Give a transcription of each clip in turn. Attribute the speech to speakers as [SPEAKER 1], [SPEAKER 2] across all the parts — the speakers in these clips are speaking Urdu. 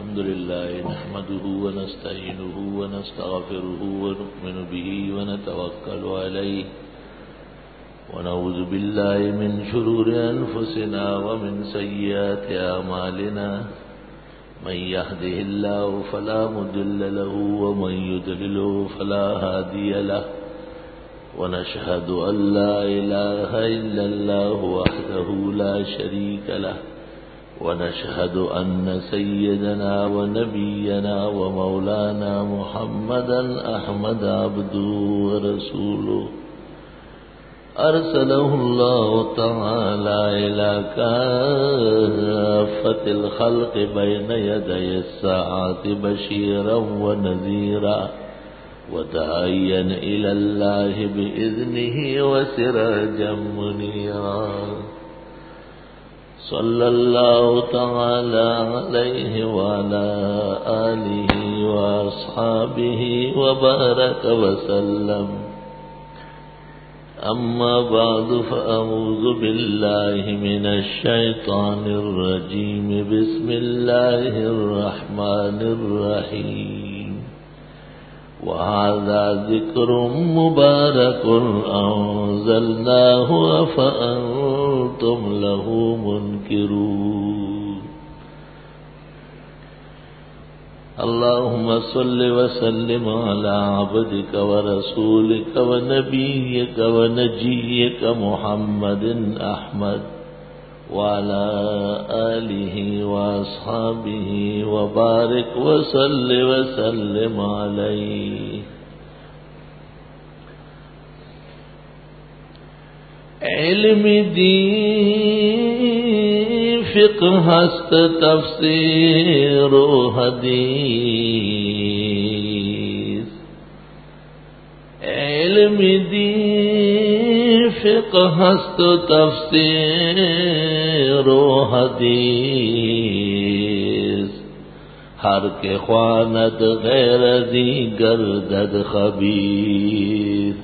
[SPEAKER 1] الحمد لله نحمده ونستعينه ونستغفره ونؤمن به ونتوكل عليه ونعوذ بالله من شرور أنفسنا ومن سيئات أعمالنا من يهده الله فلا مضل له ومن يضلل فلا هادي له ونشهد أن لا إله إلا الله وحده لا شريك له ونشهد أن سيدنا ونبينا ومولانا محمدا أحمد عبده ورسوله أرسله الله تعالى إلى كافة الخلق بين يدي الساعة بشيرا ونذيرا وداعيا إلى الله بإذنه وسراجا منيرا صلى الله تعالى عليه وعلى آله وأصحابه وبارك وسلم أما بعد فأعوذ بالله من الشيطان الرجيم بسم الله الرحمن الرحيم وهذا ذكر مبارك أنزلناه أفأنتم له منكرون اللهم صل وسلم على عبدك ورسولك ونبيك ونجيك محمد أحمد وعلى آله وأصحابه وبارك وصل وسلم عليه علم دین فقہ ہست تفسیر و حدیث علم دین فقہ ہست تفسیر و حدیث ہر کے خواند غیر دی گردد خبیر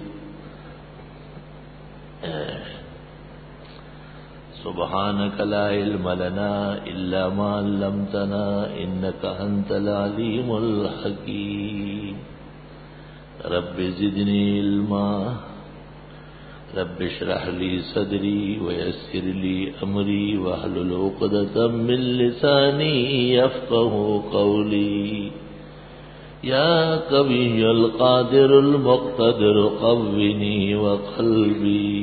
[SPEAKER 1] سبحانك لا علم لنا إلا ما علمتنا إنك أنت العليم الحكيم رب زدني علما رب اشرح لي صدري ويسر لي أمري واحلل عقدة من لساني يفقهوا قولي يا قوي القادر المقتدر قوّني وقلبي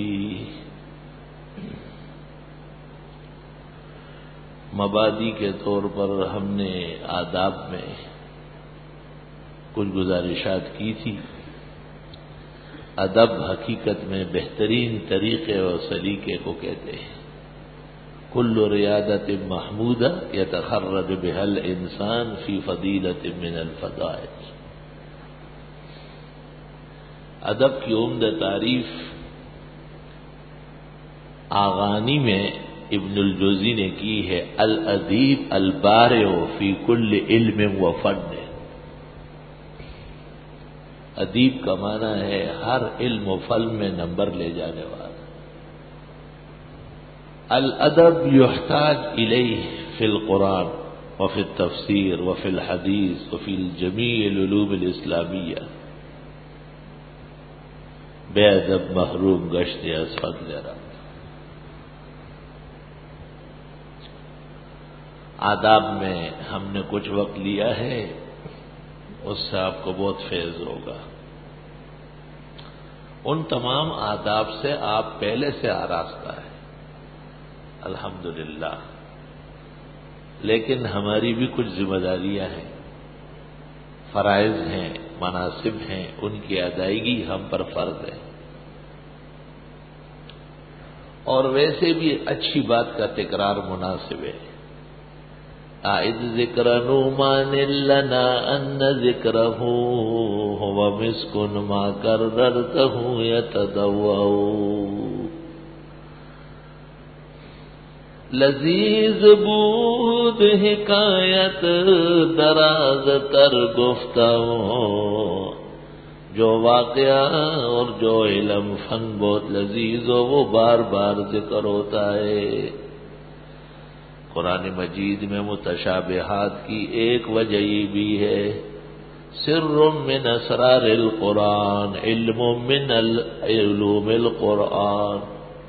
[SPEAKER 1] مبادی کے طور پر ہم نے آداب میں کچھ گزارشات کی تھی. ادب حقیقت میں بہترین طریقے اور سلیقے کو کہتے ہیں. کل ریادت محمودہ یتخرج بها الانسان فی فضیلۃ من الفضائل. ادب کی عمدہ تعریف آغانی میں ابن الجوزی نے کی ہے الادیب البارع فی کل علم و فن. ادیب کا معنی ہے ہر علم و فن میں نمبر لے جانے والا. الادب یحتاج الیہ فی القرآن وفی التفسیر وفی الحدیث وفی جمیع العلوم الاسلامیہ. بے ادب محروم گشت از فضل رب. آداب میں ہم نے کچھ وقت لیا ہے، اس سے آپ کو بہت فیض ہوگا. ان تمام آداب سے آپ پہلے سے آراستہ ہیں الحمدللہ، لیکن ہماری بھی کچھ ذمہ داریاں ہیں، فرائض ہیں، مناسب ہیں، ان کی ادائیگی ہم پر فرض ہے. اور ویسے بھی اچھی بات کا تکرار مناسب ہے. عائد ذکر نعمان لنا ان ذکرہ هو مسک ما کررته یتدوع. لذیذ بود حکایت دراز تر گفتگو. جو واقعہ اور جو علم فن بہت لذیذ ہو وہ بار بار ذکر ہوتا ہے. قرآن مجید میں متشابہات کی ایک وجہ یہ بھی ہے، سر من اسرار القرآن، علم من علوم القرآن.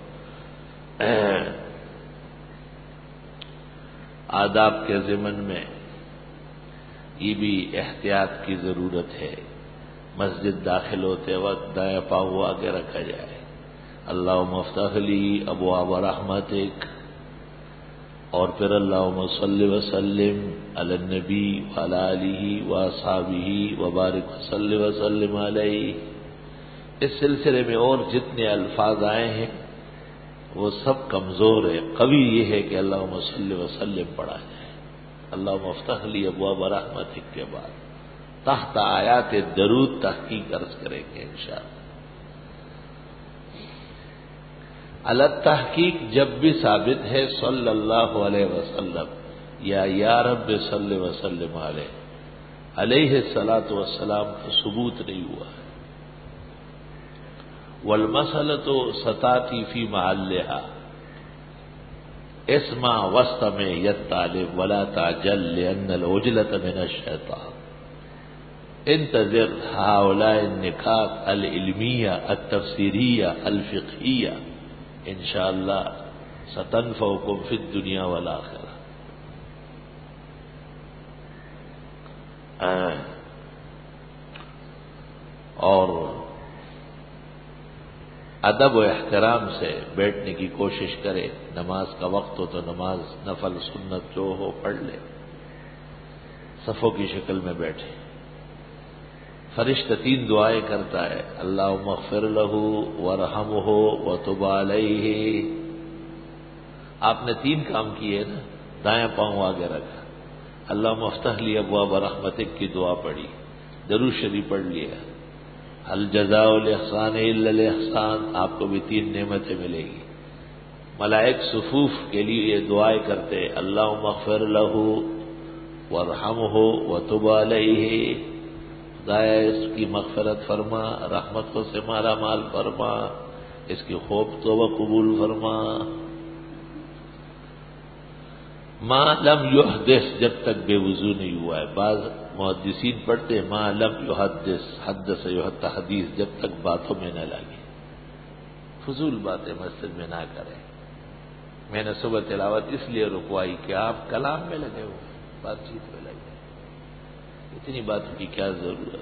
[SPEAKER 1] آداب کے ضمن میں یہ بھی احتیاط کی ضرورت ہے. مسجد داخل ہوتے وقت دائیں پاؤں آگے رکھا جائے. اللہم افتح لی ابواب رحمتک، اور پھر اللہم صلی وسلم علی النبی وعلی آلہ واصحابہ وبارک وصلی وسلم علیہ. اس سلسلے میں اور جتنے الفاظ آئے ہیں وہ سب کمزور ہے. قوی یہ ہے کہ اللہم صلی وسلم پڑھا جائے. اللہم افتح لی ابواب رحمتک کے بعد تحت آیات درود تحقیق عرض کریں گے انشاءاللہ. التحقیق جب بھی ثابت ہے صلی اللہ علیہ وسلم یا رب صلی وسلم علیہ الصلاۃ والسلام کا ثبوت نہیں ہوا ہے. والمسألۃ ستاتی فی محلہا، اسمع واستمع یطالب ولا تعجل لأن العجلۃ من الشیطان. انتظر هؤلاء النکات العلمیہ التفسیریہ الفقہیہ انشاءاللہ ستنفعکم فی الدنیا والآخرہ. اور ادب و احترام سے بیٹھنے کی کوشش کرے. نماز کا وقت ہو تو نماز نفل سنت جو ہو پڑھ لے، صفوں کی شکل میں بیٹھے. فرشتہ 3 دعائیں کرتا ہے، اللہم اغفر لہ وارحمہ وتب علیہ. آپ نے 3 کام کیے نا. دائیں پاؤں آگے رکھا، اللہم افتح لی ابواب رحمتک کی دعا پڑھی، درود شریف پڑھ لیا، هل جزاء الاحسان الا الاحسان. آپ کو بھی 3 نعمتیں ملے گی. ملائک صفوف کے لیے یہ دعائیں کرتے، اللہم اغفر لہ وارحمہ وتب علیہ. خدایا اس کی مغفرت فرما، رحمتوں سے مالا مال فرما، اس کی خوب توبہ قبول فرما. ما لم یحدث، جب تک بے وضو نہیں ہوا ہے. بعض محدثین پڑھتے ما لم یحدث، حدث تحدیث، جب تک باتوں میں نہ لگے. فضول باتیں مسجد میں نہ کریں. میں نے صبح تلاوت اس لیے رکوائی کہ آپ کلام میں لگے ہو، بات چیت میں لگے. اتنی باتوں کی کیا ضرورت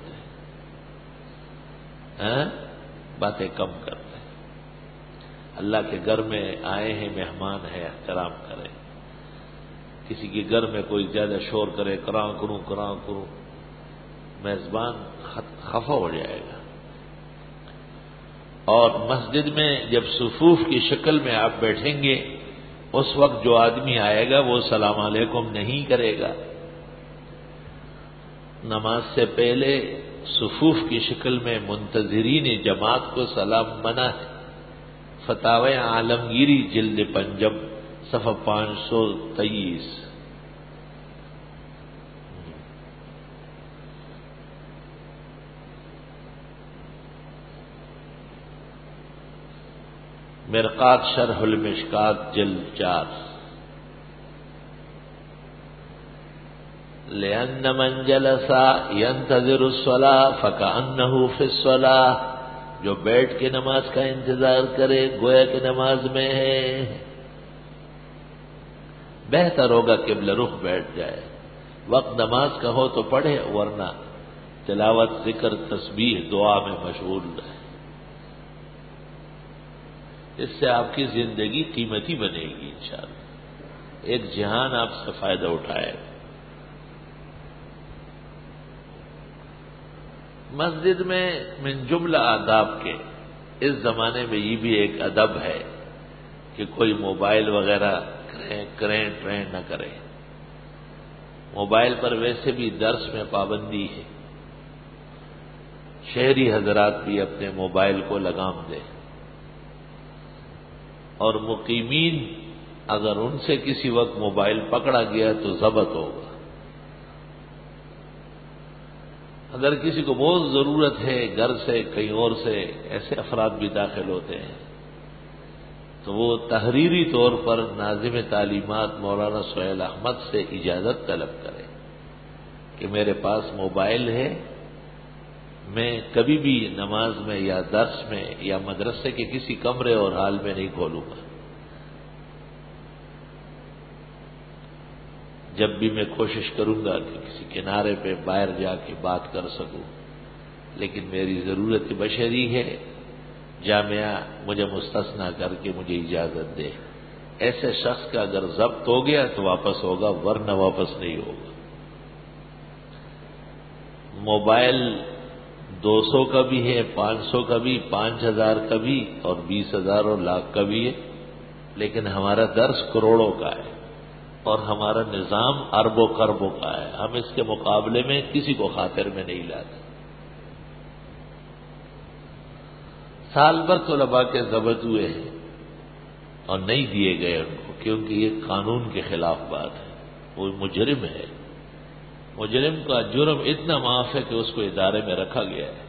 [SPEAKER 1] ہے؟ باتیں کم کرتے ہیں. اللہ کے گھر میں آئے ہیں، مہمان ہے، احترام کریں. کسی کے گھر میں کوئی زیادہ شور کرے، کراں کروں، میزبان خفا ہو جائے گا. اور مسجد میں جب صفوف کی شکل میں آپ بیٹھیں گے، اس وقت جو آدمی آئے گا وہ سلام علیکم نہیں کرے گا. نماز سے پہلے صفوف کی شکل میں منتظرین جماعت کو سلام منع ہے. فتاوی عالمگیری جلد 5 صفحہ 523. مرقات شرح المشکات جلد 4. لأن من جلس ينتظر الصلاة فكأنه في الصلاة، جو بیٹھ کے نماز کا انتظار کرے گویا کہ نماز میں ہے. بہتر ہوگا قبلہ رخ بیٹھ جائے. وقت نماز کا ہو تو پڑھے، ورنہ تلاوت، ذکر، تسبیح، دعا میں مشغول رہے. اس سے آپ کی زندگی قیمتی بنے گی انشاءاللہ. ایک جہان آپ سے فائدہ اٹھائے. مسجد میں من جملہ آداب کے اس زمانے میں یہ بھی ایک ادب ہے کہ کوئی موبائل وغیرہ کریں ٹرین نہ کرے. موبائل پر ویسے بھی درس میں پابندی ہے. شہری حضرات بھی اپنے موبائل کو لگام دیں، اور مقیمین اگر ان سے کسی وقت موبائل پکڑا گیا تو ضبط ہوگا. اگر کسی کو بہت ضرورت ہے گھر سے کہیں اور سے، ایسے افراد بھی داخل ہوتے ہیں، تو وہ تحریری طور پر ناظم تعلیمات مولانا سہیل احمد سے اجازت طلب کرے کہ میرے پاس موبائل ہے، میں کبھی بھی نماز میں یا درس میں یا مدرسے کے کسی کمرے اور حال میں نہیں کھولوں گا، جب بھی میں کوشش کروں گا کہ کسی کنارے پہ باہر جا کے بات کر سکوں، لیکن میری ضرورت بشری ہے، جامعہ مجھے مستثنیٰ کر کے مجھے اجازت دے۔ ایسے شخص کا اگر ضبط ہو گیا تو واپس ہوگا، ورنہ واپس نہیں ہوگا۔ موبائل 200 کا بھی ہے، 500 کا بھی، 5000 کا بھی، اور 20,000 اور لاکھ کا بھی ہے، لیکن ہمارا درس کروڑوں کا ہے اور ہمارا نظام اربوں خربوں کا ہے، ہم اس کے مقابلے میں کسی کو خاطر میں نہیں لاتے۔ سال بھر طلباء کے ضبط ہوئے ہیں اور نہیں دیے گئے ان کو، کیونکہ یہ قانون کے خلاف بات ہے، وہ مجرم ہے، مجرم کا جرم اتنا معاف ہے کہ اس کو ادارے میں رکھا گیا ہے۔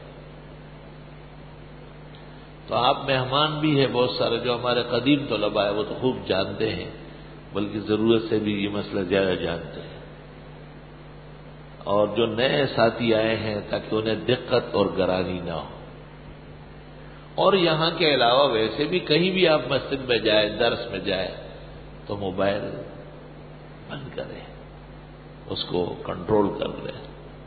[SPEAKER 1] تو آپ مہمان بھی ہیں بہت سارے، جو ہمارے قدیم طلباء ہیں وہ تو خوب جانتے ہیں، بلکہ ضرورت سے بھی یہ مسئلہ زیادہ جانتے ہیں، اور جو نئے ساتھی آئے ہیں تاکہ انہیں دقت اور گرانی نہ ہو۔ اور یہاں کے علاوہ ویسے بھی کہیں بھی آپ مسجد میں جائیں، درس میں جائیں، تو موبائل بند کریں، اس کو کنٹرول کر لیں۔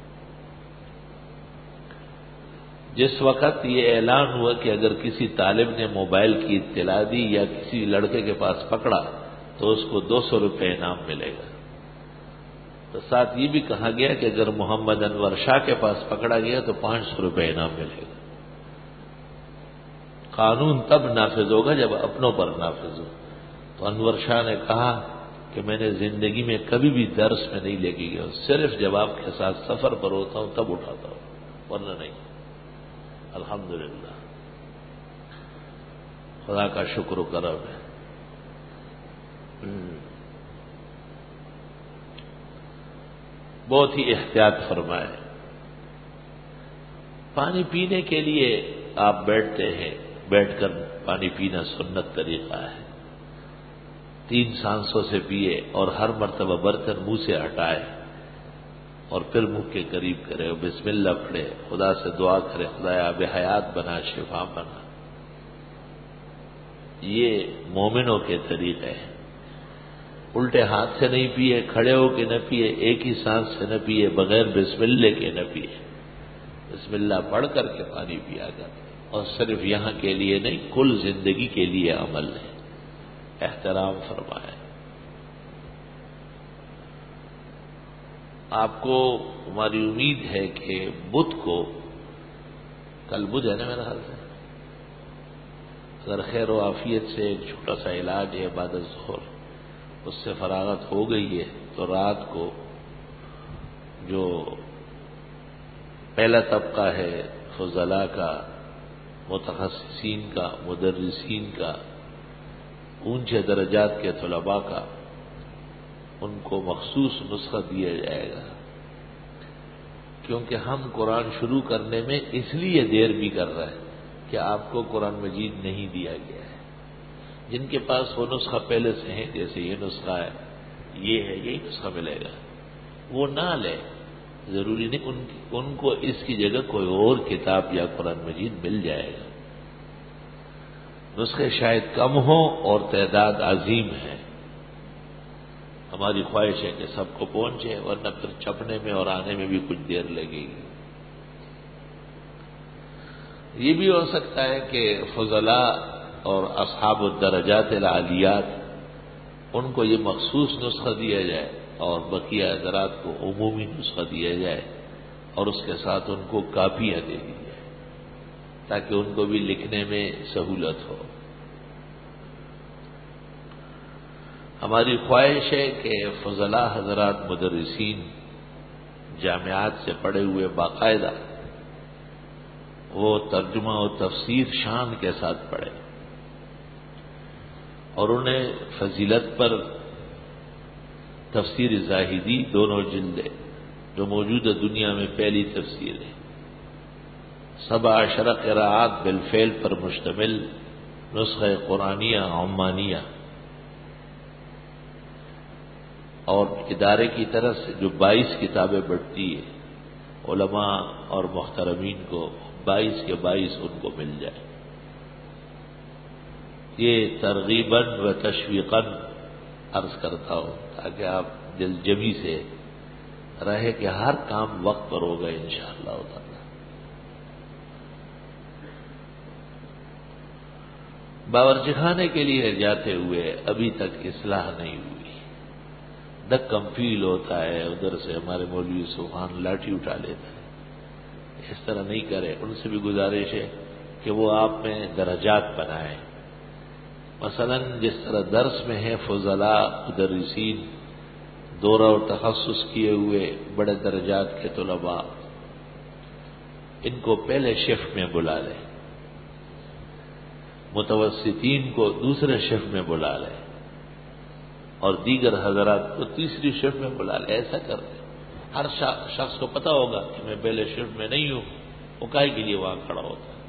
[SPEAKER 1] جس وقت یہ اعلان ہوا کہ اگر کسی طالب نے موبائل کی اطلاع دی یا کسی لڑکے کے پاس پکڑا تو اس کو 200 روپے انعام ملے گا، تو ساتھ یہ بھی کہا گیا کہ اگر محمد انور شاہ کے پاس پکڑا گیا تو 500 روپے انعام ملے گا۔ قانون تب نافذ ہوگا جب اپنوں پر نافذ ہو۔ تو انور شاہ نے کہا کہ میں نے زندگی میں کبھی بھی درس میں نہیں لے کے گیا، صرف جب آپ کے ساتھ سفر پر ہوتا ہوں تب اٹھاتا ہوں، ورنہ نہیں۔ الحمدللہ، خدا کا شکر و کرم ہے۔ بہت ہی احتیاط فرمائے۔ پانی پینے کے لیے آپ بیٹھتے ہیں، بیٹھ کر پانی پینا سنت طریقہ ہے۔ 3 سانسوں سے پیے اور ہر مرتبہ برتن منہ سے ہٹائے اور پھر منہ کے قریب کرے اور بسم اللہ پڑھے، خدا سے دعا کرے، خدایا آب حیات بنا، شفا بنا۔ یہ مومنوں کے طریقے ہیں۔ الٹے ہاتھ سے نہیں پیے، کھڑے ہو کے نہ پیے، ایک ہی سانس سے نہ پیے، بغیر بسم اللہ کے نہ پیے، بسم اللہ پڑھ کر کے پانی پیا جاتا ہے۔ اور صرف یہاں کے لیے نہیں، کل زندگی کے لیے عمل ہے۔ احترام فرمائے۔ آپ کو ہماری امید ہے کہ بدھ کو، کل بدھ ہے نا میرا خیال سے، اگر خیر و عافیت سے ایک چھوٹا سا علاج ہے بعد الظہر، اس سے فراغت ہو گئی ہے تو رات کو جو پہلا طبقہ ہے فضلاء کا، متخصصین کا، مدرسین کا، اونچے درجات کے طلباء کا، ان کو مخصوص نسخہ دیا جائے گا، کیونکہ ہم قرآن شروع کرنے میں اس لیے دیر بھی کر رہے ہیں کہ آپ کو قرآن مجید نہیں دیا گیا ہے۔ جن کے پاس وہ نسخہ پہلے سے ہے، جیسے یہ نسخہ ہے، یہ ہے، یہی نسخہ ملے گا، وہ نہ لے، ضروری نہیں، ان کو اس کی جگہ کوئی اور کتاب یا قرآن مجید مل جائے گا۔ نسخے شاید کم ہوں اور تعداد عظیم ہے، ہماری خواہش ہے کہ سب کو پہنچے، ورنہ پھر چھپنے میں اور آنے میں بھی کچھ دیر لگے گی۔ یہ بھی ہو سکتا ہے کہ فضلاء اور اصحاب الدرجات العالیات، ان کو یہ مخصوص نسخہ دیا جائے اور بقیہ حضرات کو عمومی نسخہ دیا جائے، اور اس کے ساتھ ان کو کاپیاں دے دی جائے تاکہ ان کو بھی لکھنے میں سہولت ہو۔ ہماری خواہش ہے کہ فضلاء حضرات مدرسین جامعات سے پڑھے ہوئے باقاعدہ وہ ترجمہ و تفسیر شان کے ساتھ پڑھے، اور انہیں فضیلت پر تفسیر زاہدی 2 جلدیں جو موجودہ دنیا میں پہلی تفسیر ہے، 17 قراءات بالفعل پر مشتمل نسخہ قرآنیہ عمانیہ اور ادارے کی طرف سے جو 22 کتابیں بڑھتی ہے، علماء اور محترمین کو 22 کے 22 ان کو مل جائے. یہ ترغیباً و تشویقاً عرض کرتا ہوں تاکہ آپ دل جمی سے رہے کہ ہر کام وقت پر ہوگا انشاءاللہ تعالی. باورچی خانے کے لیے جاتے ہوئے ابھی تک اصلاح نہیں ہوئی. دکم فیل ہوتا ہے، ادھر سے ہمارے مولوی سبحان لاٹھی اٹھا لیتا ہے. اس طرح نہیں کرے. ان سے بھی گزارش ہے کہ وہ آپ میں درجات بنائیں. مثلا جس طرح درس میں ہے فضلاء مدرسین، دورہ اور تخصص کیے ہوئے بڑے درجات کے طلباء، ان کو پہلے شفٹ میں بلا لیں، متوسطین کو دوسرے شفٹ میں بلا لیں اور دیگر حضرات کو تیسری شفٹ میں بلا لیں. ایسا کرتے ہر شخص کو پتا ہوگا کہ میں پہلے شفٹ میں نہیں ہوں، وہ کاہے کے لیے وہاں کھڑا ہوتا ہے.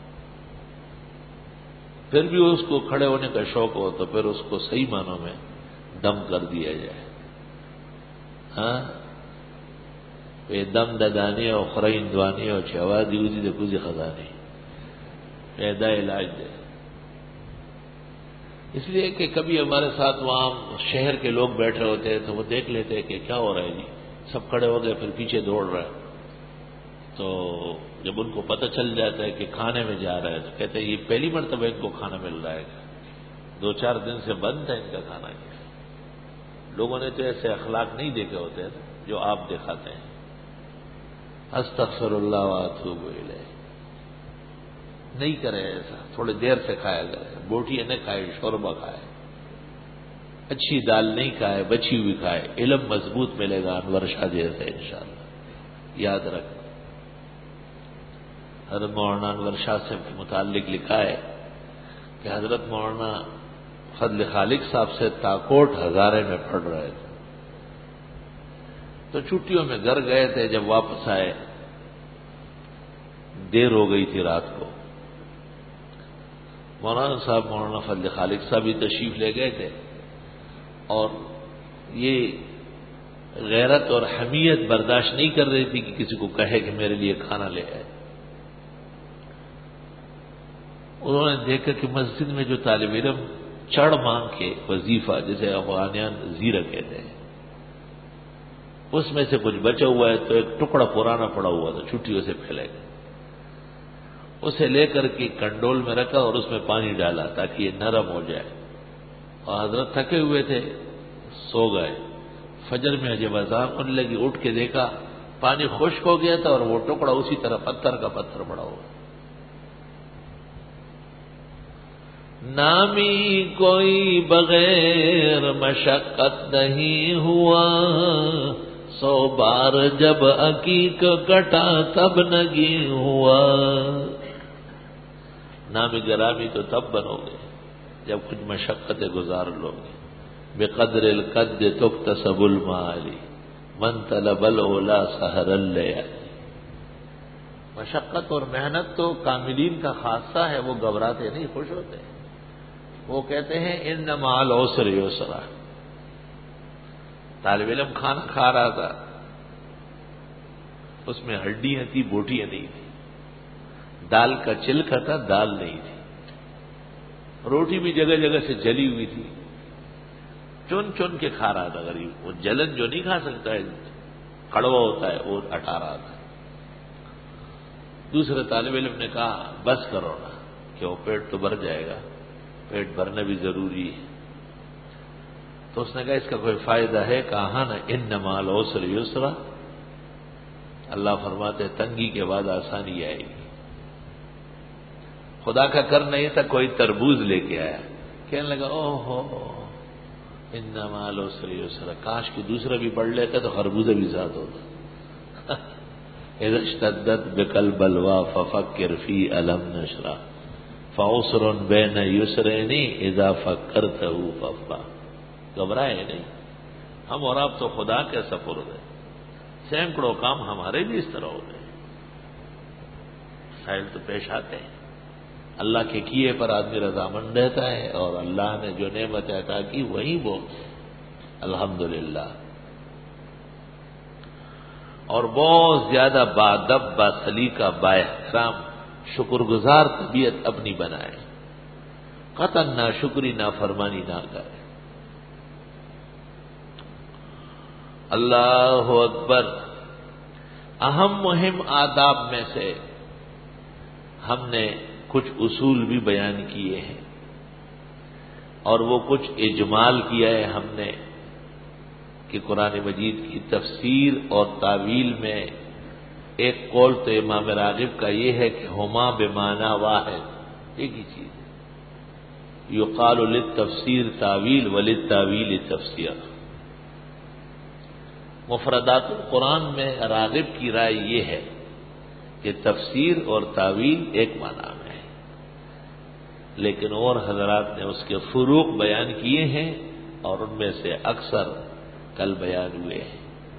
[SPEAKER 1] پھر بھی اس کو کھڑے ہونے کا شوق ہو تو پھر اس کو صحیح معنوں میں دم کر دیا جائے. ہاں یہ دم ددانی اور خرین دوانی اور چوا دیوزی دے کچھ خزانی پیدا علاج دے. اس لیے کہ کبھی ہمارے ساتھ وہاں شہر کے لوگ بیٹھے ہوتے ہیں تو وہ دیکھ لیتے ہیں کہ کیا ہو رہا ہے جی، سب کھڑے ہو گئے پھر پیچھے دوڑ رہا ہے. تو جب ان کو پتہ چل جاتا ہے کہ کھانے میں جا رہا ہے تو کہتے ہیں یہ پہلی مرتبہ ان کو کھانا مل رہا ہے، 2-4 دن سے بند ہے ان کا کھانا. کیا لوگوں نے تو ایسے اخلاق نہیں دیکھے ہوتے ہیں جو آپ دکھاتے ہیں. استغفر اللہ واتوب الیہ. نہیں کرے ایسا، تھوڑی دیر سے کھایا کرے. بوٹیاں نہ کھائے، شوربہ کھائے، اچھی دال نہیں کھائے، بچی ہوئی کھائے. علم مضبوط ملے گا انور شاہ جیسے انشاءاللہ. یاد رکھ، حضرت مولانا انور شاہ سے متعلق لکھا ہے کہ حضرت مولانا فضل خالق صاحب سے تاکوٹ ہزارے میں پڑھ رہے تھے تو چھٹیوں میں گھر گئے تھے. جب واپس آئے دیر ہو گئی تھی رات کو. مولانا صاحب مولانا فضل خالق صاحب بھی تشریف لے گئے تھے اور یہ غیرت اور حمیت برداشت نہیں کر رہی تھی کہ کسی کو کہے کہ میرے لیے کھانا لے آئے. انہوں نے دیکھا کہ مسجد میں جو طالب علم چڑھ مانگ کے وظیفہ جسے افغانیان زیرہ کہتے ہیں اس میں سے کچھ بچا ہوا ہے تو ایک ٹکڑا پرانا پڑا ہوا تھا، چھٹیوں سے پھیلے گا. اسے لے کر کے کنڈول میں رکھا اور اس میں پانی ڈالا تاکہ یہ نرم ہو جائے. اور حضرت تھکے ہوئے تھے، سو گئے. فجر میں جب اذان ہونے لگی اٹھ کے دیکھا پانی خشک ہو گیا تھا اور وہ ٹکڑا اسی طرح پتھر کا پتھر پڑا ہوا. نامی کوئی بغیر مشقت نہیں ہوا، 100 بار جب عقیق کٹا تب نگی ہوا. نامی گرامی تو تب بنو گے جب کچھ مشقتیں گزار لو گے. بقدر القد تکتسب المعالی من طلب العلا سحر اللیالی. مشقت اور محنت تو کاملین کا خاصہ ہے، وہ گھبراتے نہیں، خوش ہوتے ہیں. وہ کہتے ہیں ان مع العسر یسرا. طالب علم کھانا کھا رہا تھا، اس میں ہڈیاں تھی، بوٹیاں نہیں تھی. دال کا چلکا تھا، دال نہیں تھی. روٹی بھی جگہ جگہ سے جلی ہوئی تھی، چن چن کے کھا رہا تھا. غریب وہ جلن جو نہیں کھا سکتا ہے، کڑوا ہوتا ہے، وہ ہٹا رہا تھا. دوسرے طالب علم نے کہا بس کرو نا، کہ وہ پیٹ تو بھر جائے گا، پیٹ بھرنا بھی ضروری ہے. تو اس نے کہا اس کا کوئی فائدہ ہے؟ کہا نا ان مع العسر یسرا. اللہ فرماتے تنگی کے بعد آسانی آئے گی. خدا کا کر نہیں تھا، کوئی تربوز لے کے آیا، کہنے لگا او ہو ان مع العسر یسرا. کاش کہ دوسرا بھی پڑھ لیتا تو خربوزہ بھی ساتھ ہوتا. اذا اشتدت بک البلوى ففکر فی الم نشرا فعسر بین یسرین اذا فکرتہ فافرح. گھبرائے نہیں، ہم اور آپ تو خدا کے سپرد ہیں. سینکڑوں کام ہمارے بھی اس طرح ہوتے ہیں، مسائل تو پیش آتے ہیں. اللہ کے کیے پر آدمی رضامند رہتا ہے، اور اللہ نے جو نعمت عطا کی وہی وہ الحمدللہ. اور بہت زیادہ باادب، باسلیقہ، با احترام، شکر گزار طبیعت اپنی بنائے، قطعاً ناشکری نافرمانی نہ کرے. اللہ اکبر. اہم مہم آداب میں سے ہم نے کچھ اصول بھی بیان کیے ہیں، اور وہ کچھ اجمال کیا ہے ہم نے کہ قرآن مجید کی تفسیر اور تاویل میں ایک قول تو امام راغب کا یہ ہے کہ ہما بمعنی واحد، ایک ہی چیز ہے. یقال للتفسیر تاویل وللتاویل تفسیر. مفردات القرآن میں راغب کی رائے یہ ہے کہ تفسیر اور تاویل ایک معنی میں ہے، لیکن اور حضرات نے اس کے فروق بیان کیے ہیں، اور ان میں سے اکثر کل بیان ہوئے ہیں.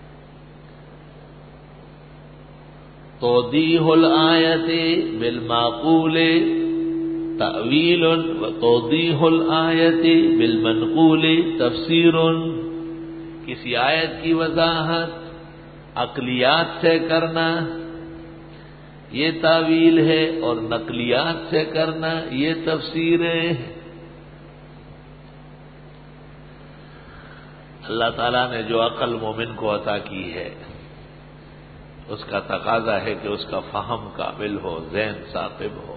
[SPEAKER 1] توضیح الآیت بالمعقول تأویل وتوضیح الآیت بالمنقول تفسیر. کسی آیت کی وضاحت عقلیات سے کرنا یہ تاویل ہے، اور نقلیات سے کرنا یہ تفسیر ہے. اللہ تعالیٰ نے جو عقل مومن کو عطا کی ہے اس کا تقاضا ہے کہ اس کا فہم کامل ہو، ذہن ثاقب ہو.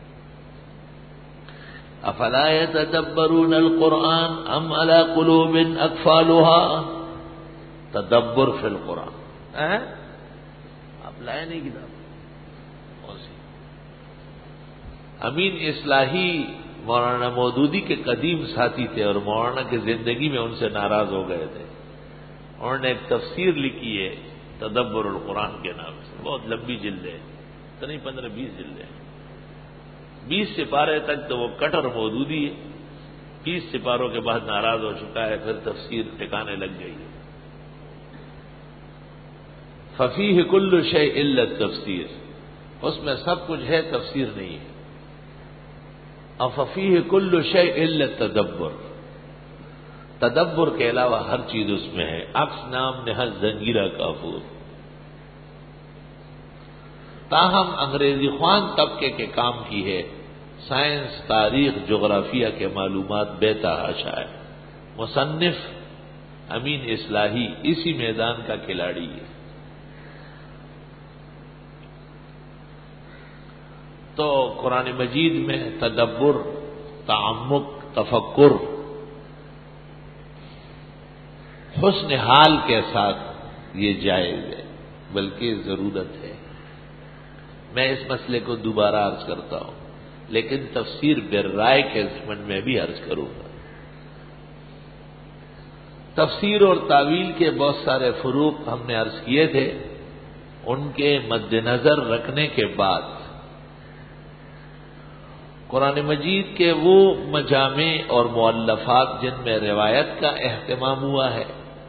[SPEAKER 1] افلا يتدبرون القرآن ام على قلوب اقفالها. تدبر فی القرآن. آپ لائے نہیں کتاب؟ امین اصلاحی مولانا مودودی کے قدیم ساتھی تھے، اور مولانا کی زندگی میں ان سے ناراض ہو گئے تھے. انہوں نے ایک تفسیر لکھی ہے تدبر القرآن کے نام سے، بہت لمبی جلد ہے، تو نہیں 15-20 جلد ہے. 20 سپارے تک تو وہ کٹر مودودی ہے، 20 سپاروں کے بعد ناراض ہو چکا ہے، پھر تفسیر ٹھکانے لگ گئی ہے. ففیہ کل شیء الا التفسیر. اس میں سب کچھ ہے، تفسیر نہیں ہے. ففیہ کل شیء الا التدبر. تدبر کے علاوہ ہر چیز اس میں ہے. عکس نام نہاد زنگیرہ کافور. تاہم انگریزی خوان طبقے کے کام کی ہے. سائنس، تاریخ، جغرافیہ کے معلومات بے تحاشا ہے. مصنف امین اصلاحی اسی میدان کا کھلاڑی ہے. تو قرآن مجید میں تدبر، تعمق، تفکر حسن حال کے ساتھ یہ جائز ہے، بلکہ ضرورت ہے. میں اس مسئلے کو دوبارہ عرض کرتا ہوں، لیکن تفسیر بالرائے کے ضمن میں بھی عرض کروں گا. تفسیر اور تعویل کے بہت سارے فروق ہم نے عرض کیے تھے. ان کے مد نظر رکھنے کے بعد قرآن مجید کے وہ مجامع اور مؤلفات جن میں روایت کا اہتمام ہوا ہے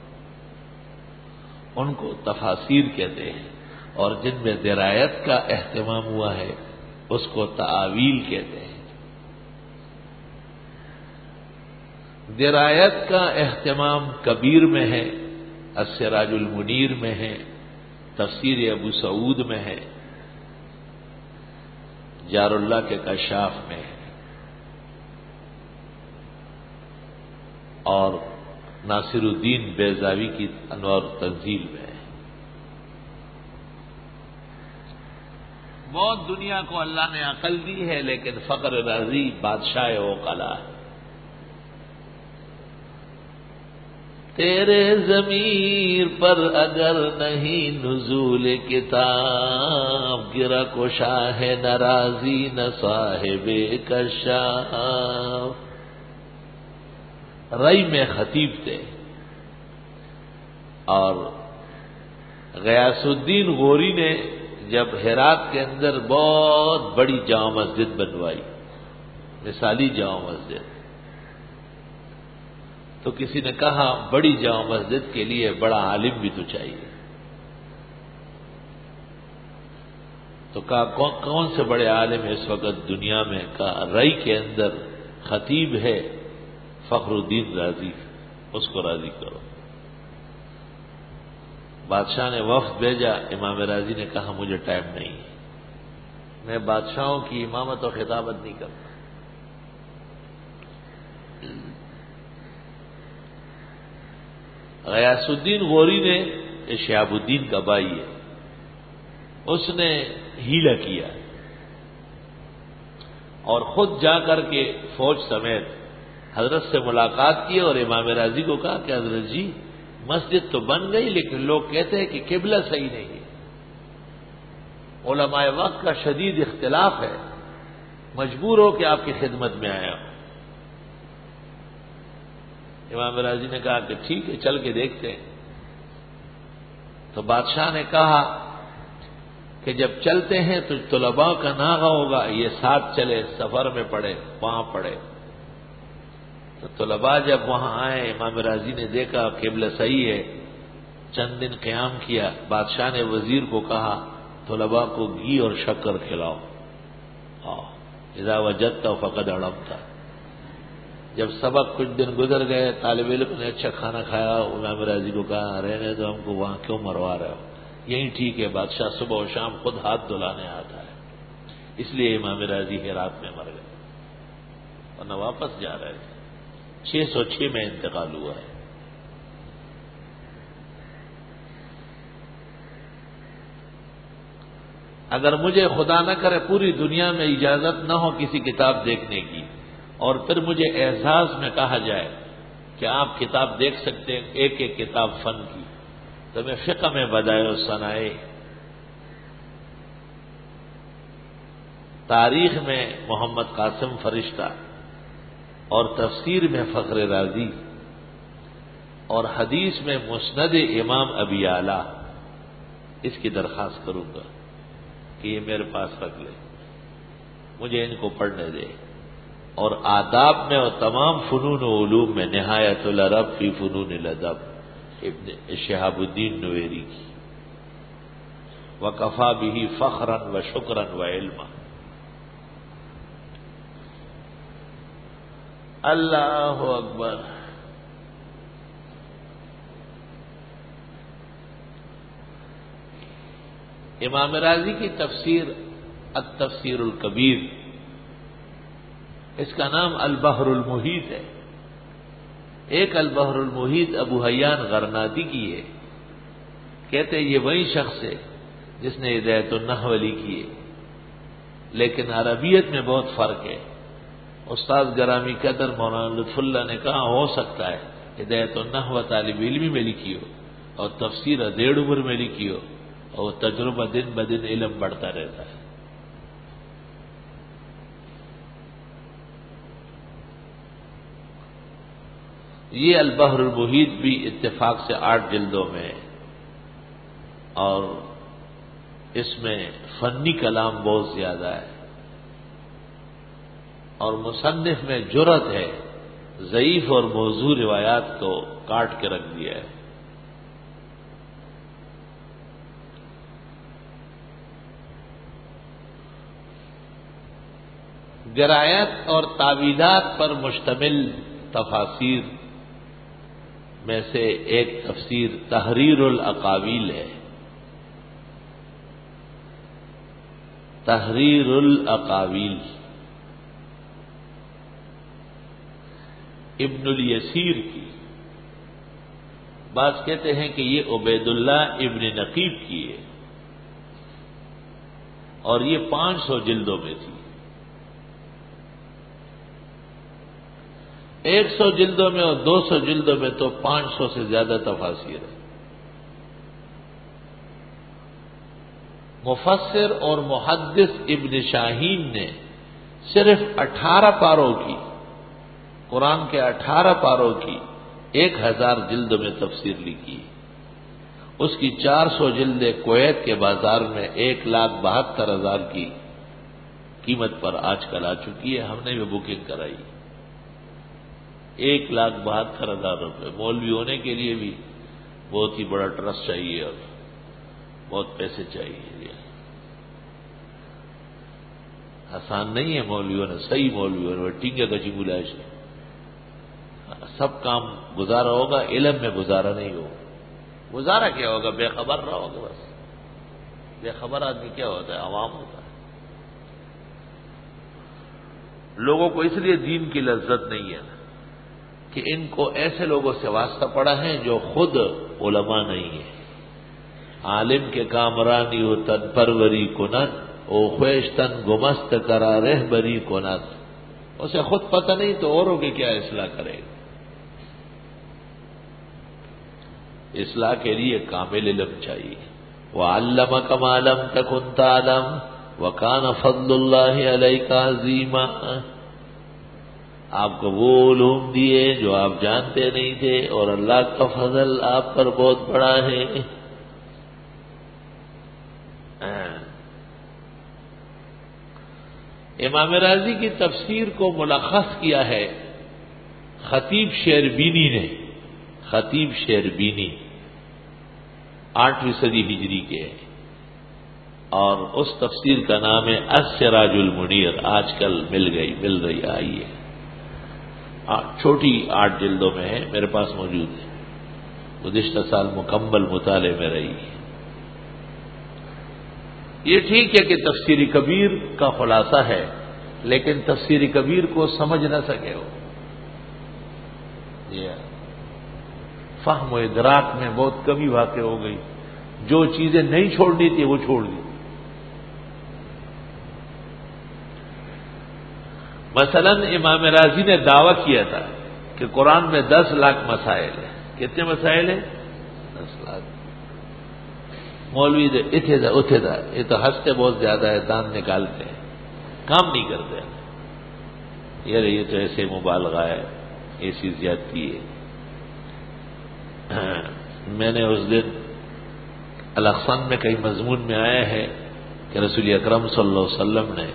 [SPEAKER 1] ان کو تفاسیر کہتے ہیں، اور جن میں درایت کا اہتمام ہوا ہے اس کو تعاویل کہتے ہیں. درایت کا اہتمام کبیر میں ہے، السراج المنیر میں ہے، تفسیر ابو سعود میں ہے، جار اللہ کے کشاف میں ہے، اور ناصر الدین بیضاوی کی انوار التنزیل میں ہے. بہت دنیا کو اللہ نے عقل دی ہے، لیکن فقر رازی بادشاہ عقلا ہے. تیرے ضمیر پر اگر نہیں نزول کتاب، گرا کو شاہ ناراضی نہ صاحب کشاف. رئی میں خطیب تھے، اور غیاث الدین غوری نے جب ہرات کے اندر بہت بڑی جامع مسجد بنوائی، مثالی جامع مسجد، تو کسی نے کہا بڑی جامع مسجد کے لیے بڑا عالم بھی تو چاہیے. تو کہا کون سے بڑے عالم اس وقت دنیا میں؟ کہا رئی کے اندر خطیب ہے فخر الدین رازی، اس کو راضی کرو۔ بادشاہ نے وفد بھیجا، امام راضی نے کہا مجھے ٹائم نہیں ہے، میں بادشاہوں کی امامت و خطابت نہیں کرتا۔ غیاث الدین غوری نے، یہ شہاب الدین کا بھائی ہے، اس نے ہیلا کیا اور خود جا کر کے فوج سمیت حضرت سے ملاقات کی اور امام راضی کو کہا کہ حضرت جی مسجد تو بن گئی لیکن لوگ کہتے ہیں کہ قبلہ صحیح نہیں ہے، علماء وقت کا شدید اختلاف ہے، مجبور ہو کہ آپ کی خدمت میں آیا ہوں۔ امام راضی نے کہا کہ ٹھیک ہے چل کے دیکھتے ہیں۔ تو بادشاہ نے کہا کہ جب چلتے ہیں تو طلباء کا ناغہ ہوگا، یہ ساتھ چلے، سفر میں پڑے، وہاں پڑے۔ تو طلباء جب وہاں آئے، امام راضی نے دیکھا قبلہ صحیح ہے، چند دن قیام کیا۔ بادشاہ نے وزیر کو کہا طلباء کو گھی اور شکر کھلاؤ، اذا وجدت فقد علمت۔ جب سبق کچھ دن گزر گئے، طالب علم نے اچھا کھانا کھایا، امام راضی کو کہا رہنے دو، ہم کو وہاں کیوں مروا رہے ہو، یہی ٹھیک ہے۔ بادشاہ صبح و شام خود ہاتھ دھلانے آتا ہے، اس لیے امام راضی ہرات میں مر گئے ورنہ واپس جا رہے تھے۔ 606 میں انتقال ہوا ہے۔ اگر مجھے خدا نہ کرے پوری دنیا میں اجازت نہ ہو کسی کتاب دیکھنے کی، اور پھر مجھے اعزاز میں کہا جائے کہ آپ کتاب دیکھ سکتے ہیں، ایک ایک کتاب فن کی، تو میں فقہ میں بدائع الصنائع، تاریخ میں محمد قاسم فرشتہ، اور تفسیر میں فخر رازی، اور حدیث میں مسند امام ابی اعلیٰ، اس کی درخواست کروں گا کہ یہ میرے پاس رکھ لے، مجھے ان کو پڑھنے دے۔ اور آداب میں اور تمام فنون و علوم میں نہایت العرب فی فنون الادب ابن شہاب الدین نویری کی، وکفا بہ فخرا و شکرا و علما۔ اللہ اکبر۔ امام راضی کی تفسیر التفسیر الکبیر، اس کا نام البحر المحیط ہے۔ ایک البحر المحیط ابو حیان غرناطی کی ہے، کہتے یہ وہی شخص ہے جس نے ہدایت النحو لکھی ہے، لیکن عربیت میں بہت فرق ہے۔ استاد گرامی قدر مولانا لطف اللہ نے کہا ہو سکتا ہے ہدایت النحو طالب علمی میں لکھی ہو اور تفسیر ادھیڑ عمر میں لکھی ہو، اور تجربہ دن بدن علم بڑھتا رہتا ہے۔ یہ البحر المحیط بھی اتفاق سے 8 جلدوں میں، اور اس میں فنی کلام بہت زیادہ ہے، اور مصنف میں جرأت ہے، ضعیف اور موضوع روایات کو کاٹ کے رکھ دیا ہے۔ درایات اور تعویلات پر مشتمل تفاسیر میں سے ایک تفسیر تحریر الاقاویل ہے۔ تحریر الاقاویل ابن الیسیر کی، بعض کہتے ہیں کہ یہ عبید اللہ ابن نقیب کی ہے، اور یہ 500 جلدوں میں تھی۔ 100 جلدوں میں اور 200 جلدوں میں تو 500 سے زیادہ تفاسیر ہے۔ مفسر اور محدث ابن شاہین نے صرف 18 پاروں کی، قرآن کے 18 پاروں کی 1000 جلدوں میں تفسیر لکھی۔ اس کی 400 جلدیں کویت کے بازار میں 1,72,000 کی قیمت پر آج کل آ چکی ہے، ہم نے بھی بکنگ کرائی۔ 1,72,000 روپے، مولوی ہونے کے لیے بھی بہت ہی بڑا ٹرسٹ چاہیے اور بہت پیسے چاہیے۔ آسان نہیں ہے مولویوں نے، صحیح مولویوں نے ٹینگے کا چگولاش ہے، سب کام گزارا ہوگا، علم میں گزارا نہیں ہوگا۔ گزارا کیا ہوگا؟ بے خبر رہو گے بس۔ بے خبر آدمی کیا ہوتا ہے؟ عوام ہوتا ہے۔ لوگوں کو اس لیے دین کی لذت نہیں ہے کہ ان کو ایسے لوگوں سے واسطہ پڑا ہے جو خود علماء نہیں ہے۔ عالم کے کامرانی ہو تن پروری کنت، او خویشتن گمست کرا رہبری کنت۔ اسے خود پتہ نہیں تو اوروں کی کیا اصلاح کرے گا؟ اصلاح کے لیے کامل علم چاہیے۔ وَعَلَّمَكَ مَا لَمْ تَكُنْ تَعْلَمْ وَكَانَ فَضْلُ اللَّهِ عَلَيْكَ عَظِيمًا۔ آپ کو وہ علوم دیے جو آپ جانتے نہیں تھے، اور اللہ کا فضل آپ پر بہت بڑا ہے۔ امام راضی کی تفسیر کو ملخص کیا ہے خطیب شیربینی نے۔ خطیب شیربینی 8ویں صدی ہجری کے ہیں، اور اس تفسیر کا نام ہے السراج المنیر۔ آج کل مل رہی آئی ہے، چھوٹی 8 جلدوں میں ہے، میرے پاس موجود ہے، گزشتہ سال مکمل مطالعے میں رہی ہے۔ یہ ٹھیک ہے کہ تفسیر کبیر کا خلاصہ ہے، لیکن تفسیر کبیر کو سمجھ نہ سکے ہو، فہم و ادراک میں بہت کمی واقع ہو گئی، جو چیزیں نہیں چھوڑنی تھی وہ چھوڑ دی۔ مثلا امام راضی نے دعویٰ کیا تھا کہ قرآن میں 10 لاکھ مسائل ہیں۔ کتنے مسائل ہیں؟ 10 لاکھ۔ مولوی اتھے دا یہ تو ہنستے بہت زیادہ ہے، دان نکالتے ہیں، کام نہیں کرتے۔ یار یہ تو ایسے مبالغہ ہے، ایسی زیادتی ہے۔ میں نے اس دن الاقصان میں کئی مضمون میں آیا ہے کہ رسول اکرم صلی اللہ علیہ وسلم نے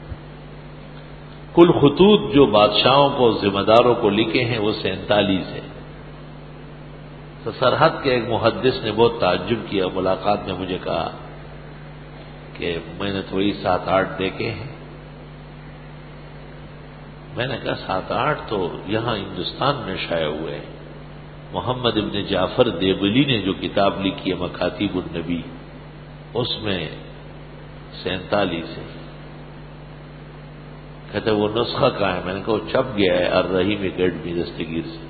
[SPEAKER 1] کل خطوط جو بادشاہوں کو، ذمہ داروں کو لکھے ہیں وہ 47 ہے۔ تو سرحد کے ایک محدث نے بہت تعجب کیا، ملاقات میں مجھے کہا کہ میں نے تو وہی 7-8 دیکھے ہیں۔ میں نے کہا 7-8 تو یہاں ہندوستان میں شائع ہوئے ہیں۔ محمد ابن جعفر دیبلی نے جو کتاب لکھی ہے مکاتیب النبی، اس میں 47 ہے۔ کہتے وہ نسخہ کہاں ہے؟ میں نے کہا وہ چھپ گیا ہے الرحیم اکیڈمی دستگیر سے،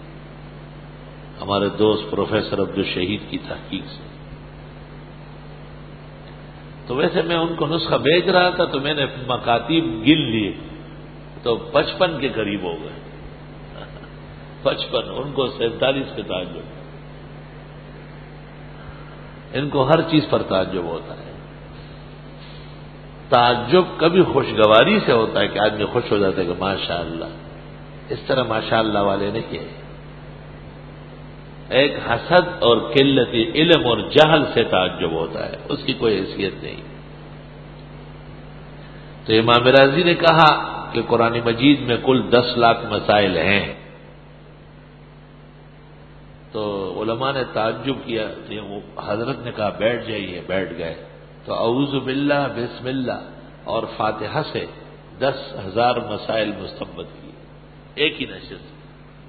[SPEAKER 1] ہمارے دوست پروفیسر عبدالشہید کی تحقیق سے۔ تو ویسے میں ان کو نسخہ بھیج رہا تھا تو میں نے مکاتیب گن لیے تو 55 کے قریب ہو گئے۔ 55، ان کو 47 پہ تعجب۔ ان کو ہر چیز پر تعجب ہوتا ہے۔ تعجب کبھی خوشگواری سے ہوتا ہے کہ آدمی خوش ہو جاتا ہے کہ ماشاء اللہ، اس طرح ماشاء اللہ والے نہیں ہے۔ ایک حسد اور قلت علم اور جہل سے تعجب ہوتا ہے، اس کی کوئی حیثیت نہیں۔ تو امام راضی نے کہا کہ قرآن مجید میں کل 10 لاکھ مسائل ہیں۔ تو علماء نے تعجب کیا، حضرت نے کہا بیٹھ جائیے، بیٹھ گئے۔ تو اعوذ باللہ، بسم اللہ اور فاتحہ سے 10,000 مسائل مستنبط کیے ایک ہی نشست سے۔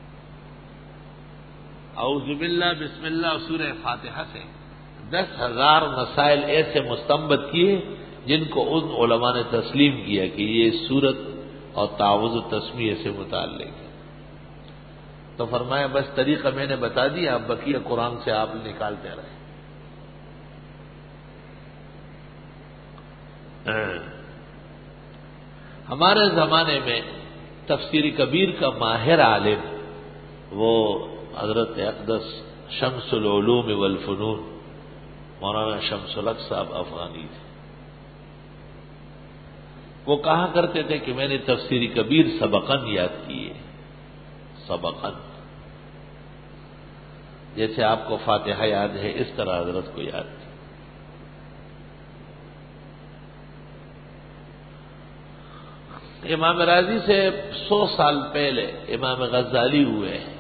[SPEAKER 1] اعوذ باللہ، بسم اللہ اور سورہ فاتحہ سے 10,000 مسائل ایسے مستنبط کیے جن کو ان علماء نے تسلیم کیا کہ یہ سورت اور تعوذ و تسمیہ سے متعلق ہے۔ تو فرمایا بس طریقہ میں نے بتا دیا، اب بقیہ قرآن سے آپ نکالتے رہے۔ ہمارے زمانے میں تفسیر کبیر کا ماہر عالم وہ حضرت اقدس شمس العلوم والفنون مولانا شمس الحق صاحب افغانی تھے۔ وہ کہا کرتے تھے کہ میں نے تفسیر کبیر سبقاً یاد کی ہے، سبقاً، جیسے آپ کو فاتحہ یاد ہے اس طرح حضرت کو یاد تھی۔ امام راضی سے 100 سال پہلے امام غزالی ہوئے ہیں۔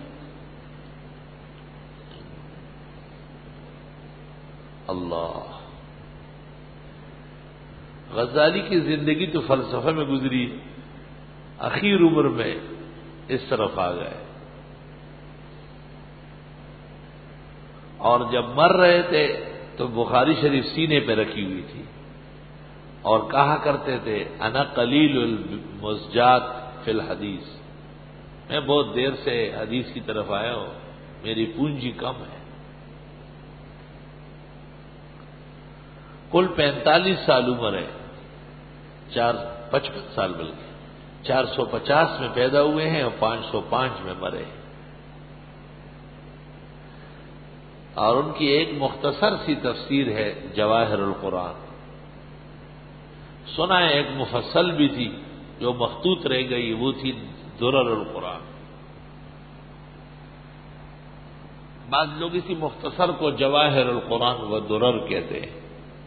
[SPEAKER 1] اللہ، غزالی کی زندگی تو فلسفہ میں گزری، اخیر عمر میں اس طرف آ گئے، اور جب مر رہے تھے تو بخاری شریف سینے پہ رکھی ہوئی تھی اور کہا کرتے تھے انا قلیل المزجات فی الحدیث، میں بہت دیر سے حدیث کی طرف آیا ہوں، میری پونجی کم ہے۔ کل 45 سال عمر ہے، 55 سال بلکہ 450 میں پیدا ہوئے ہیں اور 505 میں مرے، اور ان کی ایک مختصر سی تفسیر ہے جواہر القرآن۔ سنا ہے ایک مفصل بھی تھی جو مخطوط رہ گئی، وہ تھی درر القرآن۔ بعض لوگ اسی مختصر کو جواہر القرآن و درر کہتے ہیں۔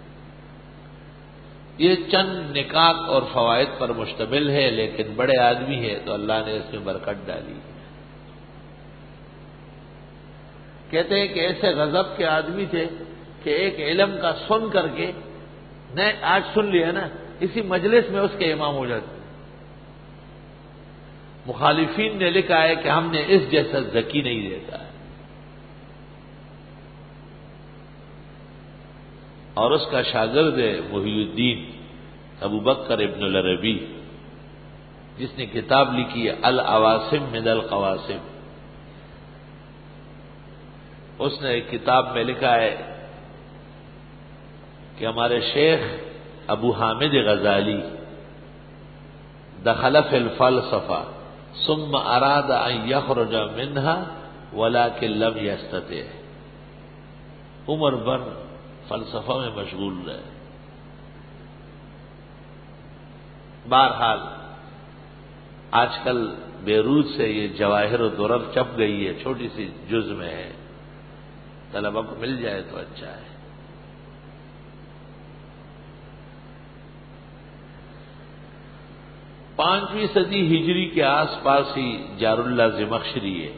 [SPEAKER 1] یہ چند نکات اور فوائد پر مشتمل ہے، لیکن بڑے آدمی ہے تو اللہ نے اس میں برکت ڈالی ہے۔ کہتے ہیں کہ ایسے غضب کے آدمی تھے کہ ایک علم کا سن کر کے نے آج سن لیا نا، اسی مجلس میں اس کے امام ہو جاتے۔ مخالفین نے لکھا ہے کہ ہم نے اس جیسا ذکی نہیں دیکھا ہے، اور اس کا شاگرد ہے محی الدین ابو بکر ابن العربی، جس نے کتاب لکھی ہے العواصم من القواسم۔ اس نے ایک کتاب میں لکھا ہے کہ ہمارے شیخ ابو حامد غزالی دخل فی الفلسفہ ثم اراد ان یخرج منها ولكن لم یستطع، عمر بھر فلسفہ میں مشغول رہے۔ بہرحال آج کل بیروت سے یہ جواہر و درر چھپ گئی ہے، چھوٹی سی جز میں ہے، طلبہ کو مل جائے تو اچھا ہے۔ پانچویں صدی ہجری کے آس پاس ہی جار اللہ زمخشری ہے۔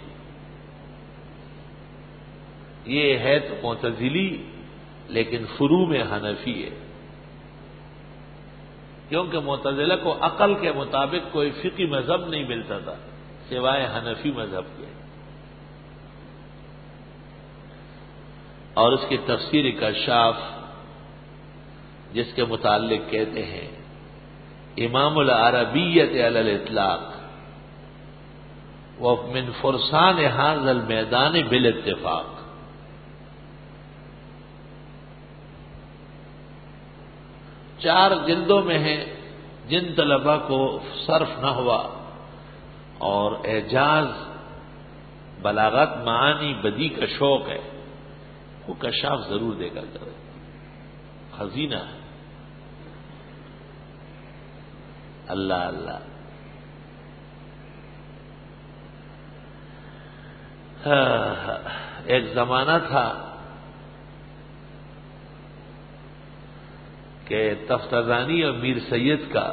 [SPEAKER 1] یہ ہے تو معتزلی لیکن فروع میں حنفی ہے، کیونکہ معتزلہ کو عقل کے مطابق کوئی فقہی مذہب نہیں ملتا تھا سوائے حنفی مذہب کے، اور اس کی تفسیر کشاف جس کے متعلق کہتے ہیں امام العربیت علی الاطلاق ومن فرسان هذا المیدان بالاتفاق، چار جلدوں میں ہیں، جن طلبہ کو صرف نہ ہوا اور اعجاز بلاغت معانی بدی کا شوق ہے وہ کشاف ضرور دیکھا کرے، خزینہ ہے۔ اللہ اللہ، ایک زمانہ تھا کہ تفتزانی اور میر سید کا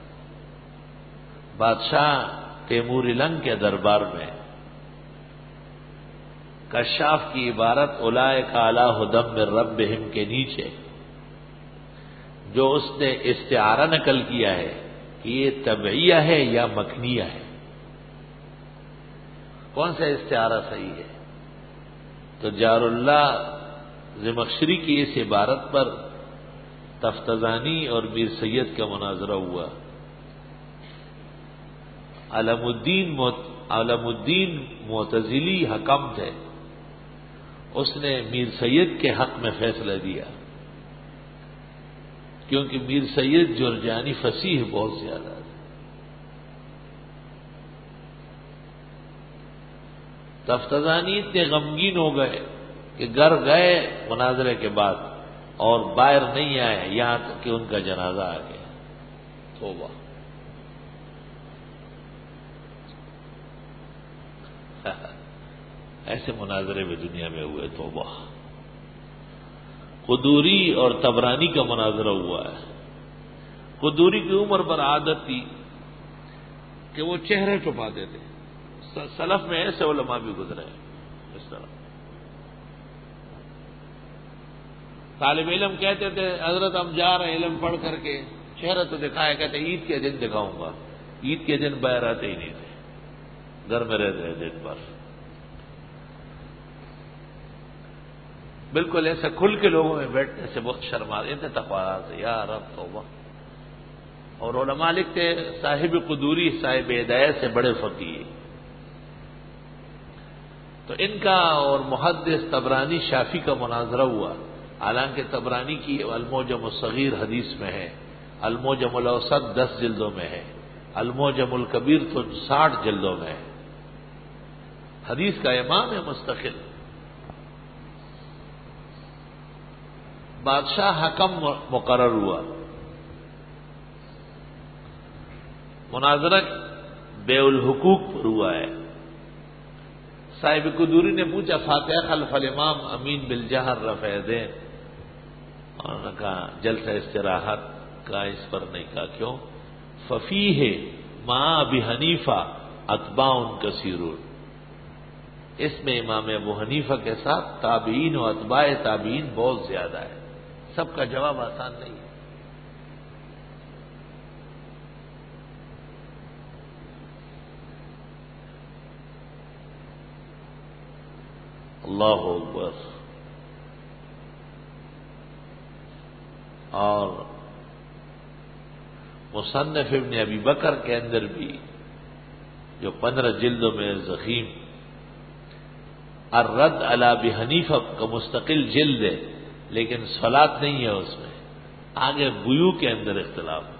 [SPEAKER 1] بادشاہ تیمور لنگ کے دربار میں کشاف کی عبارت اولئک علی ھدی من ربہم کے نیچے جو اس نے استعارہ نقل کیا ہے کہ یہ طبعیہ ہے یا مکنیہ ہے، کون سا استعارہ صحیح ہے؟ تو جار اللہ زمخشری کی اس عبارت پر تفتزانی اور میر سید کا مناظرہ ہوا۔ علم الدین معتزلی حکم تھے، اس نے میر سید کے حق میں فیصلہ دیا، کیونکہ میر سید جرجانی فصیح بہت زیادہ تھا۔ تفتزانی اتنے غمگین ہو گئے کہ گھر گئے مناظرے کے بعد اور باہر نہیں آئے یہاں تک کہ ان کا جنازہ آ گیا۔ توبہ، ایسے مناظرے بھی دنیا میں ہوئے۔ توبہ، قدوری اور طبرانی کا مناظرہ ہوا ہے۔ قدوری کی عمر پر عادت تھی کہ وہ چہرے چھپاتے تھے، سلف میں ایسے علماء بھی گزرے ہیں اس طرح۔ طالب علم کہتے تھے حضرت ہم جا رہے ہیں علم پڑھ کر کے چہرہ تو دکھایا، کہتے عید کے دن دکھاؤں گا، عید کے دن باہر آتے ہی نہیں تھے، گھر میں رہتے دن بھر، بالکل ایسے کھل کے لوگوں میں بیٹھنے سے بہت شرما تھے، تقوا سے یا رب توبہ۔ اور علماء لکھتے صاحب قدوری صاحب ہدایت سے بڑے فقیر، تو ان کا اور محدث طبرانی شافعی کا مناظرہ ہوا، حالانکہ طبرانی کی المعجم الصغیر حدیث میں ہے، المعجم الاوسط 10 جلدوں میں ہے، المعجم الکبیر تو 60 جلدوں میں ہے، حدیث کا امام ہے مستقل۔ بادشاہ حکم مقرر ہوا، مناظرہ بے الحقوق پر ہوا ہے۔ صاحب قدوری نے پوچھا فاتحہ خلف الامام امین بالجہر رفع یدین، انہوں نے کہا جلسہ استراحت کا اس پر نہیں، کہا کیوں؟ ففیہ ما ابی حنیفہ اتباع کثیرون، اس میں امام ابو حنیفہ کے ساتھ تابعین و اتباع تابعین بہت زیادہ ہے۔ سب کا جواب آسان نہیں ہے۔ اللہ اکبر۔ اور مصنف ابن ابی بکر کے اندر بھی جو 15 جلدوں میں ضخیم الرد علی ابی حنیفہ کا مستقل جلد ہے، لیکن صلاۃ نہیں ہے اس میں، آگے بیوع کے اندر اختلاف ہے۔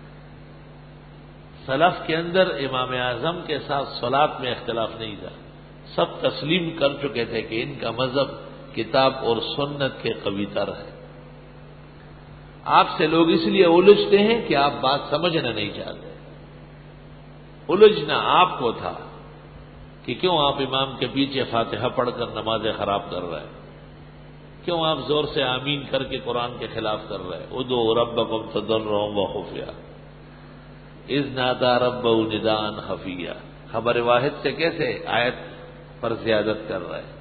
[SPEAKER 1] سلف کے اندر امام اعظم کے ساتھ صلاۃ میں اختلاف نہیں تھا، سب تسلیم کر چکے تھے کہ ان کا مذہب کتاب اور سنت کے قوی تر ہے۔ آپ سے لوگ اس لیے الجھتے ہیں کہ آپ بات سمجھنا نہیں چاہتے، الجھنا آپ کو تھا کہ کیوں آپ امام کے پیچھے فاتحہ پڑھ کر نمازیں خراب کر رہے ہیں، کیوں آپ زور سے آمین کر کے قرآن کے خلاف کر رہے ہیں۔ ادعوا ربکم تضرعا وخفیا اذ نادى ربه نداء خفیا، خبر واحد سے کیسے آیت پر زیادت کر رہے ہیں،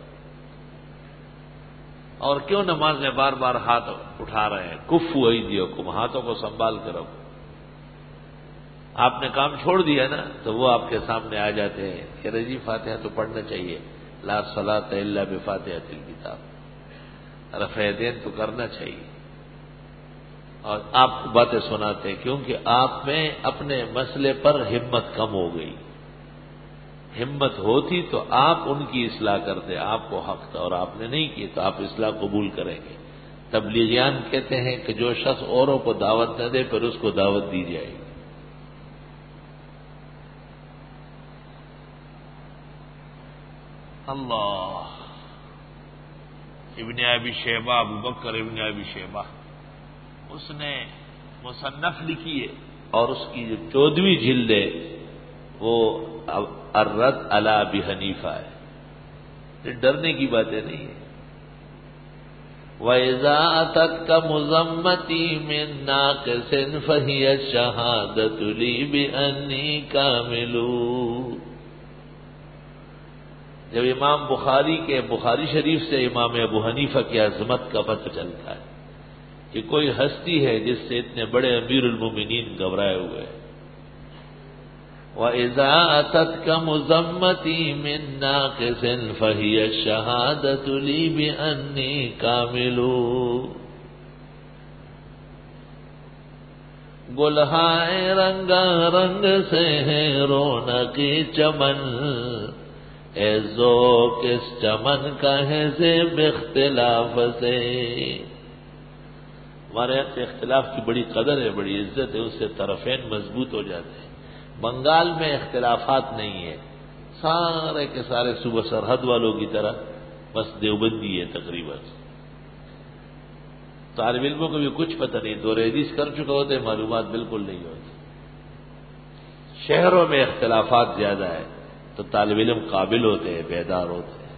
[SPEAKER 1] اور کیوں نماز میں بار بار ہاتھ اٹھا رہے ہیں۔ کفوا ایدیکم، ہاتھوں کو سنبھال کر رکھو۔ آپ نے کام چھوڑ دیا نا تو وہ آپ کے سامنے آ جاتے ہیں کہ رضی فاتحہ تو پڑھنا چاہیے، لا صلاۃ الا بفاتحۃ الکتاب، رفع یدین تو کرنا چاہیے، اور آپ کو باتیں سناتے ہیں کیونکہ آپ میں اپنے مسئلے پر ہمت کم ہو گئی۔ ہمت ہوتی تو آپ ان کی اصلاح کرتے، آپ کو حق تھا اور آپ نے نہیں کی تو آپ اصلاح قبول کریں گے۔ تبلیغیان کہتے ہیں کہ جو شخص اوروں کو دعوت نہ دے پھر اس کو دعوت دی جائے گی۔ اللہ، ابن ابی شیبہ، ابو بکر ابن ابی شیبہ، اس نے مصنف لکھی ہے اور اس کی جو 14ویں جلد ہے وہ الرد علی ابی حنیفہ ہے، یہ ڈرنے کی باتیں نہیں ہیں۔ وَإِذَا أَتَتْكَ مُذَمَّتِي مِن نَاقِصٍ فَهِيَ الشَّهَادَةُ لِي بِأَنِّي كَامِلٌ۔ جب امام بخاری کے بخاری شریف سے امام ابو حنیفہ کی عظمت کا پتہ چلتا ہے کہ کوئی ہستی ہے جس سے اتنے بڑے امیر المومنین گھبرائے ہوئے ہیں۔ وَإِذَا أَتَتْكَ مُذَمَّتِي مِن نَاقِصٍ فَهِيَ الشَّهَادَةُ لِي بِأَنِّي كَامِلٌ۔ گلہائے رنگا رنگ سے ہے رونقی چمن، اے ذوق اس چمن کا ہے زیب اختلاف سے۔ ہمارے یہاں سے اختلاف کی بڑی قدر ہے، بڑی عزت ہے، اس سے طرفین مضبوط ہو جاتے ہیں۔ بنگال میں اختلافات نہیں ہے، سارے کے سارے صوبہ سرحد والوں کی طرح بس دیوبندی ہے تقریباً۔ طالب علموں کو بھی کچھ پتہ نہیں، دور حدیث کر چکے ہوتے معلومات بالکل نہیں ہوتی۔ شہروں میں اختلافات زیادہ ہے تو طالب علم قابل ہوتے ہیں، بیدار ہوتے ہیں۔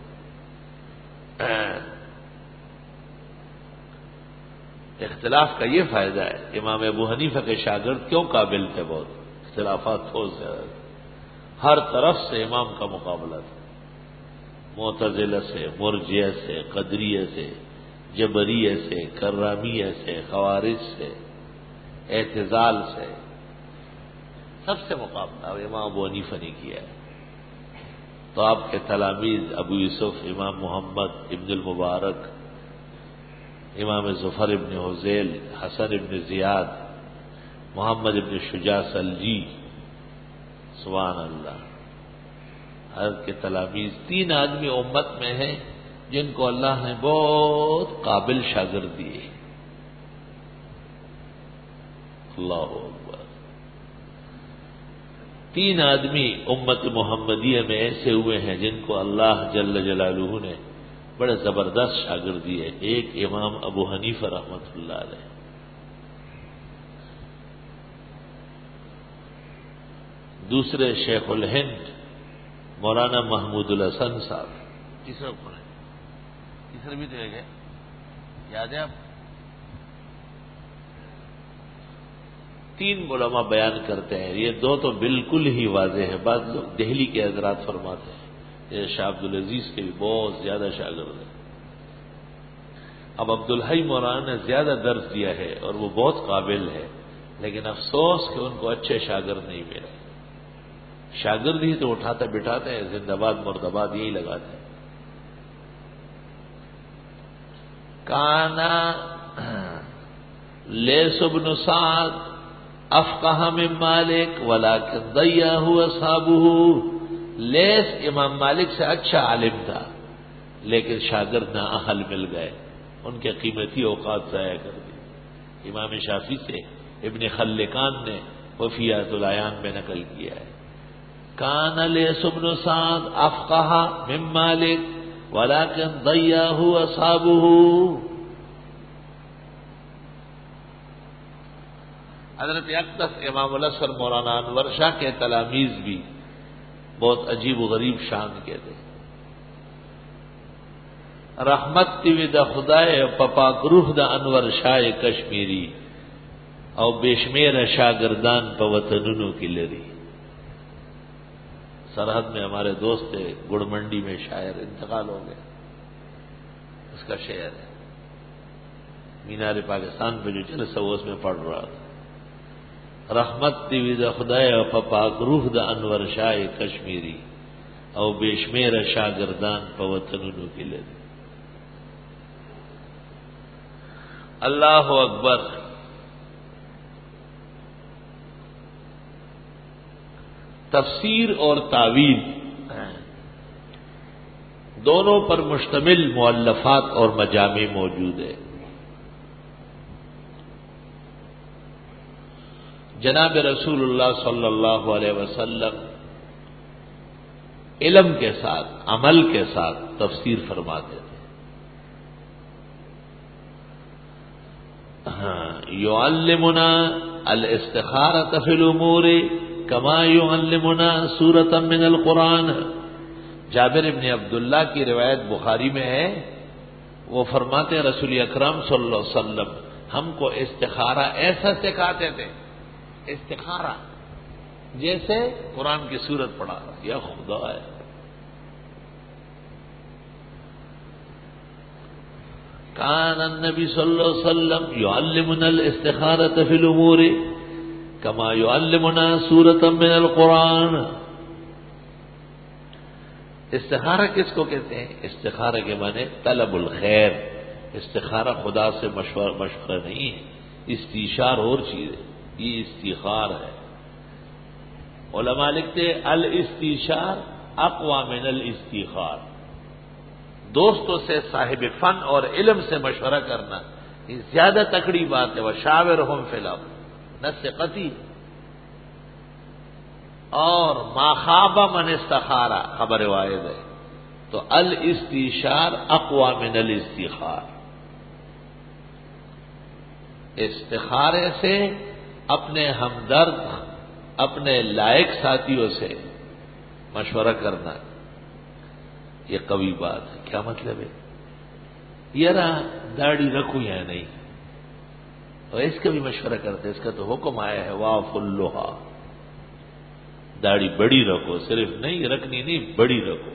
[SPEAKER 1] اختلاف کا یہ فائدہ ہے، امام ابو حنیفہ کے شاگرد کیوں قابل تھے، بہت اختلافات بہت زیادہ تھے، ہر طرف سے امام کا مقابلہ تھا، معتزلہ سے، مرجئہ سے، قدریہ سے، جبریہ سے، کرامیہ سے، خوارج سے، اعتزال سے سب سے مقابلہ امام ابو حنیفہ نے کیا ہے. تو آپ کے تلامید ابو یوسف، امام محمد ابن المبارک، امام ظفر ابن حذیل، حسن ابن زیاد، محمد ابن شجاع سلجی، سبحان اللہ، حضرت کے تلامید 3 آدمی امت میں ہیں جن کو اللہ نے بہت قابل شاگرد دیے. اللہ اکبر. 3 آدمی امت محمدیہ میں ایسے ہوئے ہیں جن کو اللہ جل جلالہ نے بڑے زبردست شاگرد دیے. ایک امام ابو حنیفہ رحمۃ اللہ علیہ، دوسرے شیخ الہند مولانا محمود الحسن صاحب، تیسرا کون ہے؟ تیسرا بھی تو ایک ہے، یاد ہے آپ؟ 3 علماء بیان کرتے ہیں. یہ 2 تو بالکل ہی واضح ہے. بعض لوگ دہلی کے حضرات فرماتے ہیں یہ شاہ عبدالعزیز کے بھی بہت زیادہ شاگرد ہیں. اب عبدالحی مولانا نے زیادہ درس دیا ہے اور وہ بہت قابل ہے، لیکن افسوس کہ ان کو اچھے شاگرد نہیں ملے. شاگرد ہی تو اٹھاتے بٹھاتے ہیں، زندہ باد مرد آباد یہی لگاتے ہیں. کانا لیث بن سعد افقہ من مالک ولکن ضیعہ اصحابہ. لیث امام مالک سے اچھا عالم تھا لیکن شاگرد نااہل مل گئے، ان کے قیمتی اوقات ضائع کر دی. امام شافعی سے ابن خلکان نے وفیات العیان میں نقل کیا ہے. کان لیث بن سعد افقہ من مالک ولکن ضیعہ اصحابہ. حضرت اقدس امام الازہر مولانا انور شاہ کے تلامید بھی بہت عجیب و غریب شان کے تھے. رحمت تیوی دا خدای پپاک روح دا انور شاہ کشمیری او بیشمیر شاگردان پا وطنونو کی لری. سرحد میں ہمارے دوست تھے، گڑ منڈی میں شاعر انتقال ہو گئے، اس کا شعر ہے. مینار پاکستان پہ جو جلسہ ہوا اس میں پڑھ رہا تھا. رحمت تیوی دا خدای پپاک روح دا انور شاہ کشمیری او بیشمیر شاگردان پا وطنونو کی لری. اللہ اکبر. تفسیر اور تعویل دونوں پر مشتمل مؤلفات اور مجامع موجود ہے. جناب رسول اللہ صلی اللہ علیہ وسلم علم کے ساتھ عمل کے ساتھ تفسیر فرماتے تھے. یعلمنا الاستخارۃ فی الامور کما یعلمنا سورۃ من القرآن. جابر ابن عبداللہ کی روایت بخاری میں ہے، وہ فرماتے ہیں رسول اکرم صلی اللہ علیہ وسلم ہم کو استخارہ ایسا سکھاتے تھے، استخارہ جیسے قرآن کی سورت پڑھا. یا خدا ہے، کان النبی صلی اللہ علیہ وسلم یعلمنا الاستخارۃ فی الامور کما یعلمنا سورۃ من القرآن. استخارہ کس کو کہتے ہیں؟ استخارہ کے معنی طلب الخیر. استخارہ خدا سے مشورہ نہیں ہے، استشار اور چیز ہے، یہ استخار ہے. علماء لکھتے الاستشار اقوى من الاستخار. دوستوں سے صاحب فن اور علم سے مشورہ کرنا یہ زیادہ تکڑی بات ہے. وشاورہم فی الامر نص قطعی. اور ما خاب من استخارہ خبر واحد ہے. تو الاستشار اقوى من الاستخار. استخارے سے اپنے ہمدرد اپنے لائق ساتھیوں سے مشورہ کرنا یہ قوی بات ہے. کیا مطلب ہے؟ یارا داڑھی رکھوں یا نہیں، اور اس کا بھی مشورہ کرتے، اس کا تو حکم آیا ہے واف اللہا، داڑھی بڑی رکھو، صرف نہیں رکھنی نہیں بڑی رکھو.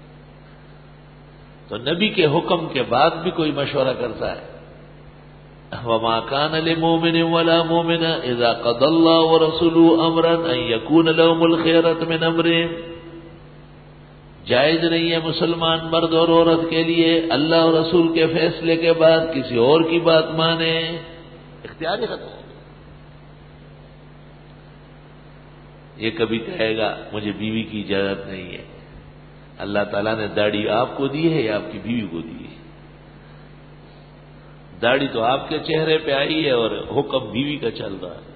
[SPEAKER 1] تو نبی کے حکم کے بعد بھی کوئی مشورہ کرتا ہے وما كان لمؤمن ولا مؤمنة اذا قضى الله ورسوله امرا ان يكون لهم الخيرة من امرهم، جائز نہیں ہے مسلمان مرد اور عورت کے لیے اللہ اور رسول کے فیصلے کے بعد کسی اور کی بات مانے، اختیار ہی ختم ہو گیا۔ یہ کبھی کہے گا مجھے بیوی کی اجازت نہیں ہے، اللہ تعالیٰ نے داڑھی آپ کو دی ہے یا آپ کی بیوی کو دی ہے؟ داڑھی تو آپ کے چہرے پہ آئی ہے اور حکم بیوی کا چل رہا ہے۔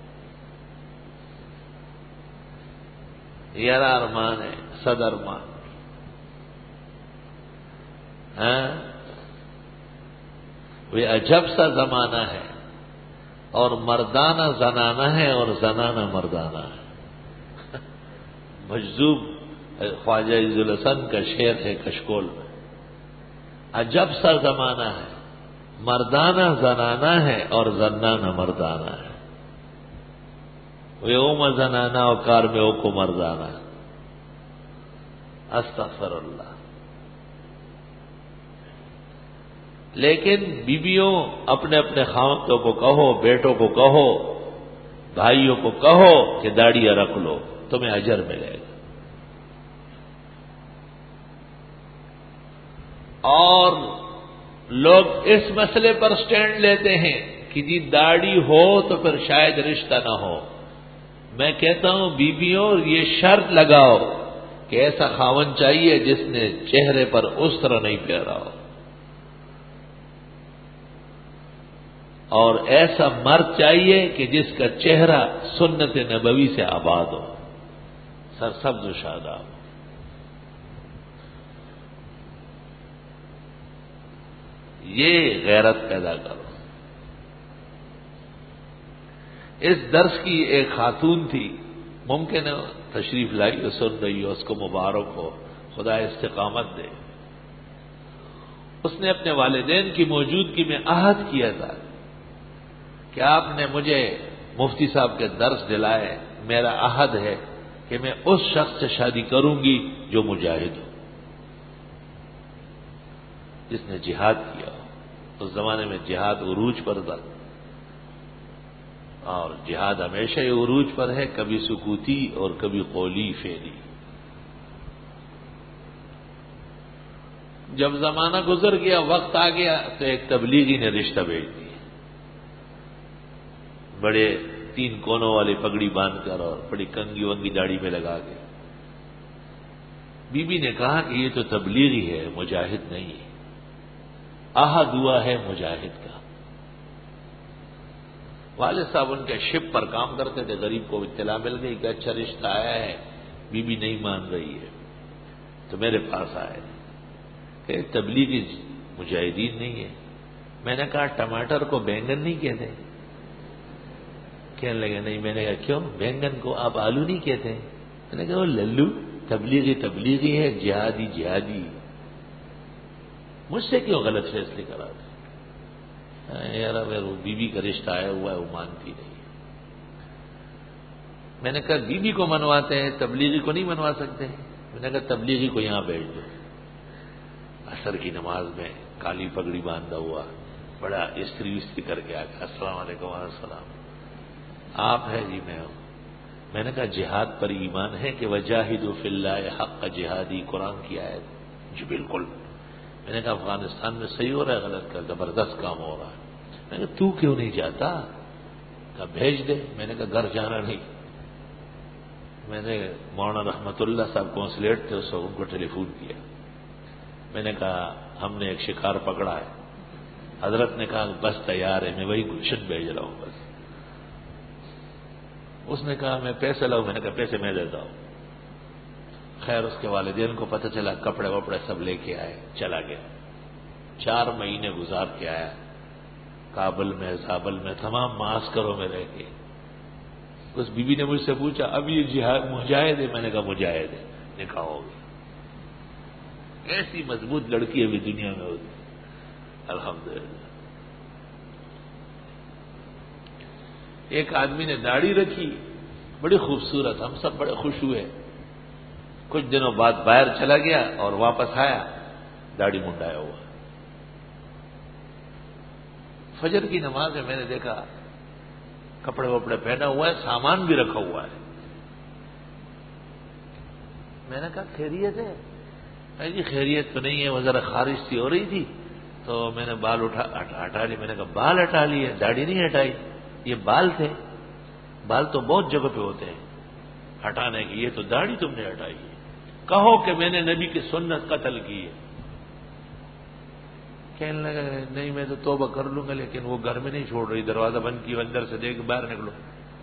[SPEAKER 1] یہ ارمان ہے، صد ارمان۔ ہاں، وہ عجب سا زمانہ ہے، اور مردانہ زنانہ ہے اور زنانہ مردانہ ہے۔ مجذوب خواجہ عزالحسن کا شعر ہے کشکول میں، عجب سا زمانہ ہے، مردانہ زنانہ ہے اور زنانہ مردانہ ہے۔ وہ اوم زنانہ اور کار میں او کو مردانہ۔ استغفر اللہ۔ لیکن بیویوں اپنے اپنے خاوندوں کو کہو، بیٹوں کو کہو، بھائیوں کو کہو کہ داڑیاں رکھ لو، تمہیں اجر ملے گا۔ اور لوگ اس مسئلے پر سٹینڈ لیتے ہیں کہ جی داڑھی ہو تو پھر شاید رشتہ نہ ہو۔ میں کہتا ہوں بیویوں یہ شرط لگاؤ کہ ایسا خاوند چاہیے جس نے چہرے پر اس طرح نہیں پھیرا ہو، اور ایسا مرد چاہیے کہ جس کا چہرہ سنت نبوی سے آباد ہو، سرسبز و شاداب۔ یہ غیرت پیدا کرو۔ اس درس کی ایک خاتون تھی، ممکن ہے تشریف لائی ہو، سن رہی ہو، اس کو مبارک ہو، خدا استقامت دے۔ اس نے اپنے والدین کی موجودگی میں عہد کیا تھا کہ آپ نے مجھے مفتی صاحب کے درس دلائے، میرا عہد ہے کہ میں اس شخص سے شادی کروں گی جو مجاہد ہو، جس نے جہاد کیا ہو۔ اس زمانے میں جہاد عروج پر تھا، اور جہاد ہمیشہ ہی عروج پر ہے، کبھی سکوتی اور کبھی قولی فعلی۔ جب زمانہ گزر گیا، وقت آ گیا، تو ایک تبلیغی نے رشتہ بھیج دیا، بڑے 3 کونوں والی پگڑی باندھ کر اور بڑی کنگھی ونگی داڑھی میں لگا کے۔ بی بی نے کہا کہ یہ تو تبلیغی ہے، مجاہد نہیں ہے، عہد ہوا ہے مجاہد کا۔ والد صاحب ان کے شپ پر کام کرتے تھے، غریب کو اطلاع مل گئی کہ اچھا رشتہ آیا ہے، بی بی نہیں مان رہی ہے، تو میرے پاس آئے کہ تبلیغی مجاہدین نہیں ہے۔ میں نے کہا ٹماٹر کو بینگن نہیں کہتے؟ کہنے لگے نہیں۔ میں نے کہا کیوں؟ بینگن کو آپ آلو نہیں کہتے؟ میں نے کہا وہ للو، تبلیغی تبلیغی ہے، جہادی جہادی۔ مجھ سے کیوں غلط فیصلے کراتے؟ یار اگر وہ بیوی کا رشتہ آیا ہوا ہے، وہ مانتی نہیں۔ میں نے کہا بیوی کو منواتے ہیں، تبلیغی کو نہیں منوا سکتے؟ میں نے کہا تبلیغی کو یہاں بھیج دو۔ عصر کی نماز میں کالی پگڑی باندھا ہوا، بڑا استری وستری کر کے آ گیا، السلام علیکم وعلیکم السلام، آپ ہے؟ جی میں ہوں۔ میں نے کہا جہاد پر ایمان ہے کہ وجاہدوا فی اللہ حق جہادی، قرآن کی آیت؟ جی بالکل۔ میں نے کہا افغانستان میں صحیح ہو رہا ہے غلط کا؟ زبردست کام ہو رہا ہے۔ میں نے کہا تو کیوں نہیں جاتا؟ کہا بھیج دے۔ میں نے کہا گھر جانا نہیں۔ میں نے مولانا رحمت اللہ صاحب کونسلیٹ تھے، اس وقت ان کو ٹیلی فون کیا، میں نے کہا ہم نے ایک شکار پکڑا ہے۔ حضرت نے کہا بس تیار ہے، میں وہی گلشن بھیج رہا ہوں بس۔ اس نے کہا میں پیسے لاؤں؟ میں نے کہا پیسے میں دیتا ہوں۔ خیر اس کے والدین کو پتہ چلا، کپڑے وپڑے سب لے کے آئے، چلا گیا۔ 4 مہینے گزار کے آیا، کابل میں، زابل میں، تمام معسکروں میں رہ کے۔ اس بی بی نے مجھ سے پوچھا اب یہ جہاد مجاہد ہے؟ میں نے کہا مجاہد ہے۔ نکاح ہو گیا۔ ایسی مضبوط لڑکی ابھی دنیا میں ہوتی، الحمدللہ۔ ایک آدمی نے داڑھی رکھی، بڑی خوبصورت، ہم سب بڑے خوش ہوئے۔ کچھ دنوں بعد باہر چلا گیا اور واپس آیا، داڑھی منڈایا ہوا۔ فجر کی نماز میں نے دیکھا کپڑے وپڑے پہنا ہوا ہے، سامان بھی رکھا ہوا ہے۔ میں نے کہا خیریت ہے؟ جی خیریت تو نہیں ہے، وہ ذرا خارش سی ہو رہی تھی تو میں نے بال ہٹا لیے۔ میں نے کہا بال ہٹا لیے، داڑھی نہیں ہٹائی؟ یہ بال تھے، بال تو بہت جگہ پہ ہوتے ہیں ہٹانے کی، یہ تو داڑھی تم نے ہٹائی ہے، کہو کہ میں نے نبی کی سنت قتل کی ہے۔ کہنے لگا نہیں میں تو توبہ کر لوں گا، لیکن وہ گھر میں نہیں چھوڑ رہی، دروازہ بند کی، اندر سے دیکھ باہر نکلو۔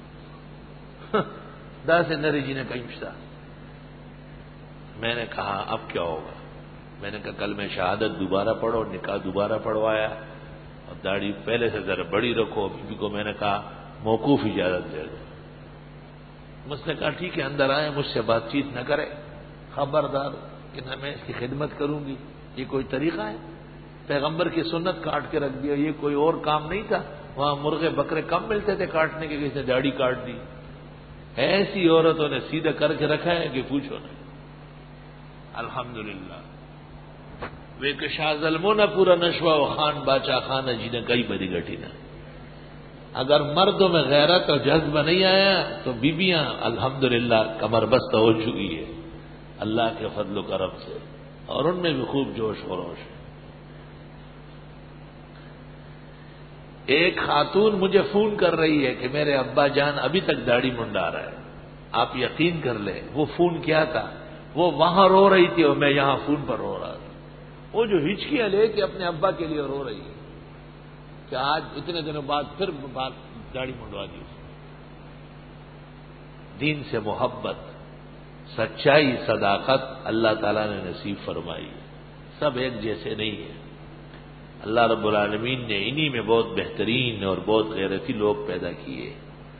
[SPEAKER 1] دا سے نری جی نے کہیں میں نے کہا اب کیا ہوگا؟ میں نے کہا کل میں شہادت دوبارہ پڑھو، نکاح دوبارہ پڑھوایا، اور داڑھی پہلے سے ذرا بڑی رکھو۔ بیوی کو میں نے کہا موقوف اجازت دے دو۔ مجھ نے کہا ٹھیک ہے اندر آئے، مجھ سے بات چیت نہ کرے، خبردار کہ نہ میں اس کی خدمت کروں گی۔ یہ کوئی طریقہ ہے؟ پیغمبر کی سنت کاٹ کے رکھ دیا، یہ کوئی اور کام نہیں تھا؟ وہاں مرغے بکرے کم ملتے تھے کاٹنے کے، کسی نے داڑھی کاٹ دی۔ ایسی عورتوں نے سیدھا کر کے رکھا ہے کہ پوچھو نہیں۔ الحمدللہ وہ کہ شاہ ظلموں نہ پورا نشوا و خان باچا خانہ جی نے کئی بری گٹی نہ۔ اگر مردوں میں غیرت اور جذبہ نہیں آیا تو بیویاں الحمدللہ کمر بست ہو چکی ہے اللہ کے فضل و کرم سے، اور ان میں بھی خوب جوش و روش ہے۔ ایک خاتون مجھے فون کر رہی ہے کہ میرے ابا جان ابھی تک داڑھی منڈا رہا ہے، آپ یقین کر لیں وہ فون کیا تھا، وہ وہاں رو رہی تھی اور میں یہاں فون پر رو رہا تھا۔ وہ جو ہچکیاں لے کے اپنے ابا کے لیے رو رہی ہے کہ آج اتنے دنوں بعد پھر داڑھی منڈوا دی۔ دین سے محبت، سچائی، صداقت اللہ تعالیٰ نے نصیب فرمائی، سب ایک جیسے نہیں ہے۔ اللہ رب العالمین نے انہی میں بہت بہترین اور بہت غیرتی لوگ پیدا کیے۔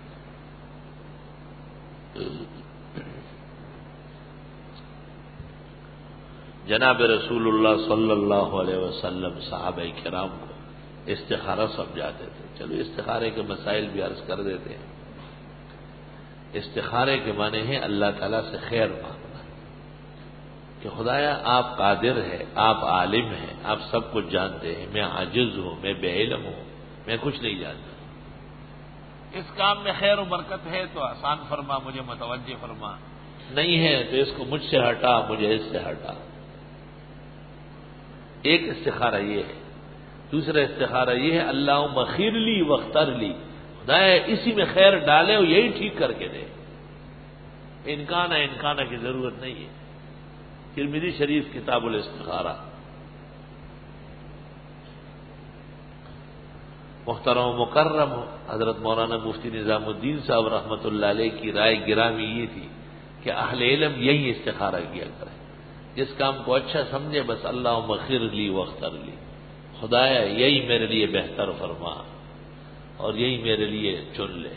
[SPEAKER 1] جناب رسول اللہ صلی اللہ علیہ وسلم صحابہ کرام کو استخارہ سمجھاتے تھے۔ چلو استخارے کے مسائل بھی عرض کر دیتے ہیں۔ استخارے کے معنی ہے اللہ تعالیٰ سے خیر مانگنا کہ خدایا آپ قادر ہے، آپ عالم ہیں، آپ سب کچھ جانتے ہیں، میں عاجز ہوں، میں بے علم ہوں، میں کچھ نہیں جانتا، اس کام میں خیر و برکت ہے تو آسان فرما، مجھے متوجہ فرما، نہیں ہے تو اس کو مجھ سے ہٹا، مجھے اس سے ہٹا۔ ایک استخارہ یہ ہے۔ دوسرا استخارہ یہ ہے اللہم خیر لی واختر لی، خدایا اسی میں خیر ڈالے اور یہی ٹھیک کر کے دے، انکانہ کی ضرورت نہیں ہے۔ ترمذی شریف کتاب الاستخارہ۔ محترم و مکرم حضرت مولانا مفتی نظام الدین صاحب رحمۃ اللہ علیہ کی رائے گرامی یہ تھی کہ اہل علم یہی استخارہ کیا کرے، جس کام کو اچھا سمجھے بس اللہم خیر لی واختر لی، خدایا یہی میرے لیے بہتر فرما اور یہی میرے لیے چن لے۔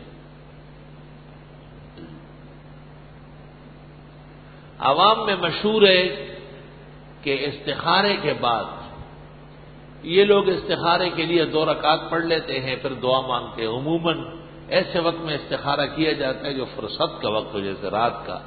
[SPEAKER 1] عوام میں مشہور ہے کہ استخارے کے بعد یہ لوگ استخارے کے لیے 2 رکعت پڑھ لیتے ہیں، پھر دعا مانگتے ہیں۔ عموماً ایسے وقت میں استخارہ کیا جاتا ہے جو فرصت کا وقت ہو، جیسے رات کا۔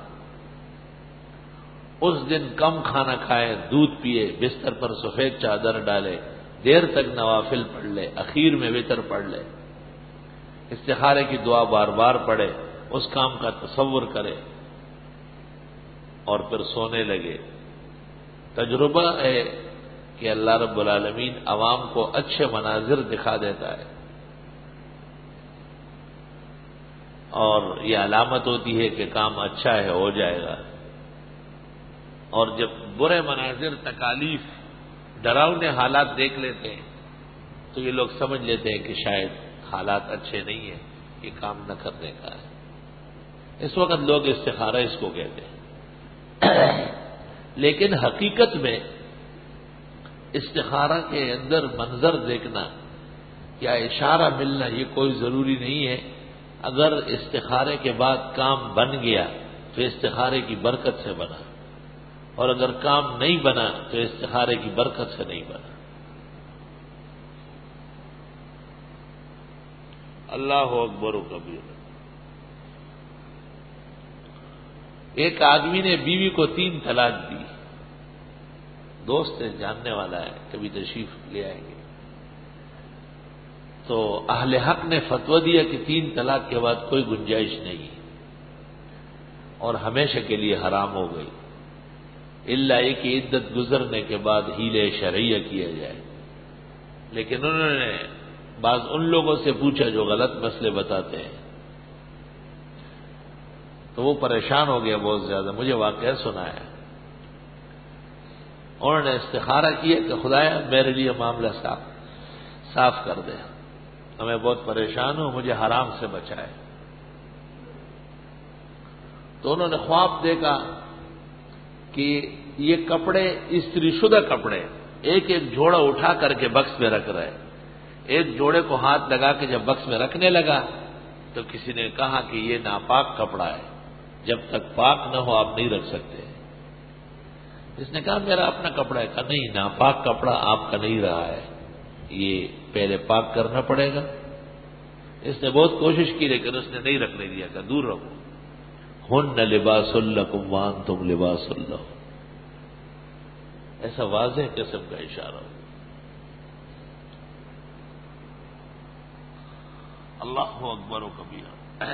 [SPEAKER 1] اس دن کم کھانا کھائے، دودھ پیے، بستر پر سفید چادر ڈالے، دیر تک نوافل پڑھ لے، اخیر میں وتر پڑھ لے، استخارے کی دعا بار بار پڑھے، اس کام کا تصور کرے اور پھر سونے لگے۔ تجربہ ہے کہ اللہ رب العالمین عوام کو اچھے مناظر دکھا دیتا ہے، اور یہ علامت ہوتی ہے کہ کام اچھا ہے، ہو جائے گا۔ اور جب برے مناظر، تکالیف، ڈراؤنے حالات دیکھ لیتے ہیں تو یہ لوگ سمجھ لیتے ہیں کہ شاید حالات اچھے نہیں ہیں، یہ کام نہ کرنے کا ہے۔ اس وقت لوگ استخارہ اس کو کہتے ہیں۔ لیکن حقیقت میں استخارہ کے اندر منظر دیکھنا یا اشارہ ملنا یہ کوئی ضروری نہیں ہے۔ اگر استخارے کے بعد کام بن گیا تو استخارے کی برکت سے بنا، اور اگر کام نہیں بنا تو استخارے کی برکت سے نہیں بنا۔ اللہ اکبر و کبیر۔ ایک آدمی نے بیوی کو 3 طلاق دی، دوست ہے، جاننے والا ہے، کبھی تشریف لے آئیں گے۔ تو اہل حق نے فتویٰ دیا کہ 3 طلاق کے بعد کوئی گنجائش نہیں اور ہمیشہ کے لیے حرام ہو گئی، الا یہ کہ عدت گزرنے کے بعد حیلہ شرعیہ کیا جائے۔ لیکن انہوں نے بعض ان لوگوں سے پوچھا جو غلط مسئلے بتاتے ہیں، تو وہ پریشان ہو گیا بہت زیادہ، مجھے واقعہ سنایا۔ انہوں نے استخارہ کیا کہ خدایا میرے لیے معاملہ صاف کر دے، میں بہت پریشان ہوں، مجھے حرام سے بچائے۔ تو انہوں نے خواب دیکھا کہ یہ کپڑے، استری شدہ کپڑے، ایک ایک جوڑا اٹھا کر کے بکس میں رکھ رہے، ایک جوڑے کو ہاتھ لگا کے جب بکس میں رکھنے لگا تو کسی نے کہا کہ یہ ناپاک کپڑا ہے، جب تک پاک نہ ہو آپ نہیں رکھ سکتے۔ اس نے کہا میرا اپنا کپڑا ہے، کہا نہیں، ناپاک کپڑا آپ کا نہیں رہا ہے، یہ پہلے پاک کرنا پڑے گا۔ اس نے بہت کوشش کی لیکن اس نے نہیں رکھنے دیا، کہ دور رکھو۔ ہن لباس لکم وانتم لباس لہم، ایسا واضح قسم کا اشارہ ہو۔ اللہ اکبر و کبیرہ۔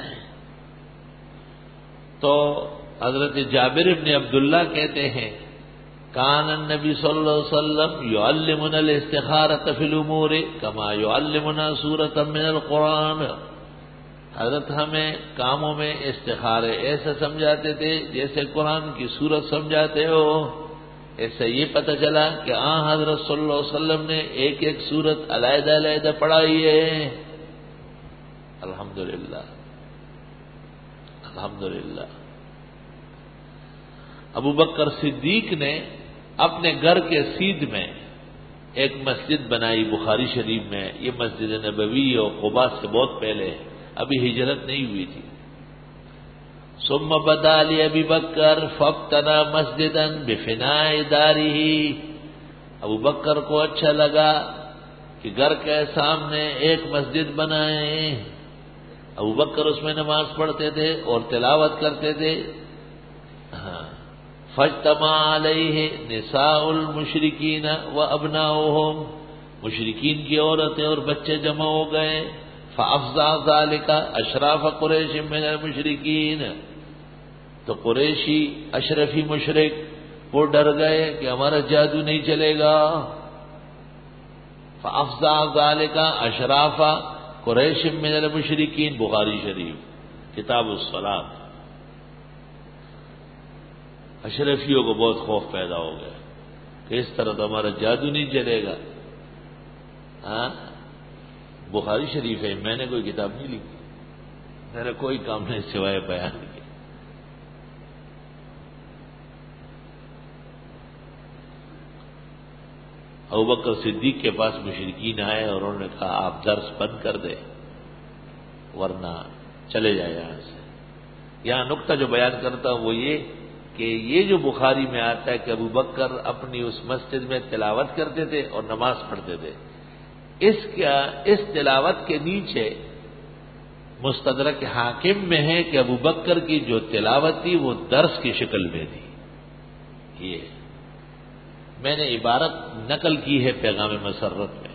[SPEAKER 1] تو حضرت جابر بن عبداللہ کہتے ہیں کان النبی صلی اللہ علیہ وسلم یعلمنا الاستخارۃ فی الامور کما یعلمنا سورۃ من القرآن، حضرت ہمیں کاموں میں استخارے ایسا سمجھاتے تھے جیسے قرآن کی سورت سمجھاتے ہو۔ ایسا یہ پتہ چلا کہ حضرت صلی اللہ علیہ وسلم نے ایک ایک سورت علیحدہ علیحدہ پڑھائی ہے۔ الحمدللہ الحمدللہ۔ ابو بکر صدیق نے اپنے گھر کے سیدھ میں ایک مسجد بنائی بخاری شریف میں، یہ مسجد نبوی اور قباء سے بہت پہلے، ابھی ہجرت نہیں ہوئی تھی۔ ثم بدا لابی بکر فابتنى مسجدا بفناء داره، ابو بکر کو اچھا لگا کہ گھر کے سامنے ایک مسجد بنائیں۔ ابو بکر اس میں نماز پڑھتے تھے اور تلاوت کرتے تھے۔ فاجتمع علیہ نساء المشرکین وابناؤہم، مشرکین کی عورتیں اور بچے جمع ہو گئے۔ فافزع ذلک اشراف قریش من المشرکین، تو قریشی اشرفی مشرک وہ ڈر گئے کہ ہمارا جادو نہیں چلے گا۔ فافزع ذلک اشراف قریش من المشرکین، بخاری شریف کتاب الصلاۃ۔ اشرفیوں کو بہت خوف پیدا ہو گیا کہ اس طرح تو ہمارا جادو نہیں چلے گا۔ بخاری شریف ہے، میں نے کوئی کتاب نہیں لکھی، میرا کوئی کام نہیں سوائے بیان کیا۔ ابوبکر صدیق کے پاس مشرکین آئے اور انہوں نے کہا آپ درس بند کر دیں ورنہ چلے جائے یہاں سے۔ یہاں نقطہ جو بیان کرتا ہوں وہ یہ کہ یہ جو بخاری میں آتا ہے کہ ابو بکر اپنی اس مسجد میں تلاوت کرتے تھے اور نماز پڑھتے تھے، اس تلاوت کے نیچے مستدرک حاکم میں ہے کہ ابو بکر کی جو تلاوت تھی وہ درس کی شکل میں تھی۔ یہ میں نے عبارت نقل کی ہے پیغام مسرت میں۔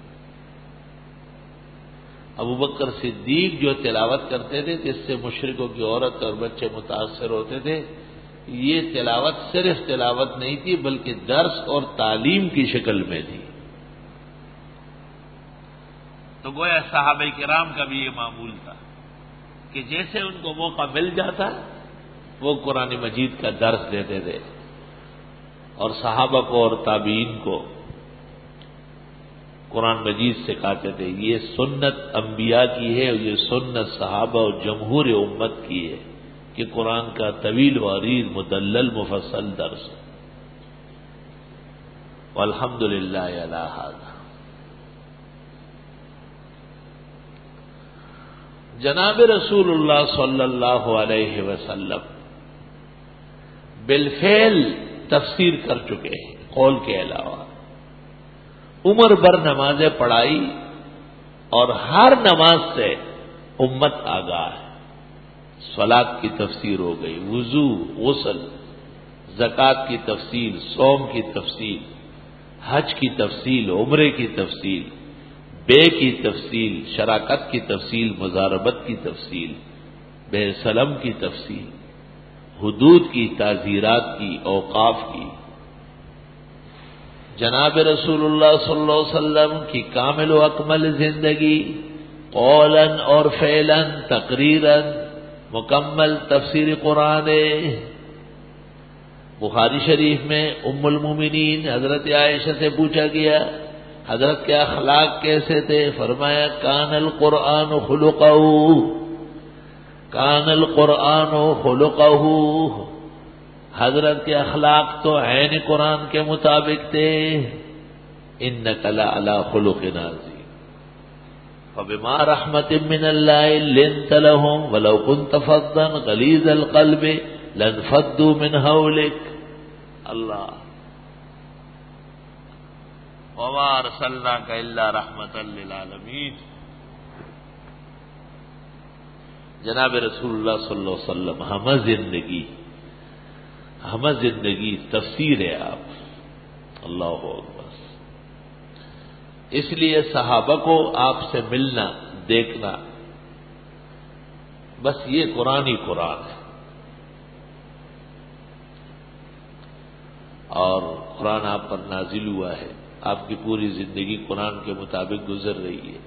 [SPEAKER 1] ابو بکر صدیق جو تلاوت کرتے تھے جس سے مشرکوں کی عورت اور بچے متاثر ہوتے تھے، یہ تلاوت صرف تلاوت نہیں تھی بلکہ درس اور تعلیم کی شکل میں تھی۔ تو گویا صحابہ کرام کا بھی یہ معمول تھا کہ جیسے ان کو موقع مل جاتا وہ قرآن مجید کا درس دیتے تھے اور صحابہ کو اور تابعین کو قرآن مجید سکھاتے تھے۔ یہ سنت انبیاء کی ہے اور یہ سنت صحابہ اور جمہور امت کی ہے کہ قرآن کا طویل و عریض مدلل مفصل درس۔ والحمدللہ علی ھذا۔ جناب رسول اللہ صلی اللہ علیہ وسلم بالفعل تفسیر کر چکے ہیں قول کے علاوہ، عمر بھر نمازیں پڑھائی اور ہر نماز سے امت آگاہ ہے۔ صلاۃ کی تفسیر ہو گئی، وضو، غسل، زکوٰۃ کی تفصیل، صوم کی تفصیل، حج کی تفصیل، عمرے کی تفصیل، بے کی تفصیل، شراکت کی تفصیل، مضاربت کی تفصیل، بے سلم کی تفصیل، حدود کی، تعزیرات کی، اوقاف کی، جناب رسول اللہ صلی اللہ علیہ وسلم کی کامل و اکمل زندگی، قولاً اور فعلاً، تقریراً، مکمل تفسیر قرآن۔ بخاری شریف میں ام المومنین حضرت عائشہ سے پوچھا گیا حضرت کے اخلاق کیسے تھے؟ فرمایا کان القرآن خلقہ، کان القرآن خلقہ، حضرت کے اخلاق تو عین قرآن کے مطابق تھے۔ انک لعلی خلق عظیم فبما رحمت من اللہ لنت لهم ولو كنت فظا غلیظ القلب لانفضوا من حولک۔ اللہ وما ارسلناک الا رحمتا للعالمین۔ جناب رسول اللہ صلی اللہ علیہ وسلم ہمہ زندگی تفسیر ہے آپ، اللہ اکبر۔ اس لیے صحابہ کو آپ سے ملنا، دیکھنا، بس یہ قرآن ہی قرآن ہے، اور قرآن آپ پر نازل ہوا ہے، آپ کی پوری زندگی قرآن کے مطابق گزر رہی ہے۔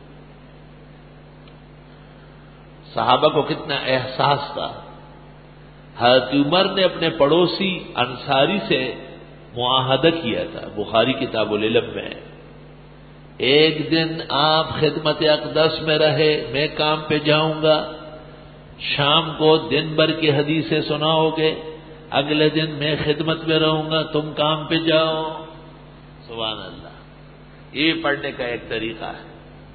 [SPEAKER 1] صحابہ کو کتنا احساس تھا۔ حضرت عمر نے اپنے پڑوسی انصاری سے معاہدہ کیا تھا، بخاری کتاب العلم میں، ایک دن آپ خدمت اقدس میں رہے، میں کام پہ جاؤں گا، شام کو دن بھر کی حدیثیں سناؤ گے، اگلے دن میں خدمت میں رہوں گا، تم کام پہ جاؤ۔ سبحان اللہ، یہ پڑھنے کا ایک طریقہ ہے۔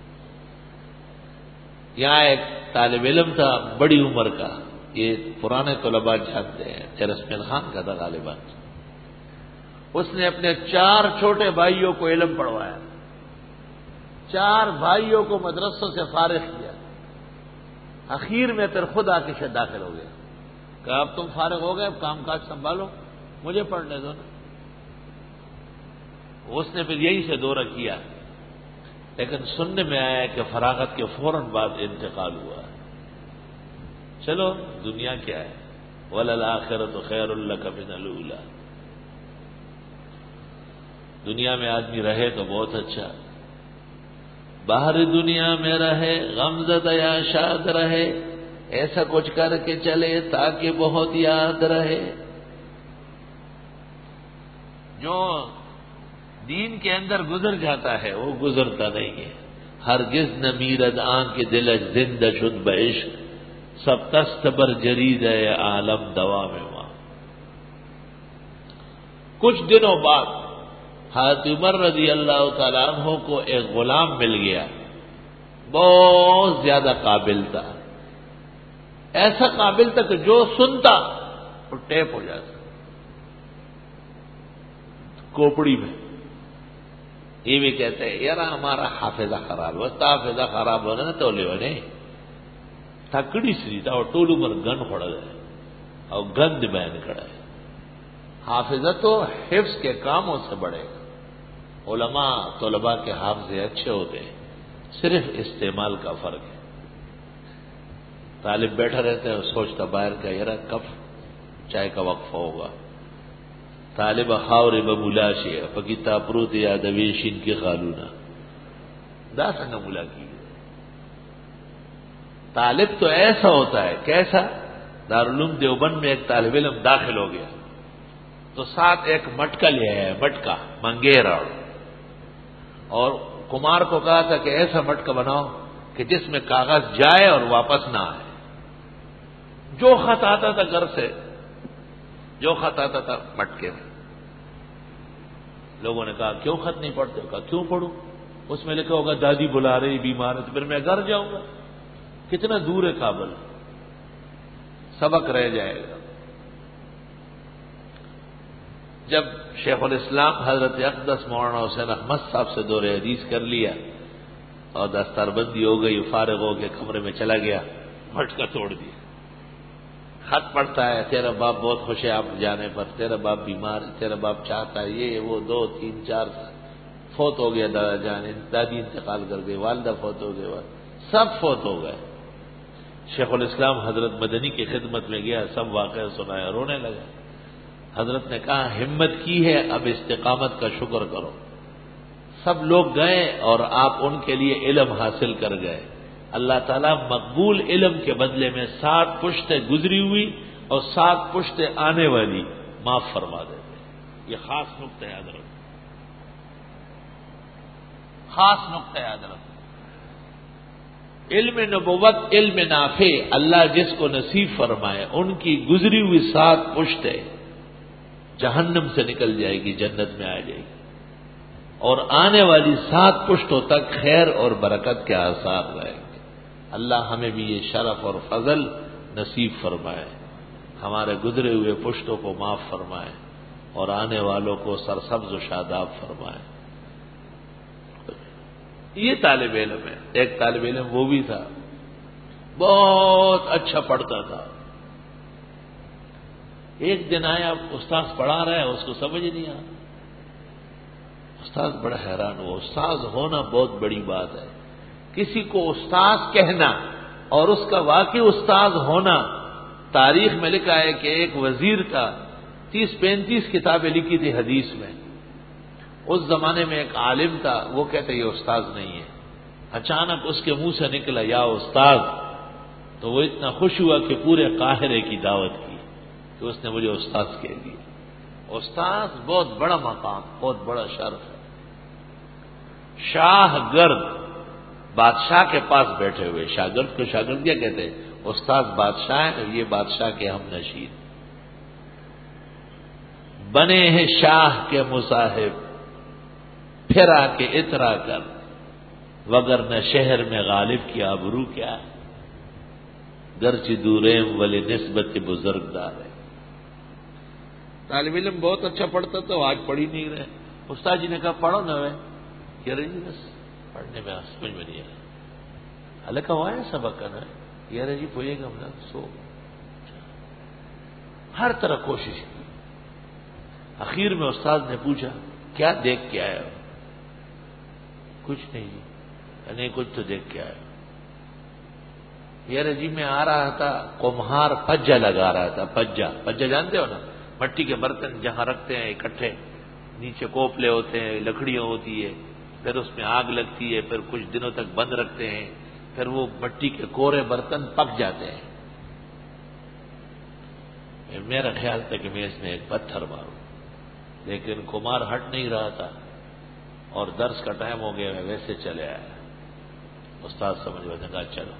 [SPEAKER 1] یہاں ایک طالب علم تھا بڑی عمر کا، یہ پرانے طلباء جانتے ہیں، جرسمین خان کا تھا غالباً، اس نے اپنے 4 چھوٹے بھائیوں کو علم پڑھوایا، 4 بھائیوں کو مدرسوں سے فارغ کیا، اخیر میں پھر خود آ کے شاید داخل ہو گیا، کہ اب تم فارغ ہو گئے، اب کام کاج سنبھالو، مجھے پڑھنے دو نا۔ اس نے پھر یہی سے دورہ کیا، لیکن سننے میں آیا کہ فراغت کے فوراً بعد انتقال ہوا۔ چلو دنیا کیا ہے، وَلَلْآخِرَةُ خَيْرٌ لَكَ مِنَ الْأُولَىٰ، دنیا میں آدمی رہے تو بہت اچھا، باہر دنیا میں رہے غمزدہ یا شاد رہے، ایسا کچھ کر کے چلے تاکہ بہت یاد رہے۔ جو دین کے اندر گزر جاتا ہے وہ گزرتا نہیں ہے۔ ہرگز نہ میرد آنکھ کے دلش زندہ شد بعشق، سب تست بر جرید ہے عالم دوا میں ماں۔ کچھ دنوں بعد حضرت عمر رضی اللہ تعالیٰ عنہ کو ایک غلام مل گیا، بہت زیادہ قابل تھا، ایسا قابل تھا کہ جو سنتا وہ ٹیپ ہو جاتا کوپڑی میں۔ یہ بھی کہتے ہیں یار ہمارا حافظہ خراب ہے، حافظہ خراب ہونا نا تو لے تھکڑی سی تھا اور ٹول عمر گن کھڑا ہے اور گند بین کھڑا ہے۔ حافظہ تو حفظ کے کاموں سے بڑھے گا، علماء طلباء کے حافظے اچھے ہوتے ہیں، صرف استعمال کا فرق ہے۔ طالب بیٹھا رہتا ہے اور سوچتا باہر کا یار کب چائے کا وقفہ ہوگا، طالب خاور بملاشی پکیتا پروت یا دویشین کی خالونا دا سنگ ملا کی۔ طالب تو ایسا ہوتا ہے، کیسا؟ دارالعلوم دیوبند میں ایک طالب علم داخل ہو گیا تو ساتھ ایک مٹکا لے آیا، مٹکا منگیرا، اور کمار کو کہا تھا کہ ایسا مٹکا بناؤ کہ جس میں کاغذ جائے اور واپس نہ آئے۔ جو خط آتا تھا گھر سے، جو خط آتا تھا مٹکے میں۔ لوگوں نے کہا کیوں خط نہیں پڑھتے؟ کہا کیوں پڑھوں، اس میں لکھا ہوگا دادی بلا رہی، بیمار ہے، تو پھر میں گھر جاؤں گا، کتنا دور ہے کابل، سبق رہ جائے گا۔ جب شیخ الاسلام حضرت اقدس مولانا حسین احمد صاحب سے دور حدیث کر لیا اور دستار بندی ہو گئی، فارغ ہو کے کمرے میں چلا گیا، مٹکا توڑ دیا، خط پڑھتا ہے تیرا باپ بہت خوش ہے آپ جانے پر، تیرا باپ بیمار ہے، تیرا باپ چاہتا ہے یہ وہ 2 3 4 فوت ہو گیا دادا جان، دادی انتقال کر گئی، والدہ فوت ہو گئے، سب فوت ہو گئے۔ شیخ الاسلام حضرت مدنی کی خدمت میں گیا، سب واقعہ سنایا، رونے لگا۔ حضرت نے کہا ہمت کی ہے، اب استقامت کا شکر کرو۔ سب لوگ گئے اور آپ ان کے لیے علم حاصل کر گئے۔ اللہ تعالیٰ مقبول علم کے بدلے میں 7 پشتیں گزری ہوئی اور 7 پشتیں آنے والی معاف فرما دیتے۔ یہ خاص نقطہ یاد رکھو، خاص نقطہ یاد رکھو۔ علم نبوت، علم نافع اللہ جس کو نصیب فرمائے، ان کی گزری ہوئی 7 پشتیں جہنم سے نکل جائے گی، جنت میں آ جائے گی، اور آنے والی 7 پشتوں تک خیر اور برکت کے آثار رہیں گے۔ اللہ ہمیں بھی یہ شرف اور فضل نصیب فرمائے، ہمارے گزرے ہوئے پشتوں کو معاف فرمائے اور آنے والوں کو سرسبز و شاداب فرمائے۔ یہ طالب علم ہے، ایک طالب علم وہ بھی تھا، بہت اچھا پڑھتا تھا۔ ایک دن آیا، استاذ پڑھا رہا ہے، اس کو سمجھ نہیں آیا۔ استاذ بڑا حیران ہوا، استاذ ہونا بہت بڑی بات ہے، کسی کو استاذ کہنا اور اس کا واقعی استاذ ہونا۔ تاریخ میں لکھا ہے کہ ایک وزیر کا 30-35 کتابیں لکھی تھی حدیث میں۔ اس زمانے میں ایک عالم تھا، وہ کہتے یہ استاذ نہیں ہے۔ اچانک اس کے منہ سے نکلا یا استاذ، تو وہ اتنا خوش ہوا کہ پورے قاہرے کی دعوت کی کہ اس نے مجھے استاذ کہہ دیا۔ استاذ بہت بڑا مقام، بہت بڑا شرف ہے۔ شاہ گرد بادشاہ کے پاس بیٹھے ہوئے، شاگرد کو شاگرد کیا کہتے ہیں؟ استاذ بادشاہ ہے، یہ بادشاہ کے ہم نشین بنے ہیں، شاہ کے مصاحب پھرا کے اترا کر، وگرنہ شہر میں غالب کی آبرو کیا ہے، گرچہ دوریم ولی نسبت بزرگ دار ہے۔ طالب علم بہت اچھا پڑھتا تھا، آج پڑھ ہی نہیں رہے۔ استاد جی نے کہا پڑھو نا، کہہ رہے جی بس پڑھنے میں سمجھ میں نہیں آیا، ہلکا ہوا ہے سبق کا نا، کہہ رہے جی پوئے گا نا، سو ہر طرح کوشش کی۔ اخیر میں استاد نے پوچھا کیا دیکھ کے آیا ہو؟ کچھ نہیں جی، نہیں کچھ تو دیکھ کے آیا۔ یار جی میں آ رہا تھا، کمہار پجا لگا رہا تھا، پجا جانتے ہو نا، مٹی کے برتن جہاں رکھتے ہیں اکٹھے، نیچے کوپلے ہوتے ہیں، لکڑیاں ہوتی ہے، پھر اس میں آگ لگتی ہے، پھر کچھ دنوں تک بند رکھتے ہیں، پھر وہ مٹی کے کورے برتن پک جاتے ہیں۔ میرا خیال تھا کہ میں اس میں ایک پتھر ماروں، لیکن کمار ہٹ نہیں رہا تھا اور درس کا ٹائم ہو گیا، میں ویسے چلے آیا۔ استاد سمجھ میں کہا چلو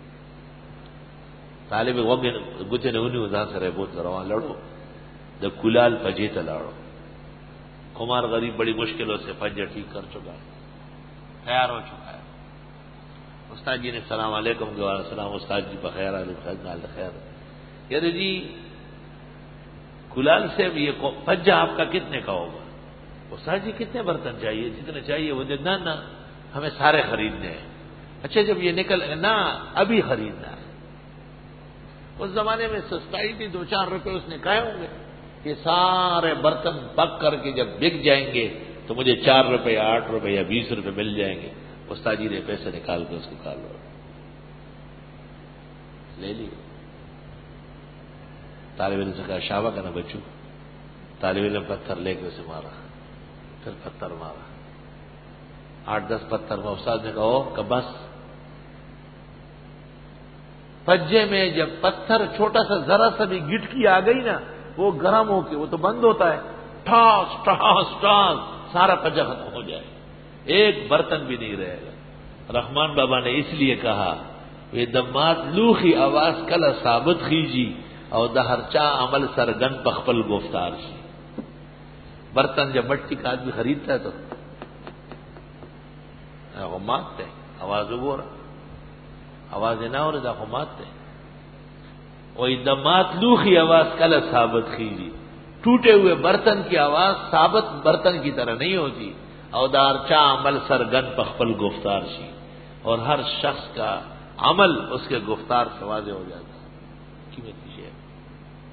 [SPEAKER 1] طالب گچے نے انہیں ادھر سے رہے بہت رواں لڑو جب کلال پجیتا لاڑو۔ کمار غریب بڑی مشکلوں سے پنجہ ٹھیک کر چکا ہے، تیار ہو چکا ہے۔ استاد جی نے السلام علیکم کے وعلیکم السلام، استاد جی بخیر خیر، یار جی کلال سے یہ پنجہ آپ کا کتنے کا ہوگا؟ استاد جی کتنے برتن چاہیے؟ جتنے چاہیے وہ دینا نا، ہمیں سارے خریدنے ہیں۔ اچھا جب یہ نکل نا ابھی خریدنا ہے۔ اس زمانے میں سسٹائی بھی 2-4 روپے اس نے کہے ہوں گے کہ سارے برتن پک کر کے جب بک جائیں گے تو مجھے 4 روپے یا 8 روپے یا 20 روپے مل جائیں گے۔ استاد جی نے پیسے نکال کے اس کو کہا لو لے لیے۔ طالب علم سے کہا شابہ کا نا بچو، طالب علم پتھر لے کے اسے مارا، پھر پتھر مارا 8-10 پتھر میں۔ استاد نے کہا کہ بس پجے میں جب پتھر چھوٹا سا ذرا سا بھی گٹکی آ گئی نا، وہ گرم ہو کے وہ تو بند ہوتا ہے، ٹھاس ٹھاس ٹھاس سارا پجا ختم ہو جائے، ایک برتن بھی نہیں رہے گا۔ رحمان بابا نے اس لیے کہا یہ دمات لوخی آواز کلا ثابت خیجی اور دہرچا عمل سرگن پخپل گفتار سی۔ برتن جب مٹی کا آدمی خریدتا ہے تو ماتتے آواز وہ رہا، آواز نہ ہو رہا تھا ماتتے، وہی دمات لوخی آواز کلا ثابت خیجی، ٹوٹے ہوئے برتن کی آواز ثابت برتن کی طرح نہیں ہوتی، اور دارچا عمل سرگن پخپل گفتار سی، اور ہر شخص کا عمل اس کے گفتار سے واضح ہو جاتا ہے۔ قیمتی شے،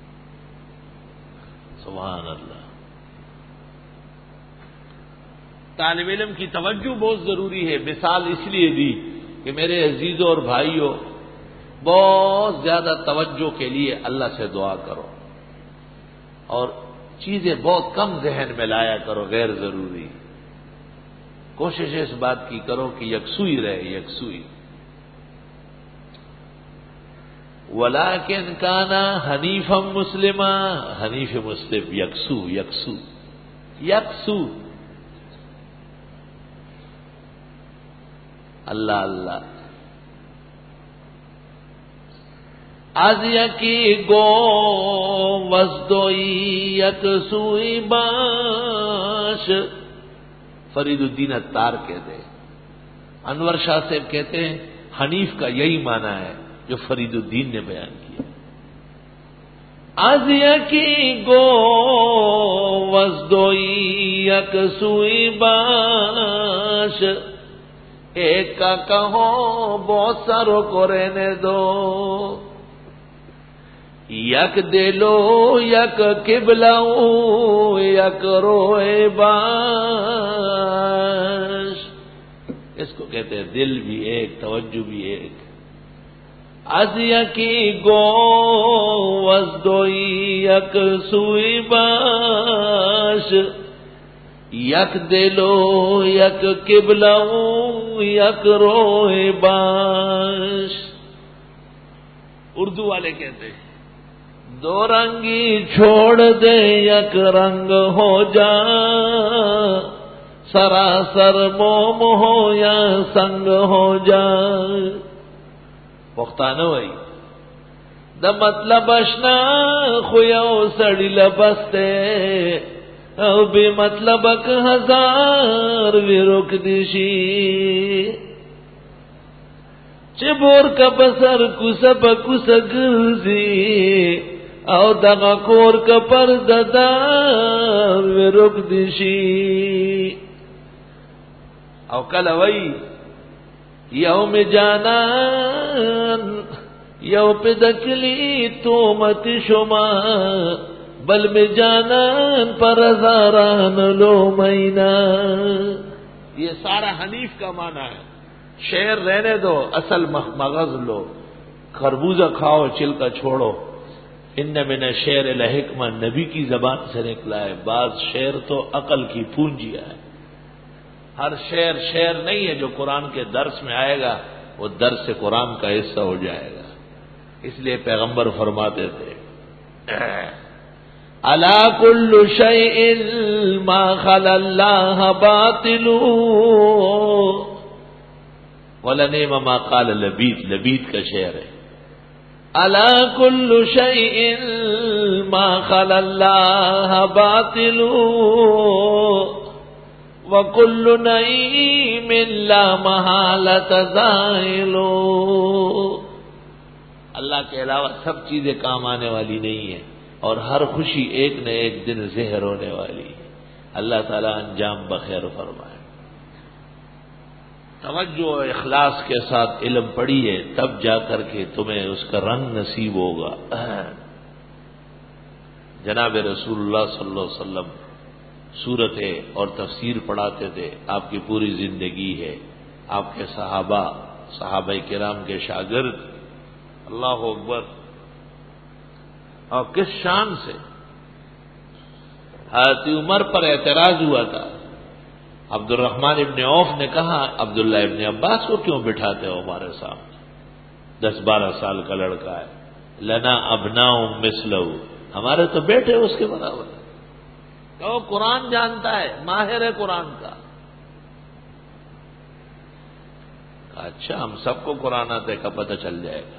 [SPEAKER 1] سبحان اللہ۔ طالب علم کی توجہ بہت ضروری ہے. مثال اس لیے دی کہ میرے عزیزوں اور بھائیوں، بہت زیادہ توجہ کے لیے اللہ سے دعا کرو اور چیزیں بہت کم ذہن میں لایا کرو غیر ضروری. کوشش اس بات کی کرو کہ یکسوئی رہے، یکسوئی. وَلَٰكِنْ كَانَ حَنِيفًا مُسْلِمًا، حنیف مسلم، یکسو یکسو یکسو. اللہ اللہ. از یکی گو وزدوئی یکسوئی باش. فرید الدین عطار کہتے ہیں، انور شاہ صاحب کہتے ہیں حنیف کا یہی معنی ہے جو فرید الدین نے بیان کیا. از یکی گو وزدوئی یکسوئی باش. ایک کا کہو بہت ساروں کو رہنے دو. یک دلو یک قبلہ یک روئے باش. اس کو کہتے ہیں دل بھی ایک، توجہ بھی ایک. از یکی گو وزدوئی یک سوئی باش. یک دلو یک قبلہ یک روئے باش. اردو والے کہتے ہیں دو رنگی چھوڑ دے یک رنگ ہو جا. سراسر موم ہو یا سنگ ہو جا. پختانو وئی دا مطلب اشنا خویو سڑی لبستے او بے مطلبک ہزار وی رک دیشی. چبور کا بسر کسب کس گرزی او دغا کور کا پرددار وی رک دیشی. او کلوئی یوم جانان یو پدکلی تو مت شما بل میں جانان پر ہزاران لو مہینہ. یہ سارا حنیف کا معنی ہے. شعر رہنے دو، اصل مغز لو. خربوزہ کھاؤ، چلکا چھوڑو. ان من الشعر لحکمہ نبی کی زبان سے نکلا ہے. بعض شعر تو عقل کی پونجیاں ہے. ہر شعر شعر نہیں ہے جو قرآن کے درس میں آئے گا وہ درس قرآن کا حصہ ہو جائے گا. اس لیے پیغمبر فرماتے تھے الا کل شیء ما خلا اللہ باطل ولنعم ما قال لبید. لبید کا شعر ہے. الا کل شیء ما خلا اللہ باطل وَكُلُّ نَعِيمٍ لَا مَحَالَةَ زَائِلٌ. اللہ کے علاوہ سب چیزیں کام آنے والی نہیں ہیں اور ہر خوشی ایک نہ ایک دن زہر ہونے والی ہے. اللہ تعالی انجام بخیر فرمائے. توجہ و اخلاص کے ساتھ علم پڑھیے تب جا کر کے تمہیں اس کا رنگ نصیب ہوگا. جناب رسول اللہ صلی اللہ علیہ وسلم سورت ہے اور تفسیر پڑھاتے تھے. آپ کی پوری زندگی ہے. آپ کے صحابہ کرام کے شاگرد. اللہ اکبر. اور کس شان سے حضرت عمر پر اعتراض ہوا تھا. عبد الرحمن ابن عوف نے کہا عبداللہ ابن عباس کو کیوں بٹھاتے ہو ہمارے سامنے؟ 10-12 سال کا لڑکا ہے. لنا ابناء مثلہ، ہمارے تو بیٹے اس کے برابر. وہ قرآن جانتا ہے، ماہر ہے قرآن کا. اچھا ہم سب کو قرآن آتے کا پتہ چل جائے گا.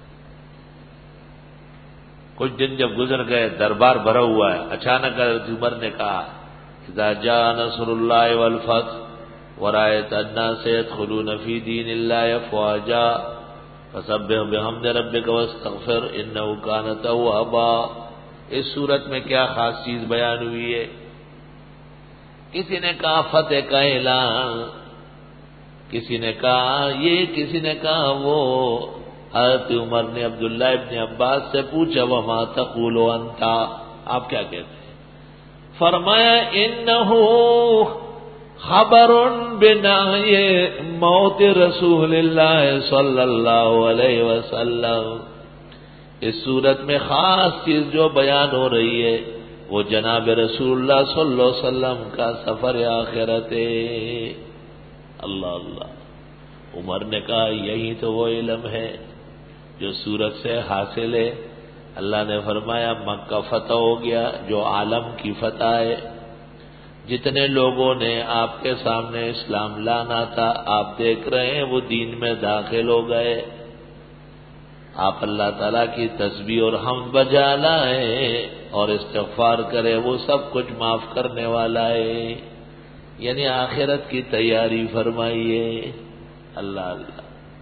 [SPEAKER 1] کچھ دن جب گزر گئے دربار بھرا ہوا ہے. اچانک حضرت عمر نے کہا اذا جاء نصر اللہ والفتح ورأيت الناس يدخلون في دين الله افواجا فسبح بحمد ربك واستغفر انه كان توابا. اس صورت میں کیا خاص چیز بیان ہوئی ہے؟ کسی نے کہا فتح کا اعلان، کسی نے کہا یہ، کسی نے کہا وہ. حضرت عمر نے عبداللہ ابن عباس سے پوچھا وما تقول انت، آپ کیا کہتے ہیں؟ فرمایا انہ خبر بنائے موت رسول اللہ صلی اللہ علیہ وسلم. اس صورت میں خاص چیز جو بیان ہو رہی ہے وہ جناب رسول اللہ صلی اللہ علیہ وسلم کا سفر آخرت ہے. اللہ اللہ. عمر نے کہا یہی تو وہ علم ہے جو سورت سے حاصل ہے. اللہ نے فرمایا مکہ فتح ہو گیا جو عالم کی فتح ہے. جتنے لوگوں نے آپ کے سامنے اسلام لانا تھا آپ دیکھ رہے ہیں وہ دین میں داخل ہو گئے. آپ اللہ تعالیٰ کی تسبیح اور حمد بجا لائیں اور استغفار کرے وہ سب کچھ معاف کرنے والا ہے. یعنی آخرت کی تیاری فرمائیے. اللہ اللہ.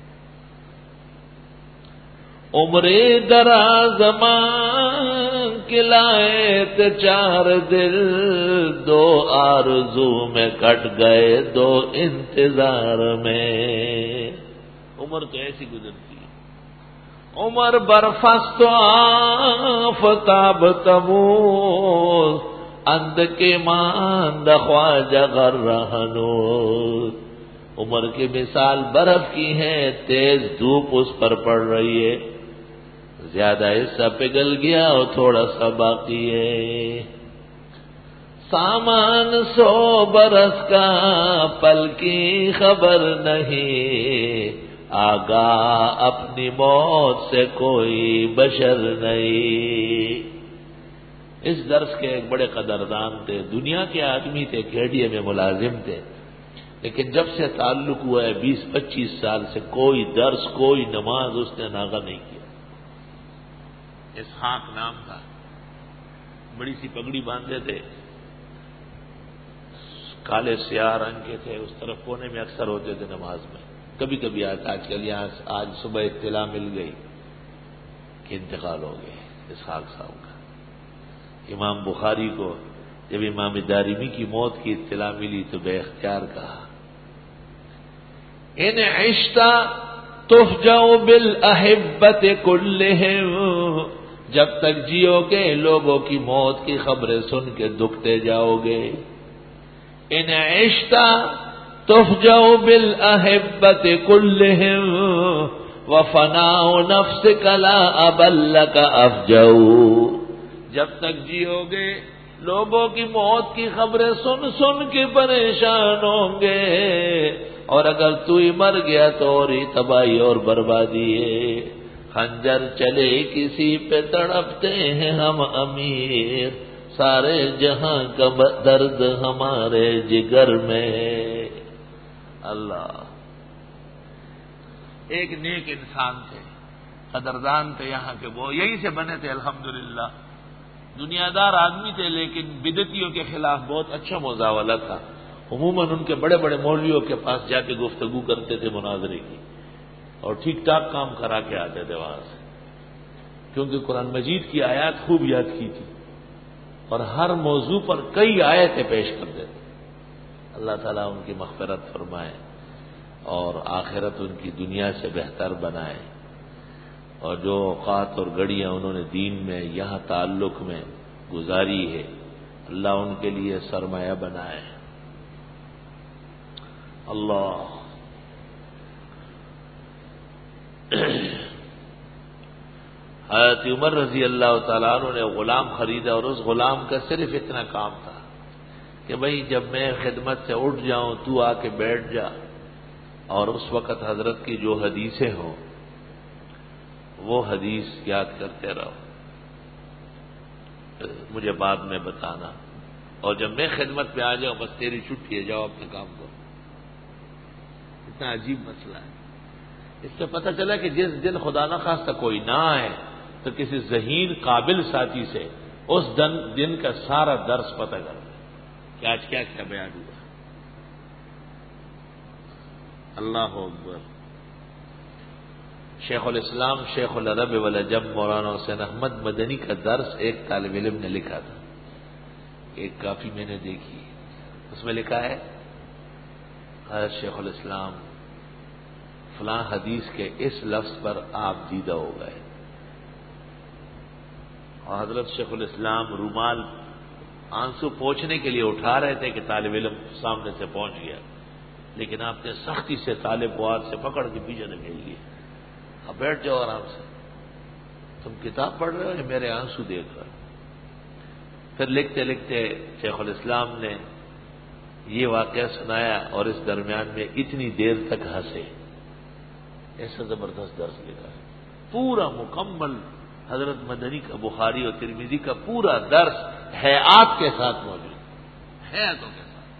[SPEAKER 1] عمر دراز ماں کلائے تو چار دل دو آرزو میں کٹ گئے دو انتظار میں. عمر تو ایسی گزرتی ہے. عمر برفست آفتاب تموز اند کے ماند خواجہ غرہنوز. عمر کی مثال برف کی ہے تیز دھوپ اس پر پڑ رہی ہے زیادہ حصہ پگھل گیا اور تھوڑا سا باقی ہے. سامان 100 برس کا پل کی خبر نہیں آگاہ اپنی موت سے کوئی بشر نہیں. اس درس کے ایک بڑے قدردان تھے. دنیا کے آدمی تھے کھیڑیے میں ملازم تھے لیکن جب سے تعلق ہوا ہے 20-25 سال سے کوئی درس کوئی نماز اس نے ناغہ نہیں کیا. اسحاق نام تھا. بڑی سی پگڑی باندھے تھے کالے سیاہ رنگ کے تھے. اس طرف کونے میں اکثر ہوتے تھے نماز میں. کبھی کبھی آتا. آج کل یہاں آج صبح اطلاع مل گئی کہ انتقال ہو گئے اسحاق صاحب کا. امام بخاری کو جب امام دارمی کی موت کی اطلاع ملی تو بے اختیار کہا ان عشت تفجع بالاحبۃ کلہم. جب تک جیو گے لوگوں کی موت کی خبریں سن کے دکھتے جاؤ گے. ان عشت تفجع بالاحبۃ کلہم وفناء نفسک لا ابلک افجع. جب تک جیو گے لوگوں کی موت کی خبریں سن سن کے پریشان ہوں گے اور اگر تو ہی مر گیا تو اور ہی تباہی اور بربادی ہے. خنجر چلے کسی پہ تڑپتے ہیں ہم امیر سارے جہاں کا درد ہمارے جگر میں. اللہ. ایک نیک انسان تھے قدردان تھے یہاں کے. وہ یہیں سے بنے تھے الحمدللہ. دنیا دار آدمی تھے لیکن بدعتیوں کے خلاف بہت اچھا مزاولہ تھا. عموماً ان کے بڑے بڑے مولویوں کے پاس جا کے گفتگو کرتے تھے مناظرے کی اور ٹھیک ٹھاک کام کرا کے آتے تھے وہاں سے کیونکہ قرآن مجید کی آیات خوب یاد کی تھی اور ہر موضوع پر کئی آیتیں پیش کرتے تھے. اللہ تعالیٰ ان کی مغفرت فرمائے اور آخرت ان کی دنیا سے بہتر بنائے اور جو اوقات اور گھڑیاں انہوں نے دین میں یہاں تعلق میں گزاری ہے اللہ ان کے لیے سرمایہ بنائے. اللہ. حضرت عمر رضی اللہ تعالیٰ عنہ نے غلام خریدا اور اس غلام کا صرف اتنا کام تھا کہ بھئی جب میں خدمت سے اٹھ جاؤں تو آ کے بیٹھ جا اور اس وقت حضرت کی جو حدیثیں ہوں وہ حدیث یاد کرتے رہو مجھے بعد میں بتانا اور جب میں خدمت پہ آ جاؤں بس تیری چھٹی ہے جاؤ اپنے کام کرو. اتنا عجیب مسئلہ ہے. اس سے پتہ چلا کہ جس دن خدا نہ خواستہ کوئی نہ آئے تو کسی ذہین قابل ساتھی سے اس دن کا سارا درس پتہ کر کہ آج کیا کیا بیان ہوا. اللہ اکبر. شیخ الاسلام شیخ العرب والعجم مولانا حسین احمد مدنی کا درس ایک طالب علم نے لکھا تھا. ایک کافی میں نے دیکھی اس میں لکھا ہے حضرت شیخ الاسلام فلاں حدیث کے اس لفظ پر آپ دیدہ ہو گئے اور حضرت شیخ الاسلام رومال آنسو پوچھنے کے لیے اٹھا رہے تھے کہ طالب علم سامنے سے پہنچ گیا، لیکن آپ نے سختی سے طالب کو ہاتھ سے پکڑ کے پیچھے سے بھیج دیا، اب بیٹھ جاؤ آرام سے، تم کتاب پڑھ رہے ہو یا میرے آنسو دیکھ رہے ہو؟ پھر لکھتے لکھتے شیخ الاسلام نے یہ واقعہ سنایا اور اس درمیان میں اتنی دیر تک ہنسے، ایسا زبردست درس لکھا ہے پورا مکمل، حضرت مدنی کا بخاری اور ترمذی کا پورا درس حیات کے ساتھ موجود، حیاتوں کے ساتھ۔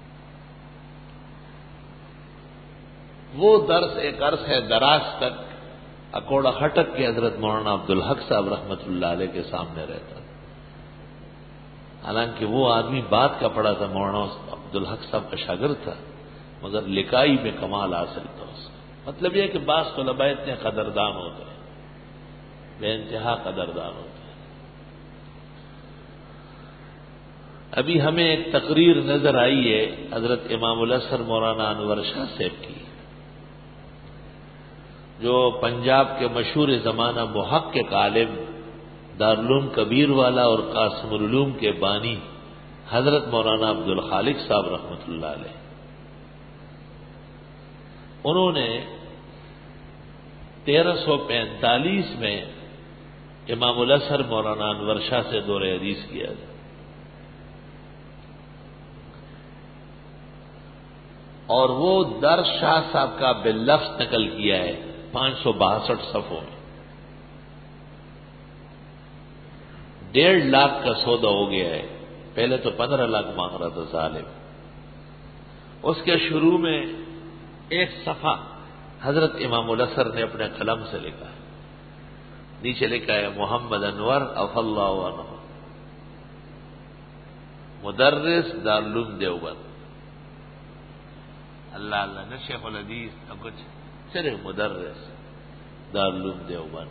[SPEAKER 1] وہ درس ایک عرص ہے دراز تک اکوڑا ہٹک کے حضرت مولانا عبدالحق صاحب رحمۃ اللہ علیہ کے سامنے رہتا تھا، حالانکہ وہ آدمی بات کا پڑا تھا، مولانا عبدالحق صاحب کا شاگرد تھا، مگر لکائی میں کمال حاصل تھا اس کا۔ مطلب یہ کہ بعض طلباء اتنے قدردان ہوتے ہیں، بے انتہا قدردان ہوتے ہیں۔ ابھی ہمیں ایک تقریر نظر آئی ہے حضرت امام الازہر مولانا انور شاہ صاحب کی، جو پنجاب کے مشہور زمانہ محقق عالم، دارالعلوم کبیر والا اور قاسم العلوم کے بانی حضرت مولانا عبد الخالق صاحب رحمۃ اللہ علیہ، انہوں نے 1345 میں امام الازہر مولانا انور شاہ سے دور حدیث کیا تھا، اور وہ درس شاہ صاحب کا باللفظ نقل کیا ہے 562 صفحوں میں۔ 1.5 لاکھ کا سودا ہو گیا ہے، پہلے تو 15 لاکھ مانگ رہا تھا ظالم۔ اس کے شروع میں ایک صفحہ حضرت امام الازہر نے اپنے قلم سے لکھا ہے، نیچے لکھا ہے محمد انور عفا اللہ عنہ، مدرس دارالعلوم دیوبند۔ اللہ اللہ، نہ شیخ الحدیث نہ کچھ، صرف مدرس دارالعلوم دیوبند۔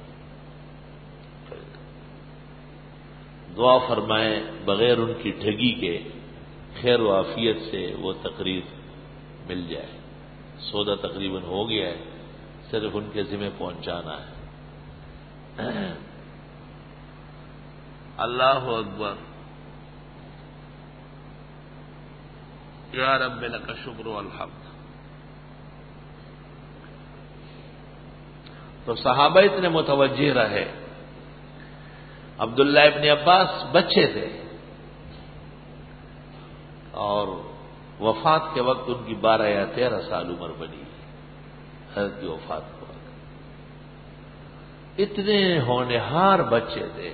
[SPEAKER 1] دعا فرمائیں بغیر ان کی ٹھگی کے خیر و عافیت سے وہ تقریر مل جائے، سودا تقریباً ہو گیا ہے، صرف ان کے ذمہ پہنچانا ہے۔ اللہ اکبر، یا رب لک شکر والحمد۔ تو صحابہ اتنے متوجہ رہے، عبداللہ ابن عباس بچے تھے اور وفات کے وقت ان کی 12 یا 13 سال عمر بنی، حضرت کی وفات کے وقت اتنے ہونہار بچے تھے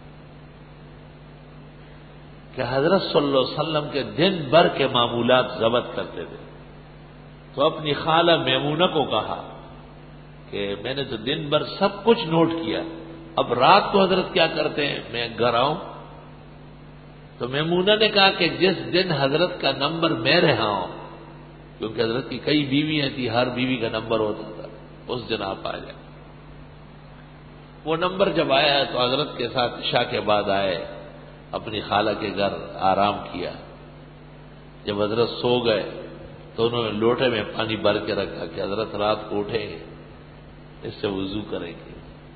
[SPEAKER 1] کہ حضرت صلی اللہ علیہ وسلم کے دن بھر کے معمولات ضبط کرتے تھے، تو اپنی خالہ میمونہ کو کہا کہ میں نے تو دن بھر سب کچھ نوٹ کیا، اب رات کو حضرت کیا کرتے ہیں، میں گھر آؤں؟ تو میمونہ نے کہا کہ جس دن حضرت کا نمبر میں رہا ہوں، کیونکہ حضرت کی کئی بیویاں تھیں، ہر بیوی کا نمبر ہوتا تھا، اس دن آپ آ جائیں۔ وہ نمبر جب آیا تو حضرت کے ساتھ عشاء کے بعد آئے، اپنی خالہ کے گھر آرام کیا۔ جب حضرت سو گئے تو انہوں نے لوٹے میں پانی بھر کے رکھا کہ حضرت رات کو اٹھیں گے، اس سے وضو کریں گے۔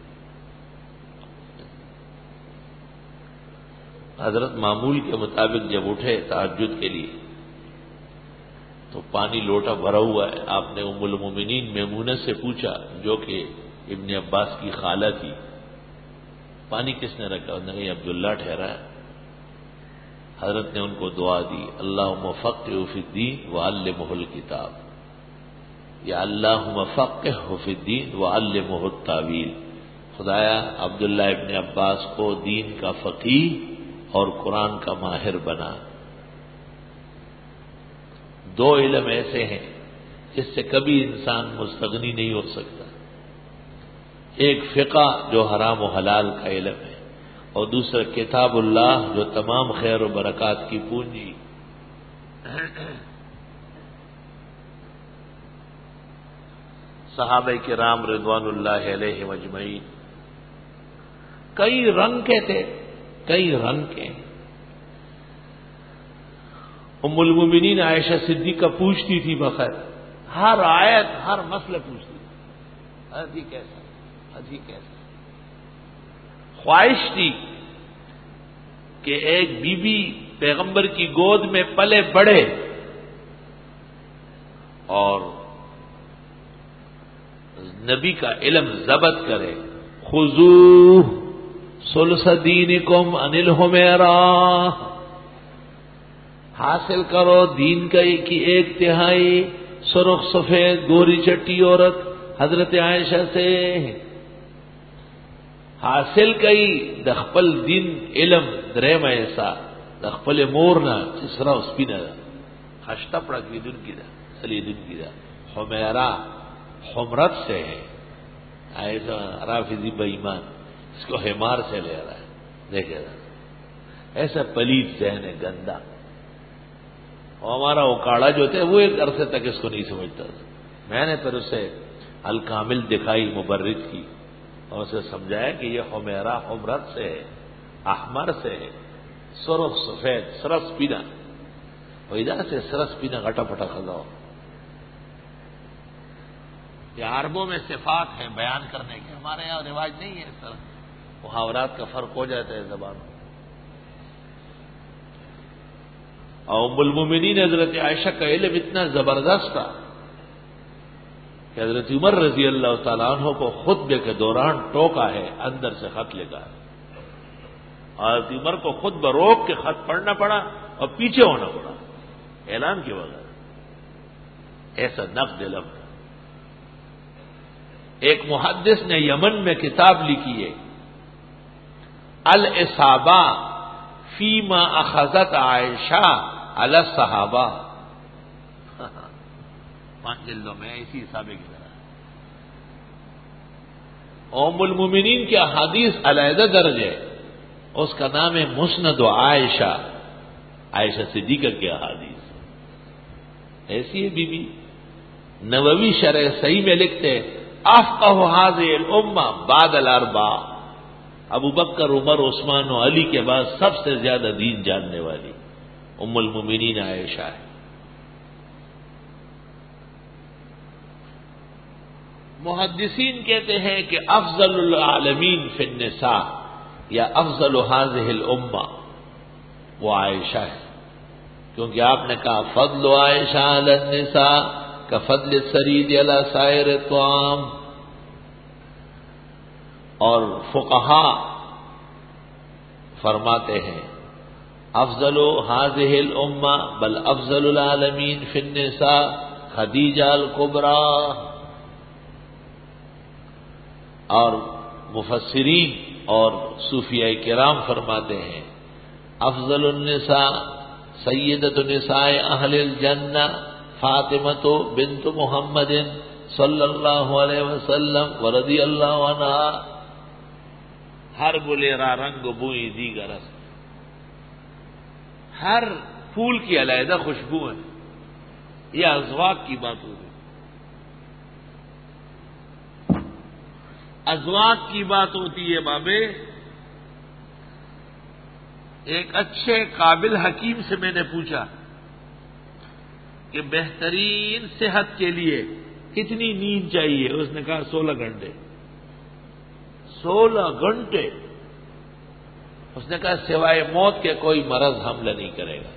[SPEAKER 1] حضرت معمول کے مطابق جب اٹھے تہجد کے لیے تو پانی لوٹا بھرا ہوا ہے، آپ نے ام المومنین میمونہ سے پوچھا جو کہ ابن عباس کی خالہ تھی، پانی کس نے رکھا؟ انہوں نے کہا عبداللہ ٹھہرا ہے۔ حضرت نے ان کو دعا دی، اللہم فقہہ فی الدین وعلمہ الکتاب، یا اللہم فقہہ فی الدین وعلمہ التاویل، خدایا عبداللہ ابن عباس کو دین کا فقیہ اور قرآن کا ماہر بنا۔ 2 علم ایسے ہیں جس سے کبھی انسان مستغنی نہیں ہو سکتا، ایک فقہ جو حرام و حلال کا علم ہے، اور دوسرا کتاب اللہ جو تمام خیر و برکات کی پونجی۔ صحابہ کرام رضوان اللہ علیہم اجمعین کئی رنگ کے تھے، کئی رنگ کے۔ ام المومنین عائشہ صدیقہ پوچھتی تھی بخیر، ہر آیت ہر مسئلہ پوچھتی تھی، حضی کیسا حجی کیسا۔ خواہش تھی کہ ایک بی بی پیغمبر کی گود میں پلے بڑھے اور نبی کا علم ضبط کرے. خذوہ ثلث دینکم عن الحمیرہ، حاصل کرو دین کا کی ایک تہائی سرخ سفید گوری چٹی عورت حضرت عائشہ سے. حاصل کئی دخپل دین علم درم ایسا دخپل مورنا چسرا اسپینا خشتا پڑا کی دن کی دا سلی دن کی دا حمیرہ حمرت سے ہے. ایسا رافضی بے ایمان اس کو حمار سے لے رہا ہے. دیکھے گا ایسا پلید ذہن ہے گندا. اور ہمارا اوکاڑا جو تھے وہ ایک عرصے تک اس کو نہیں سمجھتا تھا. میں نے پھر اسے الکامل دکھائی مبرد کی اور اسے سمجھایا کہ یہ حمیرہ حمرت سے ہے، احمر سے ہے، سرخ سفید سرس پینا. وہ ادھر سے سرس پینا گٹا پٹا کھگاؤ. یہ عربوں میں صفات ہیں بیان کرنے کے، ہمارے یہاں رواج نہیں ہے. سر محاورات کا فرق ہو جاتا ہے زبانوں. اور ام المومنین حضرت عائشہ کا علم اتنا زبردست تھا کہ حضرت عمر رضی اللہ تعالیٰ عنہ کو خطبے کے دوران ٹوکا ہے، اندر سے خط لکھا ہے. اور حضرت عمر کو خود بروک کے خط پڑھنا پڑا اور پیچھے ہونا پڑا اعلان کے بغیر. ایسا نقد علم. ایک محدث نے یمن میں کتاب لکھی ہے الاصابہ فیما اخذت عائشہ علی الصحابہ. 5 جلدوں میں اسی حسابے کی طرح. ام المومنین کے احادیث علیحدہ درج ہے، اس کا نام ہے مسند عائشہ، عائشہ صدیقہ کے احادیث. ایسی ہے بی بی. نووی شرح صحیح میں لکھتے افقہ هذه الامہ بعد الاربعہ، ابو بکر عمر عثمان و علی کے بعد سب سے زیادہ دین جاننے والی ام المومنین عائشہ ہے. محدثین کہتے ہیں کہ افضل العالمین فی النساء یا افضل هذه الامہ وہ عائشہ ہے، کیونکہ آپ نے کہا فضل عائشہ علی النساء کفضل السرید علی سائر الطعام. اور فقہا فرماتے ہیں افضل هذه الامہ بل افضل العالمین فی النساء خدیجہ الکبریٰ. اور مفسرین اور صوفیاء کرام فرماتے ہیں افضل النساء سیدۃ نساء اہل الجنہ فاطمۃ بنت محمد صلی اللہ علیہ وسلم ورضی اللہ عنہا. ہر بلیرا رنگ بوئی دیگر رس، ہر پھول کی علیحدہ خوشبو ہے. یہ ازواج کی بات ہوگی. ازواج کی بات ہوتی ہے بابے. ایک اچھے قابل حکیم سے میں نے پوچھا کہ بہترین صحت کے لیے کتنی نیند چاہیے؟ اس نے کہا 16 گھنٹے. 16 گھنٹے. اس نے کہا سوائے موت کے کوئی مرض حملہ نہیں کرے گا.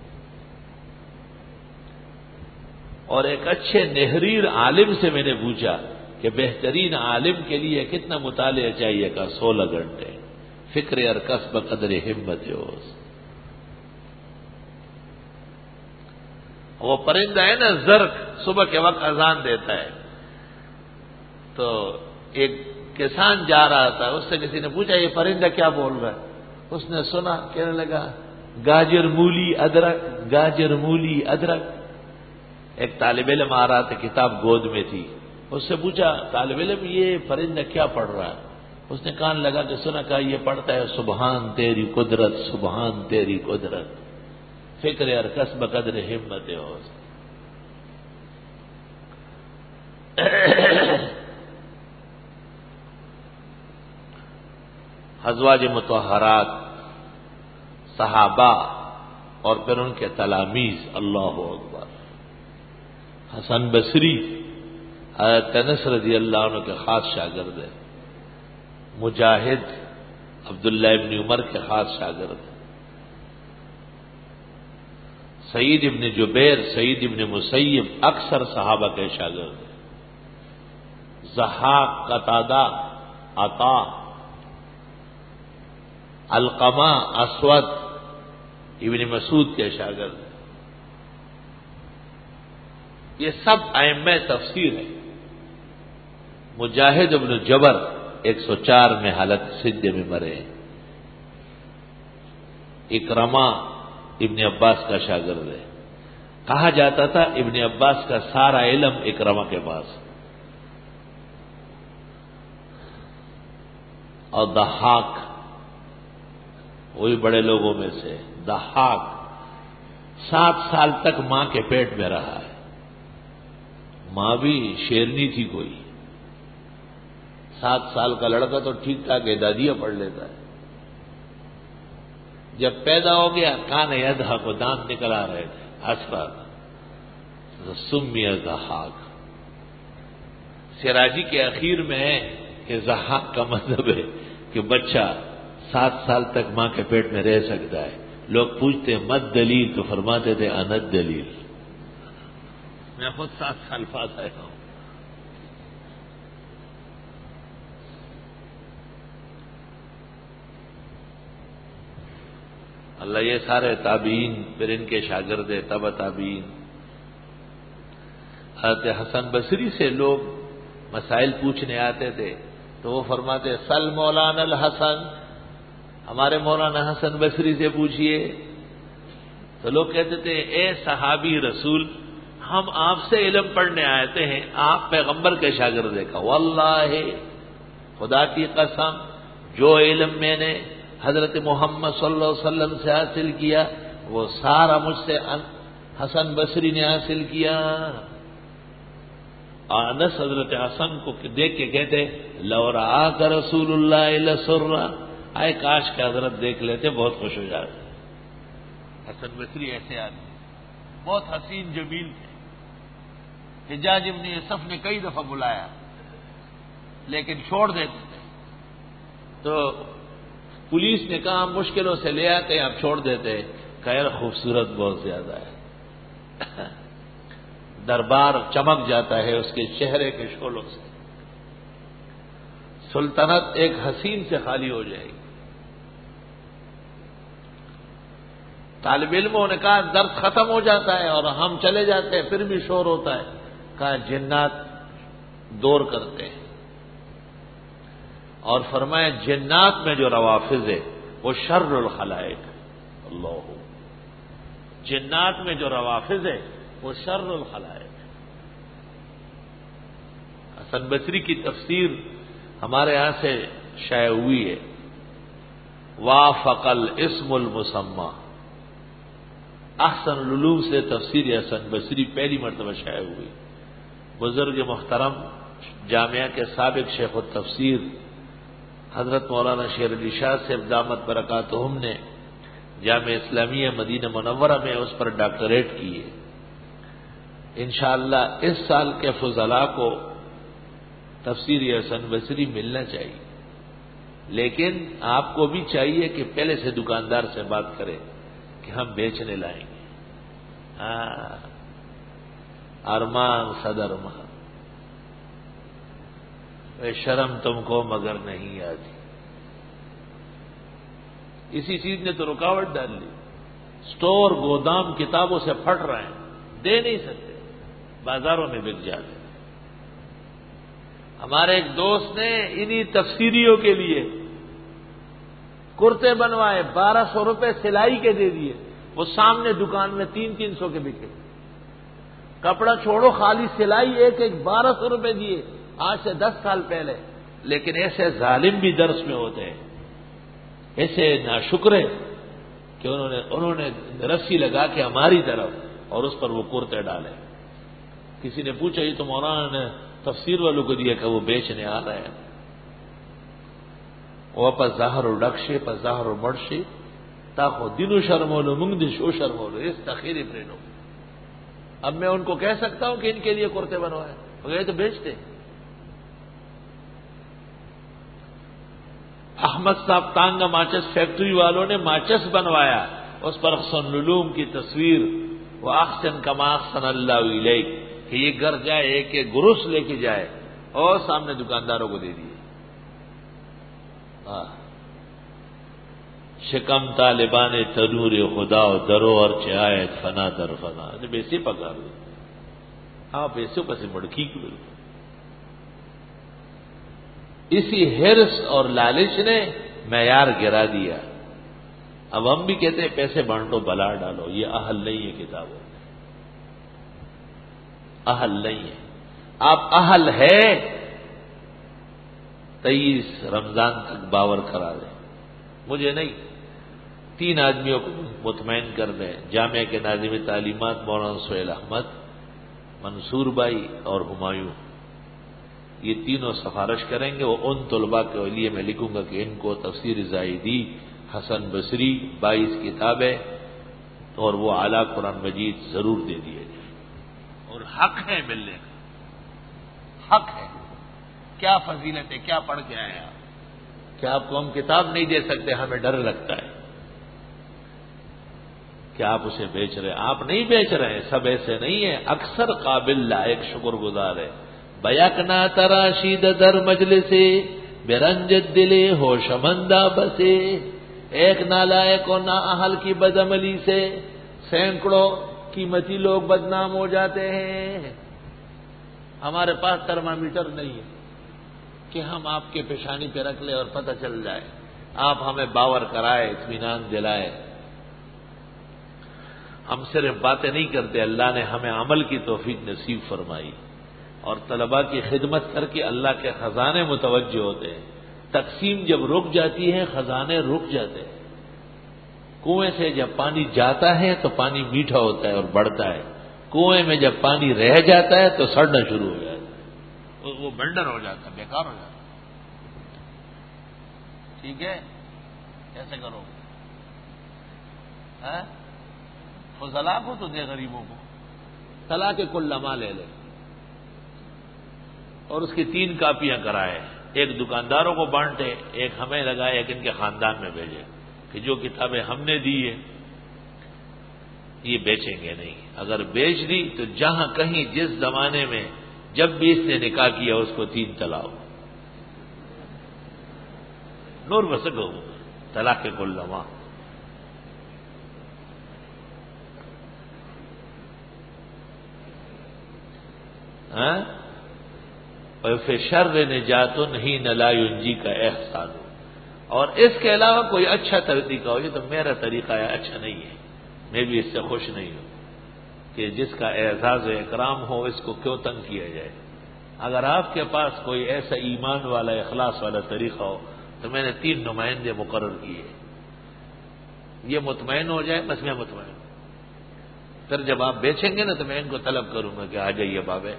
[SPEAKER 1] اور ایک اچھے نہریر عالم سے میں نے پوچھا کہ بہترین عالم کے لیے کتنا مطالعہ چاہیے؟ کا 16 گھنٹے. فکر اور کسب قدر ہمت ہوس. وہ پرندہ ہے نا زرق، صبح کے وقت اذان دیتا ہے. تو ایک کسان جا رہا تھا، اس سے کسی نے پوچھا یہ پرندہ کیا بول رہا ہے؟ اس نے سنا، کہنے لگا گاجر مولی ادرک گاجر مولی ادرک. ایک طالب علم آ رہا تھا، کتاب گود میں تھی. اس سے پوچھا طالب علم یہ پرندہ کیا پڑھ رہا ہے؟ اس نے کان لگا کہ سنا، کہا یہ پڑھتا ہے سبحان تیری قدرت سبحان تیری قدرت فکر اور کسب قدر ہمت ہوس. ازواج مطہرات، صحابہ اور پھر ان کے تلامیذ. اللہ اکبر. حسن بصری حضرت انس رضی اللہ عنہ کے خاص شاگرد ہیں. مجاہد عبداللہ ابن عمر کے خاص شاگرد ہیں. سعید ابن جبیر، سعید ابن مسیب اکثر صحابہ کے شاگرد ہیں، ضحاک، قتادہ، عطا، علقمہ، اسود ابن مسعود کے شاگرد ہیں۔ یہ سب ائمہ تفسیر ہیں۔ مجاہد ابن جبر 104 میں حالت سجدے میں مرے ہیں۔ اکرمہ ابن عباس کا شاگرد ہے۔ کہا جاتا تھا ابن عباس کا سارا علم اکرمہ کے پاس۔ اور ضحاک وہی بڑے لوگوں میں سے، ضحاک 7 سال تک ماں کے پیٹ میں رہا ہے۔ ماں بھی شیرنی تھی کوئی، 7 سال کا لڑکا تو ٹھیک ٹھاک اعدادیہ پڑھ لیتا ہے، جب پیدا ہو گیا کان یدھا کو دانت نکل آ رہے تھے، اسرا سمی ضحاک۔ سراجی کے اخیر میں ہے کہ ضحاک کا مطلب ہے کہ بچہ 7 سال تک ماں کے پیٹ میں رہ سکتا ہے۔ لوگ پوچھتے ہیں مت دلیل، تو فرماتے تھے انت دلیل، میں خود 7 سال پاس آیا ہوں۔ اللہ یہ سارے تابعین، پھر ان کے شاگرد تبع تابعین۔ حضرت حسن بصری سے لوگ مسائل پوچھنے آتے تھے تو وہ فرماتے سل مولانا الحسن، ہمارے مولانا حسن بصری سے پوچھئے۔ تو لوگ کہتے تھے اے صحابی رسول، ہم آپ سے علم پڑھنے آتے ہیں، آپ پیغمبر کے شاگرد کا، واللہ خدا کی قسم جو علم میں نے حضرت محمد صلی اللہ علیہ وسلم سے حاصل کیا وہ سارا مجھ سے حسن بصری نے حاصل کیا۔ انس حضرت حسن کو دیکھ کے کہتے لو رآک رسول اللہ لسر، اے کاش کہ حضرت دیکھ لیتے بہت خوش ہو جاتے۔ حسن بصری ایسے آدمی بہت حسین جمیل تھے۔ حجاج ابن یوسف نے کئی دفعہ بلایا لیکن چھوڑ دیتے تھے، تو پولیس نے کہا ہم مشکلوں سے لے آتے ہیں، آپ چھوڑ دیتے، خیر خوبصورت بہت زیادہ ہے، دربار چمک جاتا ہے اس کے چہرے کے شعلوں سے، سلطنت ایک حسین سے خالی ہو جائے گی۔ طالب علموں نے کہا درد ختم ہو جاتا ہے اور ہم چلے جاتے ہیں پھر بھی شور ہوتا ہے، کہا جنات دور کرتے ہیں، اور فرمایا جنات میں جو روافض ہے وہ شر الخلائق، اللہ، جنات میں جو روافض ہے وہ شر الخلائق۔ حسن بصری کی تفسیر ہمارے یہاں سے شائع ہوئی ہے، وافق الاسم المسمى، احسن العلوم سے تفسیر حسن بصری پہلی مرتبہ شائع ہوئی۔ بزرگ محترم جامعہ کے سابق شیخ التفسیر حضرت مولانا شیر علی شاہ سے دامت برکاتہم نے جامعہ اسلامیہ مدینہ منورہ میں اس پر ڈاکٹریٹ کی ہے۔ انشاءاللہ اس سال کے فضلاء کو تفسیر حسن بصری ملنا چاہیے، لیکن آپ کو بھی چاہیے کہ پہلے سے دکاندار سے بات کریں کہ ہم بیچنے لائیں گے۔ ارمان صدرمان، شرم تم کو مگر نہیں آتی، اسی چیز نے تو رکاوٹ ڈال لی۔ سٹور گودام کتابوں سے پھٹ رہے ہیں، دے نہیں سکتے، بازاروں میں بک جاتے۔ ہمارے ایک دوست نے انہی تفسیریوں کے لیے کرتے بنوائے، 1200 روپے سلائی کے دے دیے، وہ سامنے دکان میں 300 کے بکے۔ کپڑا چھوڑو، خالی سلائی ایک 1200 روپے دیے، آج سے 10 سال پہلے۔ لیکن ایسے ظالم بھی درس میں ہوتے ہیں، ایسے ناشکرے کہ انہوں نے رسی لگا کے ہماری طرف اور اس پر وہ کرتے ڈالے۔ کسی نے پوچھا یہ تو مولانا نے تفسیر والوں کو دیا کہ وہ بیچنے آ رہے ہیں، وہ پس ظاہر و ڈکشے پس ظاہر و مرشے تاخو دنو شرمولو منگ شو شرمولو اس تخیر پرینو۔ اب میں ان کو کہہ سکتا ہوں کہ ان کے لیے کرتے بنوائے، وہ تو بیچتے۔ احمد صاحب تانگا ماچس فیکٹری والوں نے ماچس بنوایا، اس پر حسن العلوم کی تصویر وَأَحْسِنْ كَمَا أَحْسَنَ اللَّهُ إِلَيْكَ، کہ یہ گھر جائے ایک ایک گرس لے کے جائے اور سامنے دکانداروں کو دے دیے. شکم طالبان تنور خدا و درو اور چائے فنا در فنا، بیسی پکار دو آپ ایسے پسے مڑکی کو. اسی حرص اور لالچ نے معیار گرا دیا. اب ہم بھی کہتے ہیں پیسے بانٹو بلا ڈالو، یہ اہل نہیں ہے کتابوں، اہل نہیں ہے. آپ اہل ہے 23 رمضان تک باور کرا دیں، مجھے نہیں، 3 آدمیوں کو مطمئن کر دیں. جامعہ کے ناظم تعلیمات مولانا سہیل احمد، منصور بھائی اور ہمایوں، یہ تینوں سفارش کریں گے. وہ ان طلباء کے لیے میں لکھوں گا کہ ان کو تفسیر زاہدی، حسن بصری 22 کتابیں اور وہ اعلیٰ قرآن مجید ضرور دے دیے جائیں. اور حق ہے ملنے کا، حق ہے. کیا فضیلت ہے، کیا پڑھ کے آئے آپ؟ کیا آپ کو ہم کتاب نہیں دے سکتے؟ ہمیں ڈر لگتا ہے کہ آپ اسے بیچ رہے. آپ نہیں بیچ رہے ہیں، سب ایسے نہیں ہیں. اکثر قابل لائق شکر گزار ہے. بیکنا تراشید در مجلسے برنجت دلے ہوشمندہ بسے. ایک نالائق و نااہل کی بدعملی سے سینکڑوں قیمتی لوگ بدنام ہو جاتے ہیں. ہمارے پاس تھرمامیٹر نہیں ہے کہ ہم آپ کے پیشانی پہ رکھ لیں اور پتہ چل جائے. آپ ہمیں باور کرائے، اطمینان دلائے. ہم صرف باتیں نہیں کرتے، اللہ نے ہمیں عمل کی توفیق نصیب فرمائی. اور طلباء کی خدمت کر کے اللہ کے خزانے متوجہ ہوتے ہیں. تقسیم جب رک جاتی ہے خزانے رک جاتے ہیں. کنویں سے جب پانی جاتا ہے تو پانی میٹھا ہوتا ہے اور بڑھتا ہے. کنویں میں جب پانی رہ جاتا ہے تو سڑنا شروع ہو جاتا ہے، وہ بنڈر ہو جاتا ہے، بیکار ہو جاتا ہے. ٹھیک ہے، کیسے کرو گے؟ فضلا کو تو دے غریبوں کو. طلاق کل لمحہ لے لے اور اس کی 3 کاپیاں کرائے. ایک دکانداروں کو بانٹے، ایک ہمیں لگائے، ایک ان کے خاندان میں بھیجے کہ جو کتابیں ہم نے دی ہیں یہ بیچیں گے نہیں. اگر بیچ دی تو جہاں کہیں جس زمانے میں جب بھی اس نے نکاح کیا اس کو 3 طلاق. نور بسکو طلاق کل لمحہ. شر نجات ہی نلا ینجی کا احسان ہو. اور اس کے علاوہ کوئی اچھا طریقہ ہو. یہ تو میرا طریقہ ہے، اچھا نہیں ہے، میں بھی اس سے خوش نہیں ہوں کہ جس کا اعزاز و اکرام ہو اس کو کیوں تنگ کیا جائے. اگر آپ کے پاس کوئی ایسا ایمان والا اخلاص والا طریقہ ہو تو میں نے 3 نمائندے مقرر کیے. یہ مطمئن ہو جائے بس میں مطمئن ہوں. پھر جب آپ بیچیں گے نا تو میں ان کو طلب کروں گا کہ آ جائیے بابے.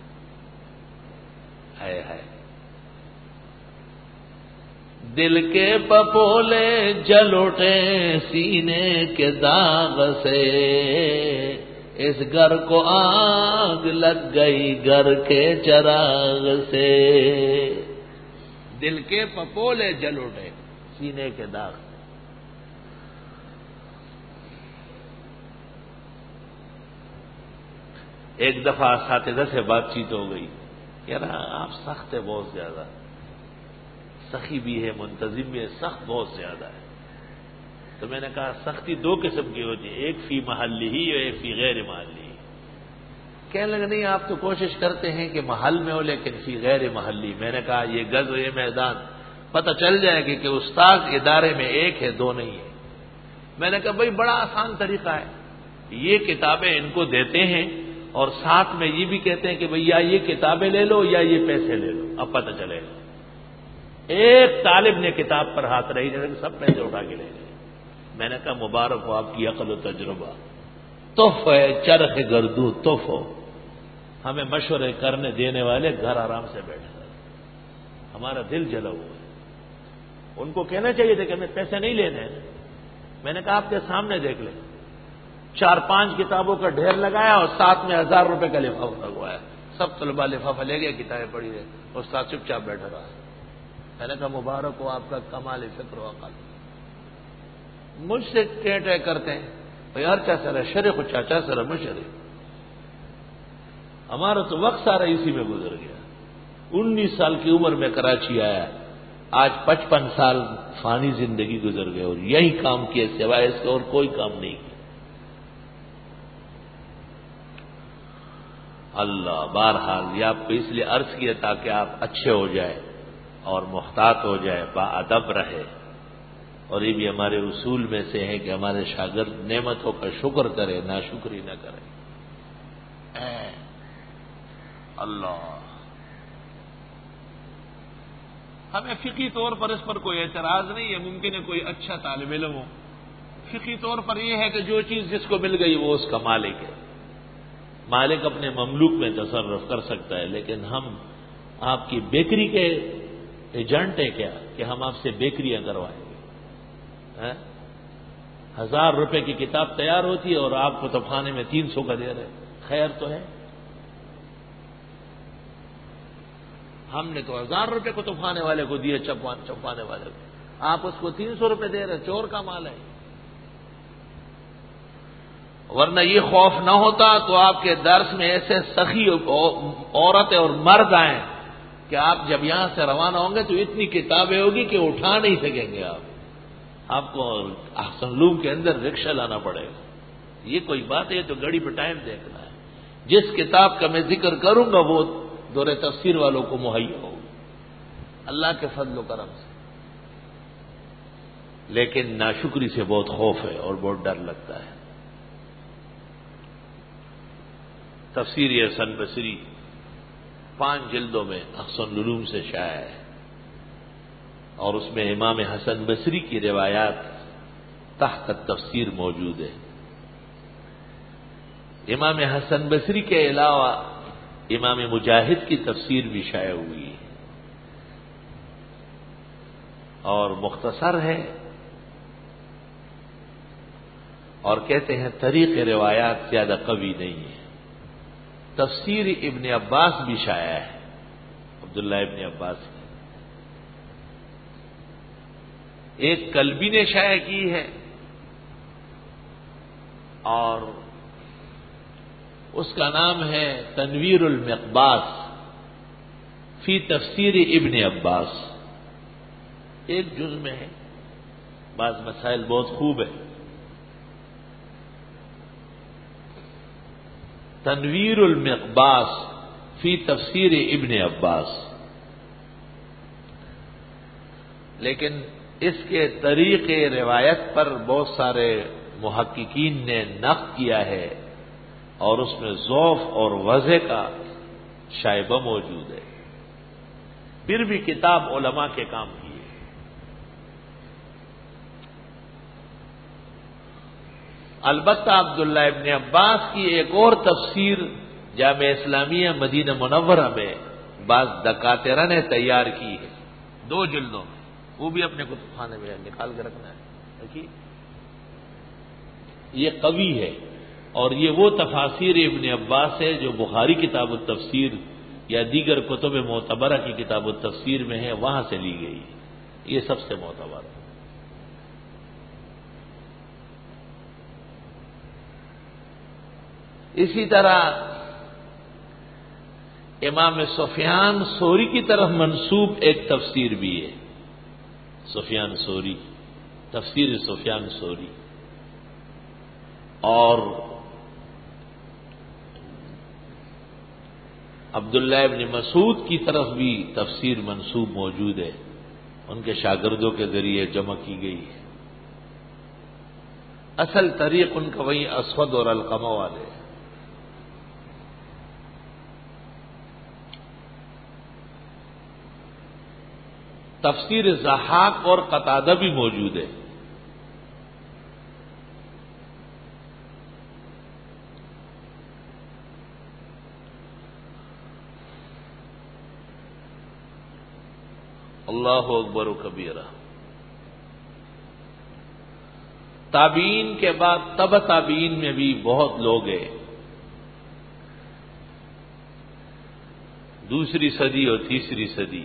[SPEAKER 1] ہے دل کے پپولے جل اٹھے سینے کے داغ سے، اس گھر کو آگ لگ گئی گھر کے چراغ سے. دل کے پپولے جل اٹھے سینے کے داغ سے. ایک دفعہ اساتذہ سے بات چیت ہو گئی، کہہ رہا آپ سخت ہے بہت زیادہ، سخی بھی ہے، منتظم بھی ہے، سخت بہت زیادہ ہے. تو میں نے کہا سختی 2 قسم کی ہوتی ہے، ایک فی محلی ہی اور ایک فی غیر محلی. کہنے لگا نہیں آپ تو کوشش کرتے ہیں کہ محل میں ہو لیکن فی غیر محلی. میں نے کہا یہ گز و یہ میدان پتہ چل جائے گی کہ استاد ادارے میں 1 ہے 2 نہیں ہے. میں نے کہا بھائی بڑا آسان طریقہ ہے، یہ کتابیں ان کو دیتے ہیں اور ساتھ میں یہ بھی کہتے ہیں کہ بھئی یا یہ کتابیں لے لو یا یہ پیسے لے لو. اب پتہ چلے گا. ایک طالب نے کتاب پر ہاتھ رہی نہیں، سب پیسے اٹھا کے لے گئے. میں نے کہا مبارک ہو آپ کی عقل و تجربہ. تف ہے چرخ گردو تف ہو. ہمیں مشورے کرنے دینے والے گھر آرام سے بیٹھے. ہمارا دل جلا ہوا ہے. ان کو کہنا چاہیے تھا کہ ہمیں پیسے نہیں لینے ہیں. میں نے کہا آپ کے سامنے دیکھ لیں، 4-5 کتابوں کا ڈھیر لگایا اور ساتھ میں 1000 روپے کا لفافہ لگوایا. سب طلباء لفافہ لے گئے، کتابیں پڑھی رہے، استاد چپ چاپ بیٹھا رہا. میں نے کہا مبارک ہو آپ کا کمال فکر و عقل. مجھ سے ٹے کرتے ہیں یار چا سر شرق و چاچا سر مشرق. ہمارا تو وقت سارا اسی میں گزر گیا. 19 سال کی عمر میں کراچی آیا, آج 55 سال فانی زندگی گزر گئے اور یہی کام کیے, سوائے اس کے اور کوئی کام نہیں کیا. اللہ بہرحال یہ آپ کو اس لیے عرض کیا تاکہ آپ اچھے ہو جائے اور محتاط ہو جائے, با ادب رہے. اور یہ بھی ہمارے اصول میں سے ہے کہ ہمارے شاگرد نعمتوں کا شکر کرے, ناشکری نہ کرے. اللہ, ہمیں فقہی طور پر اس پر کوئی اعتراض نہیں ہے. ممکن ہے کوئی اچھا طالب علم ہو, فقہی طور پر یہ ہے کہ جو چیز جس کو مل گئی وہ اس کا مالک ہے. مالک اپنے مملوک میں تصرف کر سکتا ہے, لیکن ہم آپ کی بیکری کے ایجنٹ ہیں کیا کہ ہم آپ سے بیکریاں کروائیں گے؟ 1000 روپے کی کتاب تیار ہوتی ہے اور آپ کتب خانے میں 300 کا دے رہے. خیر تو ہے. ہم نے تو 1000 روپے کتب خانے والے کو دیے, چھپوانے والے کو, آپ اس کو 300 روپے دے رہے. چور کا مال ہے. ورنہ یہ خوف نہ ہوتا تو آپ کے درس میں ایسے سخی عورتیں اور مرد آئیں کہ آپ جب یہاں سے روانہ ہوں گے تو اتنی کتابیں ہوگی کہ اٹھا نہیں سکیں گے آپ کو احسن علوم کے اندر رکشہ لانا پڑے گا. یہ کوئی بات ہے؟ تو گھڑی پہ ٹائم دیکھنا ہے. جس کتاب کا میں ذکر کروں گا وہ دور تفسیر والوں کو مہیا ہو اللہ کے فضل و کرم سے. لیکن ناشکری سے بہت خوف ہے اور بہت ڈر لگتا ہے. تفسیر حسن بصری 5 جلدوں میں احسن العلوم سے شائع ہے, اور اس میں امام حسن بصری کی روایات تحت تفسیر موجود ہے. امام حسن بصری کے علاوہ امام مجاہد کی تفسیر بھی شائع ہوئی ہے, اور مختصر ہے, اور کہتے ہیں طریق روایات زیادہ قوی نہیں ہے. تفسیر ابن عباس بھی شائع ہے, عبداللہ ابن عباس کی. ایک کلبی نے شائع کی ہے, اور اس کا نام ہے تنویر المقباس فی تفسیر ابن عباس. ایک جز میں ہے, بعض مسائل بہت خوب ہے. تنویر المقباس فی تفسیر ابن عباس. لیکن اس کے طریق روایت پر بہت سارے محققین نے نقد کیا ہے, اور اس میں ضعف اور وضع کا شائبہ موجود ہے. پھر بھی کتاب علماء کے کام کی ہے. البتہ عبداللہ ابن عباس کی ایک اور تفسیر جامعہ اسلامیہ مدینہ منورہ میں بعض دکاترہ نے تیار کی ہے 2 جلدوں میں, وہ بھی اپنے کتب خانے میں نکال کے رکھنا ہے. دیکھیے یہ قوی ہے, اور یہ وہ تفاسیر ابن عباس ہے جو بخاری کتاب التفسیر یا دیگر کتب معتبرہ کی کتاب التفسیر میں ہے, وہاں سے لی گئی. یہ سب سے معتبر ہے. اسی طرح امام سفیان ثوری کی طرف منسوب ایک تفسیر بھی ہے, سفیان ثوری, تفسیر سفیان ثوری. اور عبداللہ ابن مسعود کی طرف بھی تفسیر منسوب موجود ہے, ان کے شاگردوں کے ذریعے جمع کی گئی ہے. اصل طریق ان کا وہی اسود اور علقمہ والے ہیں. تفسیر ضحاک اور قتادہ بھی موجود ہے. اللہ اکبر و کبیرہ. تابعین کے بعد تبع تابعین میں بھی بہت لوگ ہیں. 2 صدی اور 3 صدی,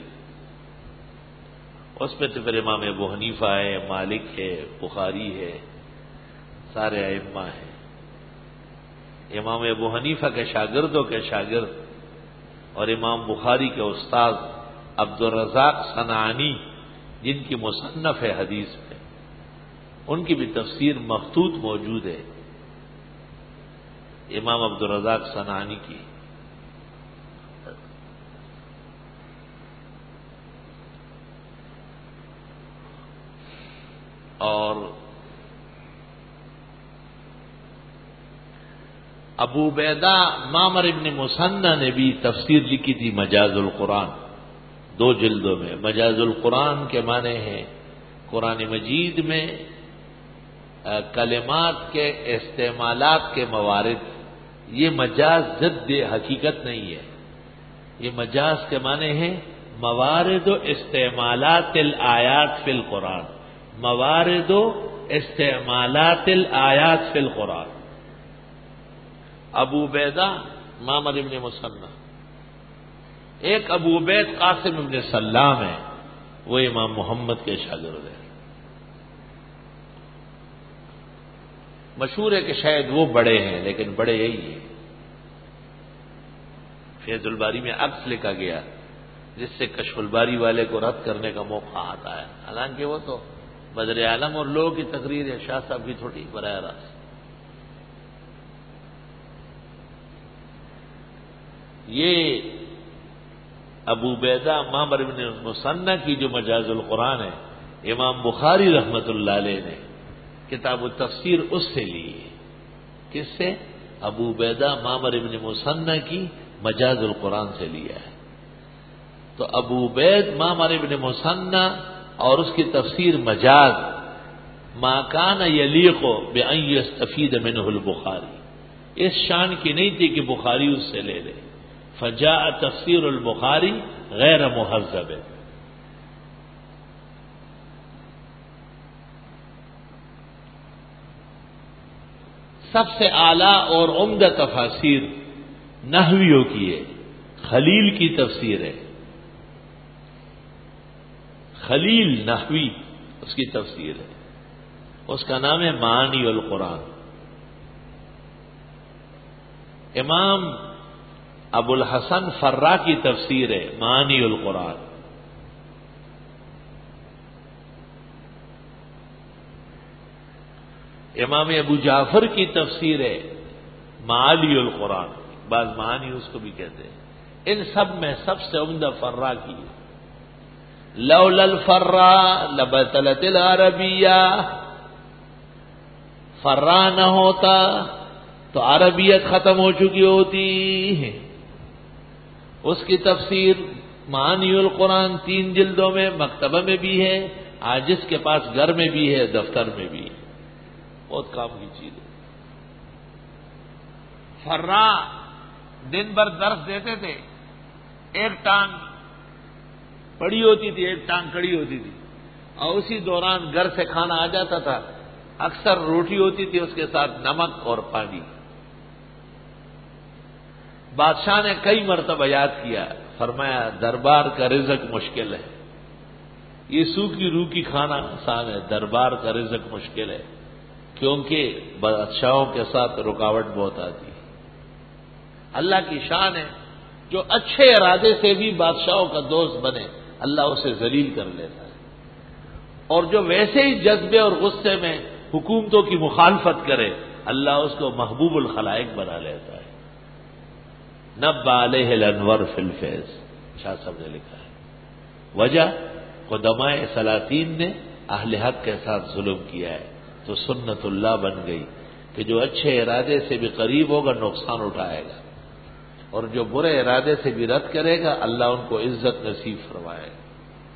[SPEAKER 1] اس میں تو پھر امام ابو حنیفہ ہے, مالک ہے, بخاری ہے, سارے ائمہ ہیں. امام ابو حنیفہ کے شاگردوں کے شاگرد اور امام بخاری کے استاد عبد الرزاق صنعانی جن کی مصنف ہے حدیث میں، ان کی بھی تفسیر مخطوط موجود ہے، امام عبد الرزاق صنعانی کی. اور ابو عبیدہ معمر ابن مثنى نے بھی تفسیر لکھی تھی مجاز القرآن، 2 جلدوں میں. مجاز القرآن کے معنی ہیں قرآن مجید میں کلمات کے استعمالات کے موارد. یہ مجاز ضد حقیقت نہیں ہے، یہ مجاز کے معنی ہیں موارد و استعمالات الآیات فی القرآن، موارد و استعمالات الآیات فی القرآن. ابو عبیدہ معمر ابن مثنى، ایک ابو عبید قاسم ابن سلام ہے، وہ امام محمد کے شاگرد ہیں. مشہور ہے کہ شاید وہ بڑے ہیں، لیکن بڑے یہی ہیں. فیض الباری میں عکس لکھا گیا جس سے کشف الباری والے کو رد کرنے کا موقع آتا ہے، حالانکہ وہ تو بدر عالم اور لوگوں کی تقریر ہے، شاہ صاحب کی تھوڑی براہ راست. یہ ابو عبیدہ معمر بن مثنى کی جو مجاز القرآن ہے، امام بخاری رحمت اللہ علیہ نے کتاب التفسیر اس سے لی ہے. کس سے؟ ابو عبیدہ معمر بن مثنى کی مجاز القرآن سے لیا ہے. تو ابو عبید معمر بن مثنى اور اس کی تفسیر مجاز ما کان یلیق بأن یستفید منہ البخاری، اس شان کی نہیں تھی کہ بخاری اس سے لے لے. فجاء تفسیر البخاری غیر مہذب. سب سے اعلیٰ اور عمدہ تفاسیر نحویوں کی ہے. خلیل کی تفسیر ہے، خلیل نحوی اس کی تفسیر ہے، اس کا نام ہے معانی القرآن. امام ابو الحسن فرا کی تفسیر ہے معانی القرآن. امام ابو جعفر کی تفسیر ہے معالی القرآن، بعض معانی اس کو بھی کہتے ہیں. ان سب میں سب سے عمدہ فرا کی ہے. لولا الفرا لبطلت العربیہ، فرا نہ ہوتا تو عربیت ختم ہو چکی ہوتی ہے. اس کی تفسیر معانی القرآن 3 جلدوں میں مکتبہ میں بھی ہے، آج جس کے پاس گھر میں بھی ہے، دفتر میں بھی ہے. بہت کام کی چیز ہے. فرا دن بھر درس دیتے تھے، ایک ٹانگ پڑی ہوتی تھی، ایک ٹانگ کڑی ہوتی تھی، اور اسی دوران گھر سے کھانا آ جاتا تھا. اکثر روٹی ہوتی تھی، اس کے ساتھ نمک اور پانی. بادشاہ نے کئی مرتبہ یاد کیا، فرمایا دربار کا رزق مشکل ہے. یہ سوکھی روکی کھانا آسان ہے، دربار کا رزق مشکل ہے، کیونکہ بادشاہوں کے ساتھ رکاوٹ بہت آتی ہے. اللہ کی شان ہے، جو اچھے ارادے سے بھی بادشاہوں کا دوست بنے اللہ اسے ذلیل کر لیتا ہے، اور جو ویسے ہی جذبے اور غصے میں حکومتوں کی مخالفت کرے اللہ اس کو محبوب الخلائق بنا لیتا ہے. نبّ علیہ الانور فی الفیض، شاہ صاحب نے لکھا ہے. وجہ قدماء سلاطین نے اہل حق کے ساتھ ظلم کیا ہے، تو سنت اللہ بن گئی کہ جو اچھے ارادے سے بھی قریب ہوگا نقصان اٹھائے گا، اور جو برے ارادے سے بھی رد کرے گا اللہ ان کو عزت نصیب فرمائے گا.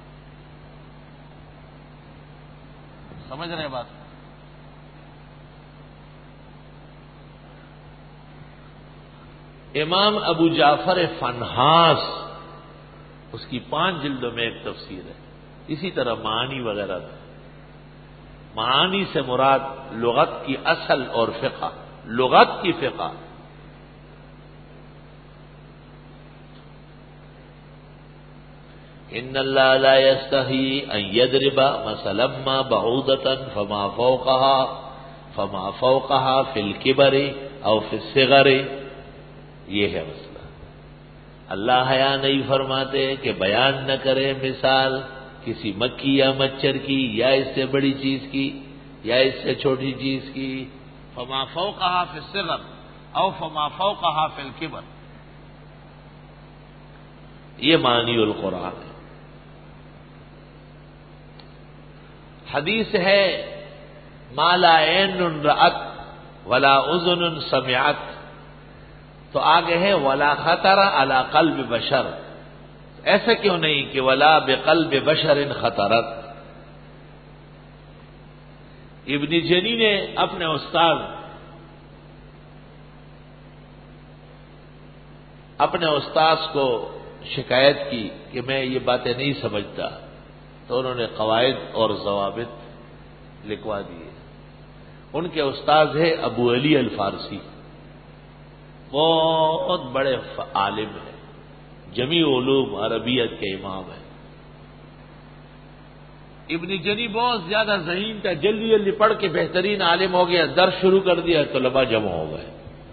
[SPEAKER 1] سمجھ رہے ہیں بات؟ امام ابو جعفر فنحاس، اس کی 5 جلدوں میں ایک تفسیر ہے. اسی طرح معانی وغیرہ تھا. معانی سے مراد لغت کی اصل اور فقہ، لغت کی فقہ. ان اللہ لا یستحی ان یضرب مثلا ما بعودۃ فما فوقها فما فوقها فی الکبر او فی الصغر، یہ ہے مسئلہ۔ اللہ حیا نہیں فرماتے کہ بیان نہ کرے مثال کسی مکھی یا مچھر کی، یا اس سے بڑی چیز کی، یا اس سے چھوٹی چیز کی۔ فما فوقها فی الصغر او فما فوقها فی الکبر، یہ معنی القرآن ہے۔ حدیث ہے ما لا عین رأت ولا اذن سمعت، تو آگے ہے ولا خطر علی قلب بشر، ایسا کیوں نہیں کہ ولا بقلب بشر خطرت۔ ابن جنی نے اپنے استاد کو شکایت کی کہ میں یہ باتیں نہیں سمجھتا، تو انہوں نے قواعد اور ضوابط لکھوا دیے۔ ان کے استاد ہے ابو علی الفارسی، بہت بڑے عالم ہیں، جمیع علوم عربیت کے امام ہیں۔ ابن جنی بہت زیادہ ذہین تھا، جلدی جلدی پڑھ کے بہترین عالم ہو گیا، درس شروع کر دیا، طلباء جمع ہو گئے۔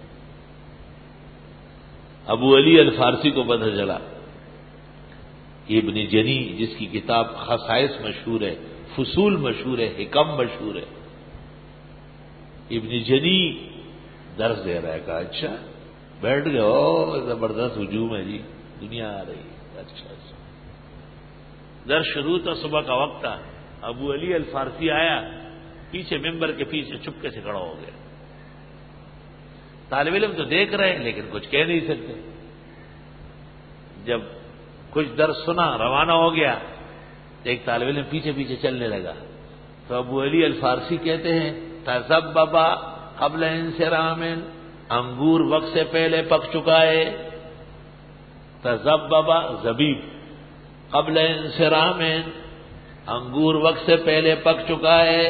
[SPEAKER 1] ابو علی الفارسی کو پتہ چلا کہ ابن جنی جس کی کتاب خصائص مشہور ہے، فصول مشہور ہے، حکم مشہور ہے، ابن جنی درس دے رہا ہے۔ کہا اچھا، بیٹھ گئے، او زبردست ہجوم ہے جی، دنیا آ رہی ہے۔ اچھا درس شروع تھا، صبح کا وقت تھا، ابو علی الفارسی آیا، پیچھے ممبر کے پیچھے چپکے سے کھڑا ہو گیا۔ طالب علم تو دیکھ رہے ہیں لیکن کچھ کہہ نہیں سکتے۔ جب کچھ درس سنا، روانہ ہو گیا، ایک طالب علم پیچھے پیچھے چلنے لگا، تو ابو علی الفارسی کہتے ہیں تذبذب قبل انصرام، انگور وقت سے پہلے پک چکا ہے۔ تذبذب زبیب، قبل انصرام، انگور وقت سے پہلے پک چکا ہے۔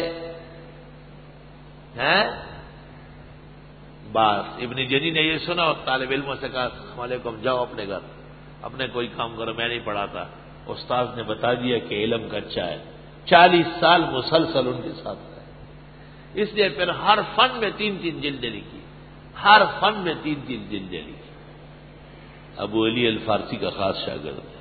[SPEAKER 1] بس ابن جنی نے یہ سنا اور طالب علموں سے کہا السلام علیکم، جاؤ اپنے گھر، اپنے کوئی کام کرو، میں نہیں پڑھاتا۔ استاد نے بتا دیا کہ علم کا اچھا ہے، 40 سال مسلسل ان کے ساتھ رہے، اس لیے پھر ہر فن میں 3 جلدیں لکھی، ہر فن میں 3 جلدیں لکھی۔ ابو علی الفارسی کا خاص شاگرد ہے۔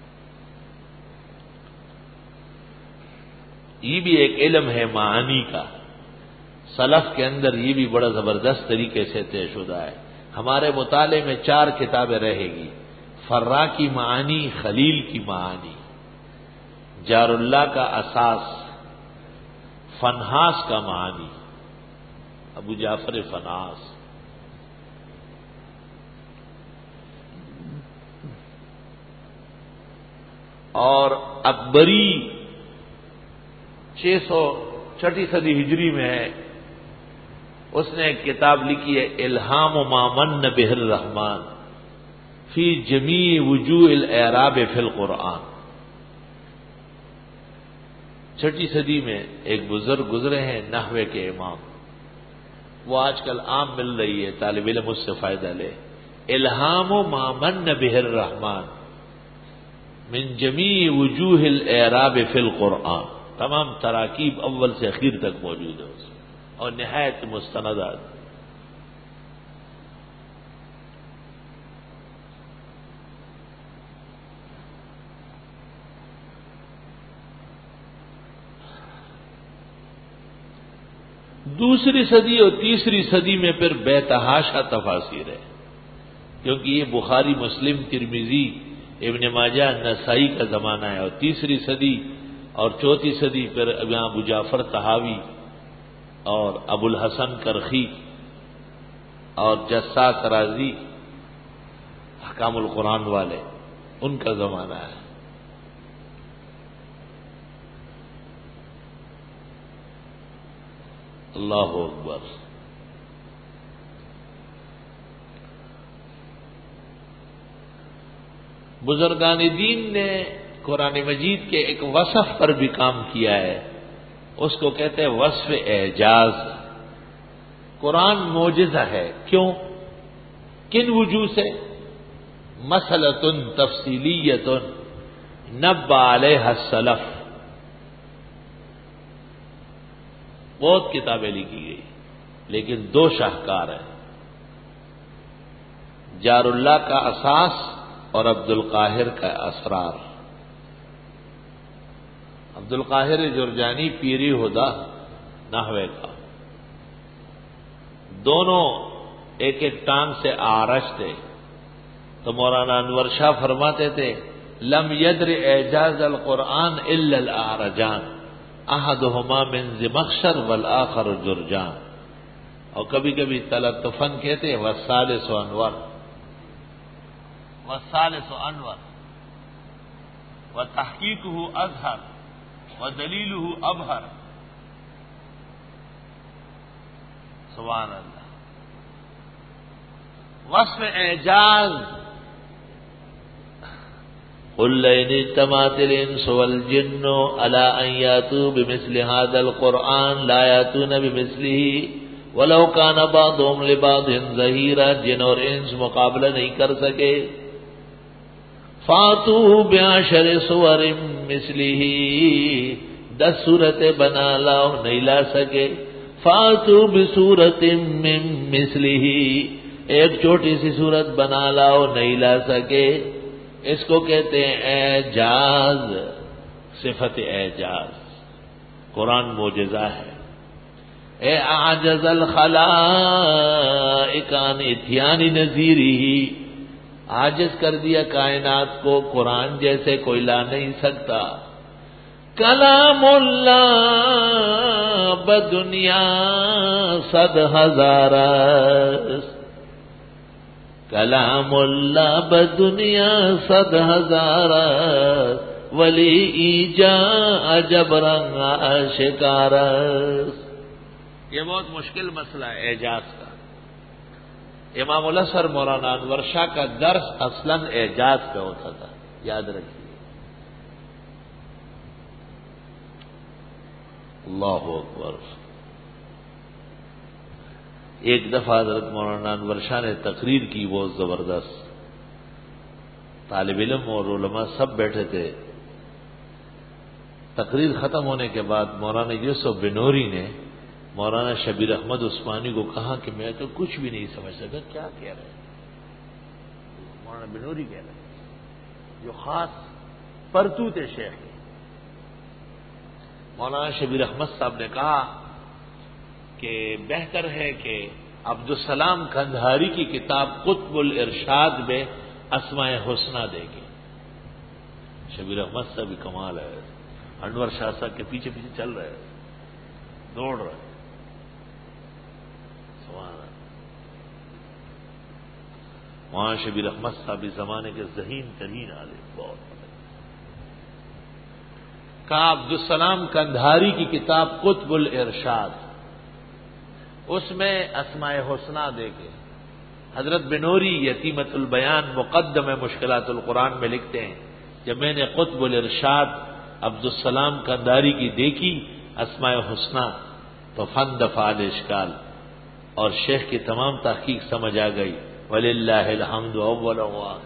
[SPEAKER 1] یہ بھی ایک علم ہے معانی کا، سلف کے اندر یہ بھی بڑا زبردست طریقے سے طے شدہ ہے۔ ہمارے مطالعے میں 4 کتابیں رہے گی، فرا کی معانی، خلیل کی معانی، جار اللہ کا اساس، فنحاس کا معانی، ابو جعفر فنحاس، اور اکبری 606 صدی ہجری میں ہے، اس نے ایک کتاب لکھی ہے الہام ما من بہ الرحمن فی جمیع وجوہ الاعراب فی القرآن۔ 6 صدی میں ایک بزرگ گزرے ہیں، نحوے کے امام، وہ آج کل عام مل رہی ہے، طالب علم اس سے فائدہ لے۔ الہام ما من بہ الرحمن من جمیع وجوہ الاعراب فی القرآن، تمام تراکیب اول سے اخیر تک موجود ہے اس میں، اور نہایت مستندات۔ دوسری صدی اور تیسری صدی میں پھر بے تحاشا تفاسیر ہے، کیونکہ یہ بخاری، مسلم، ترمذی، ابن ماجہ، نسائی کا زمانہ ہے، اور تیسری صدی اور چوتھی صدی پھر یہاں ابو جعفر طحاوی اور ابو الحسن کرخی اور جساس رازی، احکام القرآن والے، ان کا زمانہ ہے۔ اللہ اکبر۔ بزرگان دین نے قرآن مجید کے ایک وصف پر بھی کام کیا ہے، اس کو کہتے ہیں وصف اعجاز۔ قرآن معجزہ ہے، کیوں؟ کن وجوہ سے؟ مسئلۃ تفصیلیۃ نبّ علیہا السلف، بہت کتابیں لکھی گئی، لیکن دو شاہکار ہیں، جار اللہ کا اساس اور عبد القاہر کا اسرار۔ عبد القاہر جرجانی پیری ہدا نحوے کا، دونوں ایک ایک ٹانگ سے آرش تھے، تو مولانا انور شاہ فرماتے تھے لم یدر اعجاز القرآن الا الاعرجان احدہما من زمخشر والآخر جرجان، اور کبھی کبھی تلطفاً کہتے ہیں والثالث انور، والثالث انور وتحقیقہ اظہر ودلیلہ ابہر۔ سبحان اللہ۔ وصف اعجاز، قل لئن اجتمعت الانس والجن على ان ياتوا بمثل هذا القرآن لا ياتون بمثله ولو كان بعضهم لبعض ظہیرا، جن اور انس مقابلہ نہیں کر سکے، فاتوا بعشر سور مثله، 10 صورتیں بنا لاؤ، نہیں لا سکے، فاتوا بسورۃ من مثله، ایک چھوٹی سی صورت بنا لاؤ، نہیں لا سکے۔ اس کو کہتے ہیں اعجاز، صفت اعجاز۔ قرآن معجزہ ہے۔ اے اعجز الخلائق عن اتیان نظیرہ، عاجز کر دیا کائنات کو، قرآن جیسے کوئی لا نہیں سکتا۔ کلام اللہ بدنیا 100,000، کلام اللہ بدنیا 100,000، ولی ایجا عجب رنگ آشکارس۔ یہ بہت مشکل مسئلہ ہے اعجاز کا۔ امام الازہر مولانا انور شاہ کا درس اصلاً اعجاز پہ ہوتا تھا، یاد رکھیے۔ اللہ اکبر۔ ایک دفعہ حضرت مولانا انور شاہ نے تقریر کی بہت زبردست، طالب علم اور علماء سب بیٹھے تھے۔ تقریر ختم ہونے کے بعد مولانا یوسف بنوری نے مولانا شبیر احمد عثمانی کو کہا کہ میں تو کچھ بھی نہیں سمجھ سکا، کیا کہہ رہے ہیں؟ مولانا بنوری کہہ رہے ہیں، جو خاص پرتوت شیخ ہے۔ مولانا شبیر احمد صاحب نے کہا کہ بہتر ہے کہ عبدالسلام کندھاری کی کتاب قطب الارشاد میں اسماء حسنہ دے گے۔ شبیر احمد صاحب بھی کمال ہے، انور شاہ صاحب کے پیچھے پیچھے چل رہے ہیں، دوڑ رہے ہیں۔ سبحان اللہ۔ وہاں شبیر احمد صاحب اس زمانے کے ذہین ترین عالم، بہت کہا عبدالسلام کندھاری کی کتاب قطب الارشاد، اس میں اسماء حسنہ دے کے۔ حضرت بنوری یتیمت البیان مقدم مشکلات القرآن میں لکھتے ہیں، جب میں نے قطب الارشاد عبدالسلام کندھاری کی دیکھی اسماء حسنہ تو فن دفع الاشکال، اور شیخ کی تمام تحقیق سمجھ آ گئی۔ وللہ الحمد اول و آخر۔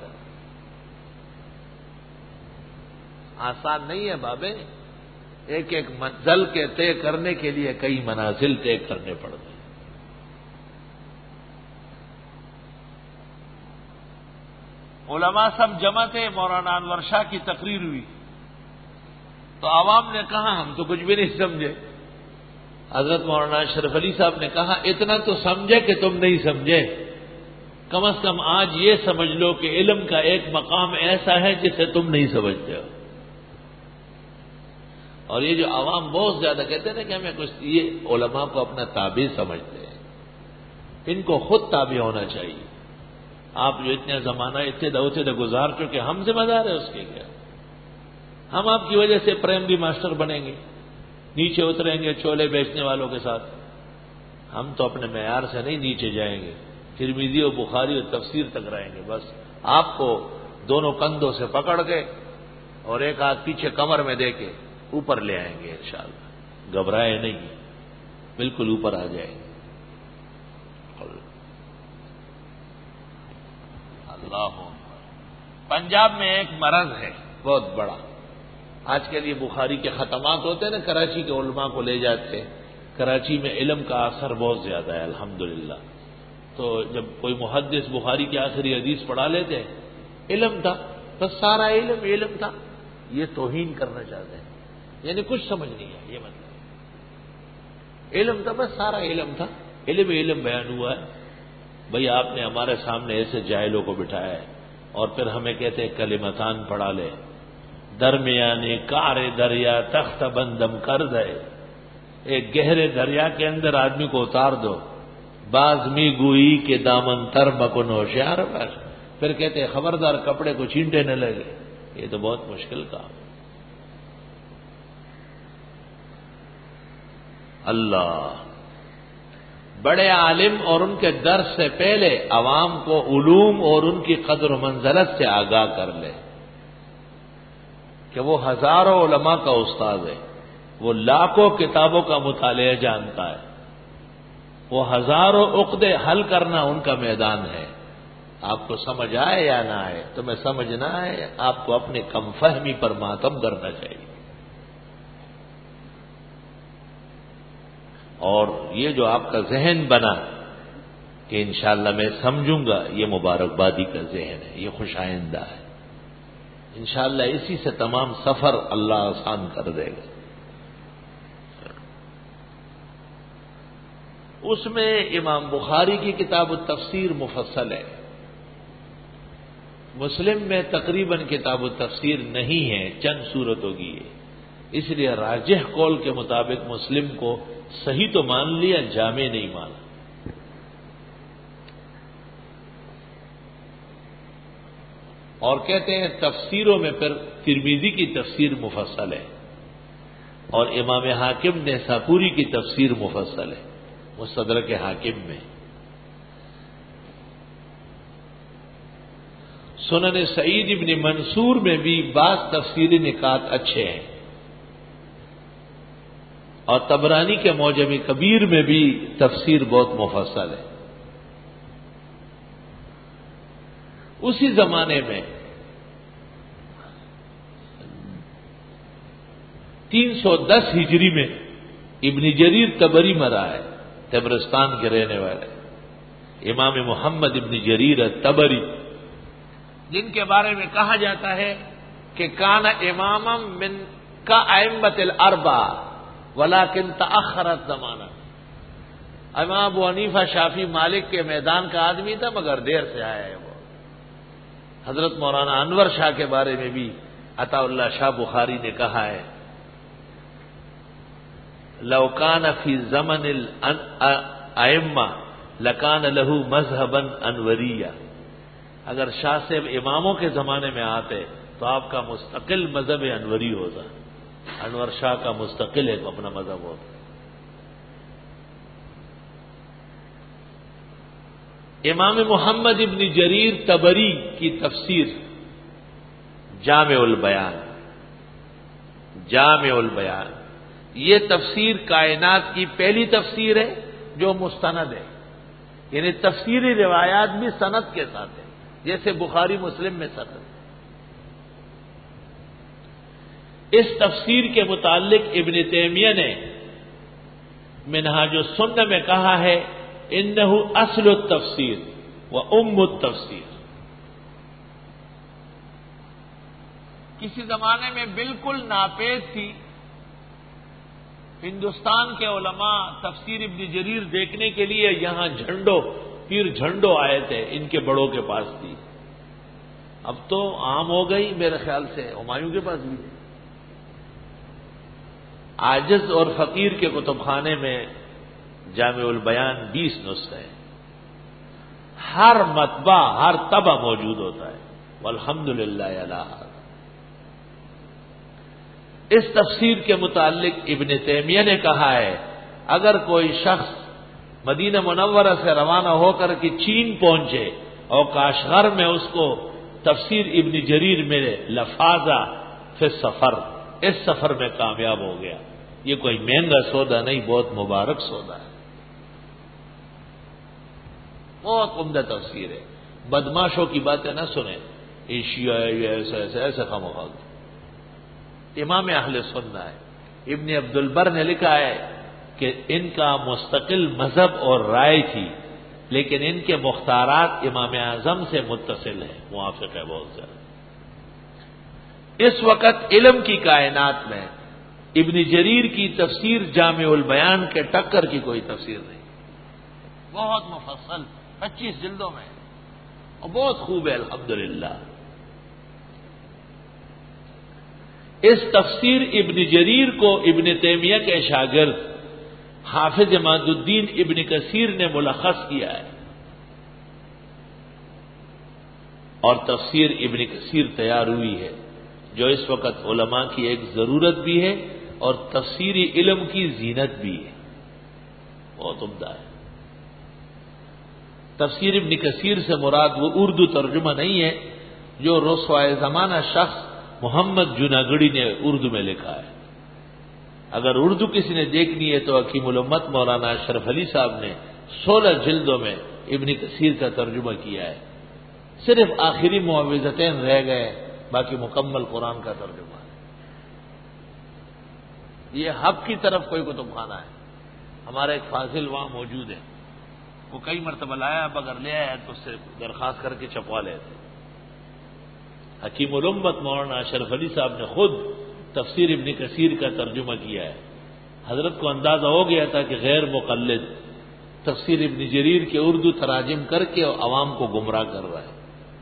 [SPEAKER 1] آسان نہیں ہے بابے، ایک ایک منزل کے طے کرنے کے لیے کئی منازل طے کرنے پڑتے ہیں۔ علماء سب جمع تھے، مولانا انور شاہ کی تقریر ہوئی تو عوام نے کہا ہم تو کچھ بھی نہیں سمجھے۔ حضرت مولانا اشرف علی صاحب نے کہا اتنا تو سمجھے کہ تم نہیں سمجھے، کم از کم آج یہ سمجھ لو کہ علم کا ایک مقام ایسا ہے جسے تم نہیں سمجھتے ہو۔ اور یہ جو عوام بہت زیادہ کہتے ہیں کہ ہمیں کچھ، یہ علماء کو اپنا تابع سمجھتے ہیں، ان کو خود تابع ہونا چاہیے۔ آپ جو اتنے زمانہ اتنے دوتے گزار چکے، ہم ذمہ دار ہیں اس کے کیا؟ ہم آپ کی وجہ سے پرائمری ماسٹر بنیں گے، نیچے اتریں گے چھولے بیچنے والوں کے ساتھ، ہم تو اپنے معیار سے نہیں نیچے جائیں گے، ترمذی و بخاری اور تفسیر تک رہیں گے۔ بس آپ کو دونوں کندھوں سے پکڑ کے اور ایک ہاتھ پیچھے کمر میں دے کے اوپر لے آئیں گے انشاءاللہ، گھبرائے نہیں، بالکل اوپر آ جائیں گے۔ اللہ پنجاب میں ایک مرض ہے بہت بڑا، آج کل یہ بخاری کے ختمات ہوتے ہیں نا، کراچی کے علماء کو لے جاتے ہیں، کراچی میں علم کا اثر بہت زیادہ ہے الحمدللہ. تو جب کوئی محدث بخاری کی آخری حدیث پڑھا لیتے علم تھا، بس سارا علم تھا. یہ توہین کرنا چاہتے ہیں، یعنی کچھ سمجھ نہیں ہے یہ مطلب. علم تھا، بس سارا علم تھا، علم بیان ہوا ہے. بھئی آپ نے ہمارے سامنے ایسے جاہلوں کو بٹھایا ہے اور پھر ہمیں کہتے ہیں کلمتان پڑھا لے. درمیانے کار دریا تخت بندم کر دے، ایک گہرے دریا کے اندر آدمی کو اتار دو. بازمی گوئی کے دامن تر مکن ہوشیار. پھر کہتے ہیں خبردار کپڑے کو چینٹے نہ لگے. یہ تو بہت مشکل کام. اللہ بڑے عالم اور ان کے درس سے پہلے عوام کو علوم اور ان کی قدر و منزلت سے آگاہ کر لے کہ وہ ہزاروں علماء کا استاد ہے، وہ لاکھوں کتابوں کا مطالعہ جانتا ہے، وہ ہزاروں عقدے حل کرنا ان کا میدان ہے. آپ کو سمجھ آئے یا نہ آئے، تمہیں سمجھ نہ آئے، آپ کو اپنی کم فہمی پر ماتم کرنا چاہیے. اور یہ جو آپ کا ذہن بنا کہ انشاءاللہ میں سمجھوں گا، یہ مبارکبادی کا ذہن ہے، یہ خوش آئندہ ہے. انشاءاللہ اسی سے تمام سفر اللہ آسان کر دے گا. اس میں امام بخاری کی کتاب التفسیر مفصل ہے. مسلم میں تقریباً کتاب التفسیر نہیں ہے، چند صورتوں کی ہے. اس لیے راجح قول کے مطابق مسلم کو صحیح تو مان لیا، جامع نہیں مانا. اور کہتے ہیں تفسیروں میں پھر ترمذی کی تفسیر مفصل ہے اور امام حاکم نے ساپوری کی تفسیر مفصل ہے مستدرک حاکم میں. سنن سعید ابن منصور میں بھی بعض تفسیری نکات اچھے ہیں اور طبرانی کے معجم کبیر میں بھی تفسیر بہت مفصل ہے. اسی زمانے میں 310 ہجری میں ابن جریر طبری مرا ہے، طبرستان کے رہنے والے امام محمد ابن جریر طبری، جن کے بارے میں کہا جاتا ہے کہ کان امام من کا ائمۃ الاربعہ ولکن تاخرت زمانہ. امام ابو حنیفہ شافعی مالک کے میدان کا آدمی تھا مگر دیر سے آیا ہے وہ. حضرت مولانا انور شاہ کے بارے میں بھی عطا اللہ شاہ بخاری نے کہا ہے لو کان فی زمن الائمہ لکان لہ مذہبا انوریہ. اگر شاہ صاحب اماموں کے زمانے میں آتے تو آپ کا مستقل مذہب انوری ہوتا. انور شاہ کا مستقل ایک اپنا مذہب ہوتا. امام محمد ابن جریر طبری کی تفسیر جامع البیان، یہ تفسیر کائنات کی پہلی تفسیر ہے جو مستند ہے، یعنی تفسیری روایات بھی سند کے ساتھ ہے جیسے بخاری مسلم میں سند. اس تفسیر کے متعلق ابن تیمیہ نے منہاج السنہ میں کہا ہے انہ اصل التفسیر و ام التفسیر. کسی زمانے میں بالکل ناپید تھی، ہندوستان کے علماء تفسیر ابن جریر دیکھنے کے لیے یہاں پیر جھنڈو آئے تھے، ان کے بڑوں کے پاس تھی. اب تو عام ہو گئی میرے خیال سے، ہمایوں کے پاس بھی ہے. عاجز اور فقیر کے کتب خانے میں جامع البیان 20 نسخے ہیں، ہر مطبع ہر طبع موجود ہوتا ہے. والحمدللہ علی ھذا. اس تفسیر کے متعلق ابن تیمیہ نے کہا ہے اگر کوئی شخص مدینہ منورہ سے روانہ ہو کر کے چین پہنچے اور کاشغر میں اس کو تفسیر ابن جریر ملے لفاظہ فی سفر، اس سفر میں کامیاب ہو گیا. یہ کوئی مہنگا سودا نہیں، بہت مبارک سودا ہے، بہت عمدہ تفسیر ہے. بدماشوں کی باتیں نہ سنیں، ایشیا یہ ایسے خاموخواہ. امام اہل سنہ ہے. ابن عبد البر نے لکھا ہے کہ ان کا مستقل مذہب اور رائے تھی، لیکن ان کے مختارات امام اعظم سے متصل ہیں، موافق ہے بہت زیادہ۔ اس وقت علم کی کائنات میں ابن جریر کی تفسیر جامع البیان کے ٹکر کی کوئی تفسیر نہیں، بہت مفصل 25 جلدوں میں اور بہت خوب ہے الحمدللہ۔ اس تفسیر ابن جریر کو ابن تیمیہ کے شاگرد حافظ عماد الدین ابن کثیر نے ملخص کیا ہے، اور تفسیر ابن کثیر تیار ہوئی ہے، جو اس وقت علماء کی ایک ضرورت بھی ہے اور تفسیری علم کی زینت بھی ہے، بہت عمدہ ہے۔ تفسیر ابن کثیر سے مراد وہ اردو ترجمہ نہیں ہے جو رسوائے زمانہ شخص محمد جوناگڑی نے اردو میں لکھا ہے۔ اگر اردو کسی نے دیکھنی ہے تو حکیم الامت مولانا اشرف علی صاحب نے 16 جلدوں میں ابن کثیر کا ترجمہ کیا ہے، صرف آخری معوذتین رہ گئے، باقی مکمل قرآن کا ترجمہ ہے۔ یہ حب کی طرف کوئی کتب خانہ ہے، ہمارا ایک فاضل وہاں موجود ہے، وہ کئی مرتبہ لایا، اب اگر لے آیا تو اس سے درخواست کر کے چھپوا لیتے۔ حکیم الامت مولانا اشرف علی صاحب نے خود تفسیر ابن کثیر کا ترجمہ کیا ہے۔ حضرت کو اندازہ ہو گیا تھا کہ غیر مقلد تفسیر ابن جریر کے اردو تراجم کر کے عوام کو گمراہ کر رہا ہے۔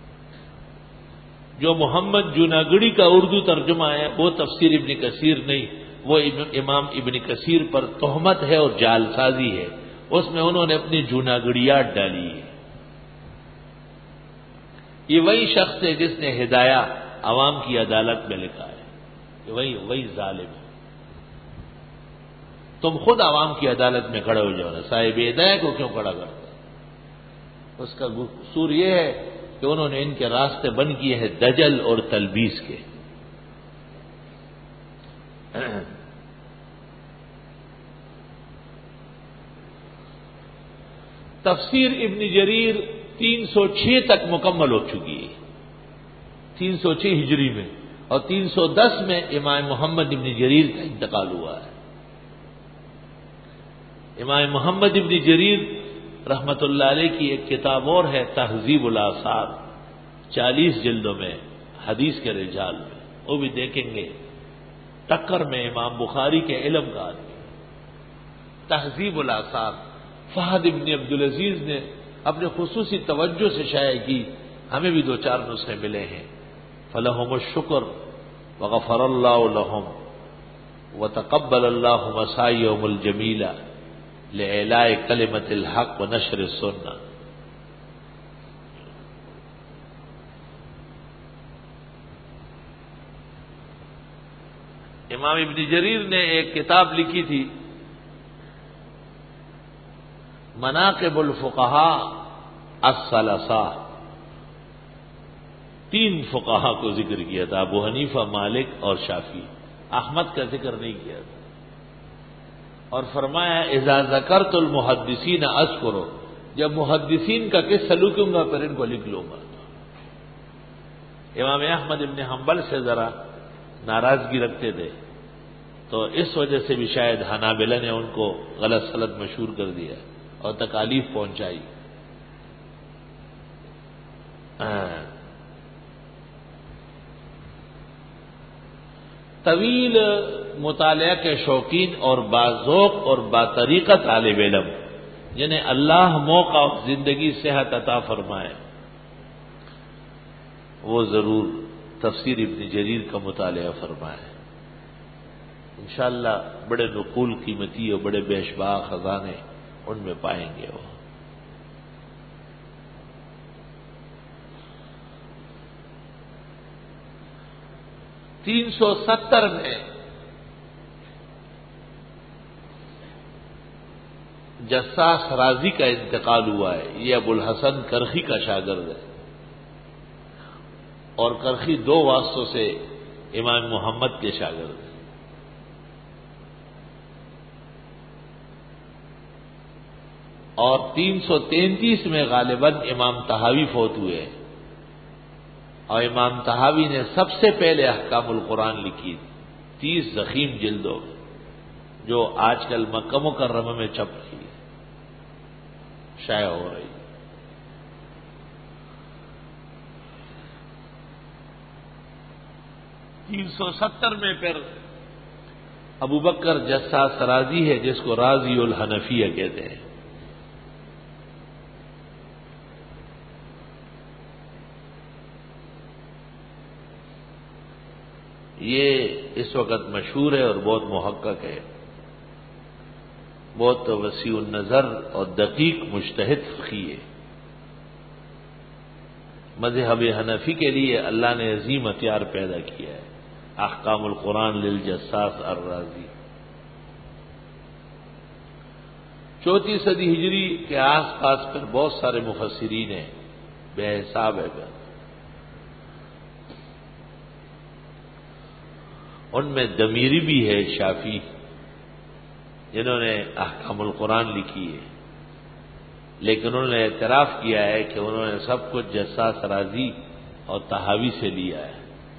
[SPEAKER 1] جو محمد جوناگڑی کا اردو ترجمہ ہے وہ تفسیر ابن کثیر نہیں، وہ امام ابن کثیر پر تہمت ہے اور جعل سازی ہے، اس میں انہوں نے اپنی جوناگڑیات ڈالی ہے۔ یہ وہی شخص ہے جس نے ہدایہ عوام کی عدالت میں لکھا ہے، وہی ظالم ہے۔ تم خود عوام کی عدالت میں کھڑے ہو جاؤ نا، صاحب ہدایہ کو کیوں کھڑا کرتا؟ اس کا قصور یہ ہے کہ انہوں نے ان کے راستے بند کیے ہیں دجل اور تلبیس کے۔ تفسیر ابن جریر 306 تک مکمل ہو چکی ہے، 306 ہجری میں، اور 310 میں امام محمد ابن جریر کا انتقال ہوا ہے۔ امام محمد ابن جریر رحمت اللہ علیہ کی ایک کتاب اور ہے تہذیب الآثار، 40 جلدوں میں حدیث کے رجال میں، وہ بھی دیکھیں گے، ٹکر میں امام بخاری کے علم کا آدمی۔ تہذیب الآثار فہد ابن عبدالعزیز نے اپنے خصوصی توجہ سے شائع کی، ہمیں بھی 2-4 نسخے ملے ہیں۔ فلہم الشکر وغفر اللہ لہم وتقبل اللہ مساعیہم الجمیلہ لإعلاء کلمۃ الحق ونشر السنہ۔ امام ابن جریر نے ایک کتاب لکھی تھی مناقب الفقہاء الثلاثہ، 3 فقہا کو ذکر کیا تھا، ابو حنیفہ، مالک اور شافعی، احمد کا ذکر نہیں کیا تھا، اور فرمایا اذا ذکرت المحدثین اذکرو، جب محدثین کا قصہ لکھوں گا پھر ان کو لکھ لوں گا۔ امام احمد ابن حنبل سے ذرا ناراضگی رکھتے تھے، تو اس وجہ سے بھی شاید حنابلہ نے ان کو غلط سلط مشہور کر دیا اور تکالیف پہنچائی۔ طویل مطالعہ کے شوقین اور باذوق اور باطریقہ طالب علم جنہیں اللہ موقع اور زندگی صحت عطا فرمائے، وہ ضرور تفسیر ابن جریر کا مطالعہ فرمائے، انشاءاللہ بڑے نقول قیمتی اور بڑے بیشباہ خزانے ان میں پائیں گے۔ وہ 370 میں جساس رازی کا انتقال ہوا ہے، یہ ابو الحسن کرخی کا شاگرد ہے، اور کرخی 2 واسطوں سے امام محمد کے شاگرد ہیں۔ اور 333 میں غالباً امام طحاوی فوت ہوئے، اور امام طحاوی نے سب سے پہلے احکام القرآن لکھی 30 ضخیم جلدوں میں، جو آج کل مکہ مکرمہ میں چھپ رہی ہے، شائع ہو رہی ہے۔ 370 میں پھر ابو بکر جساس رازی ہے، جس کو رازی الحنفیہ کہتے ہیں۔ یہ اس وقت مشہور ہے اور بہت محقق ہے، بہت وسیع النظر اور دقیق مجتہد فقی ہے۔ مذہب حنفی کے لیے اللہ نے عظیم ہتھیار پیدا کیا ہے، احکام القرآن للجساس الرازی۔ 4 صدی ہجری کے آس پاس پر بہت سارے مفسرین ہیں، بے حساب ہے پھر۔ ان میں دمیری بھی ہے، شافی، جنہوں نے احکام القرآن لکھی ہے، لیکن انہوں نے اعتراف کیا ہے کہ انہوں نے سب کچھ جساس رازی اور طحاوی سے لیا ہے۔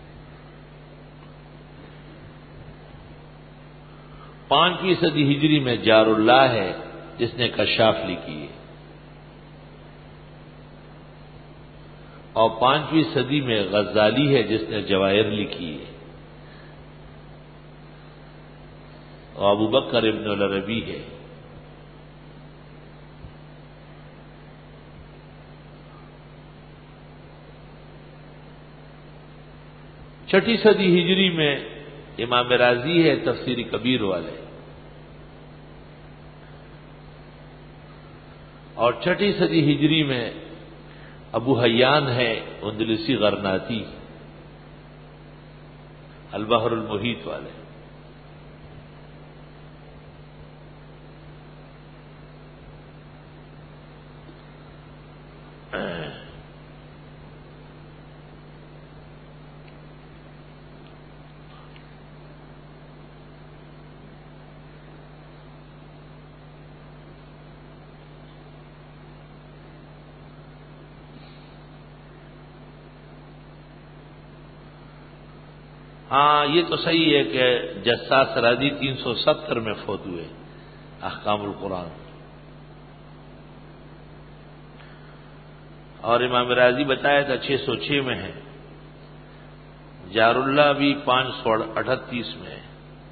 [SPEAKER 1] 5ویں صدی ہجری میں جار اللہ ہے، جس نے کشاف لکھی ہے، اور 5ویں صدی میں غزالی ہے، جس نے جواہر لکھی ہے، اور ابو بکر ابن العربی ہے۔ چھٹی صدی ہجری میں امام رازی ہے، تفسیر کبیر والے، اور 6 صدی ہجری میں ابو حیان ہے، اندلسی غرناطی، البحر المحیط والے۔ ہاں یہ تو صحیح ہے کہ جساس رازی 370 میں فوت ہوئے، احکام القرآن، اور امام رازی بتایا تھا 606 میں ہے، جار اللہ بھی 538 میں ہے۔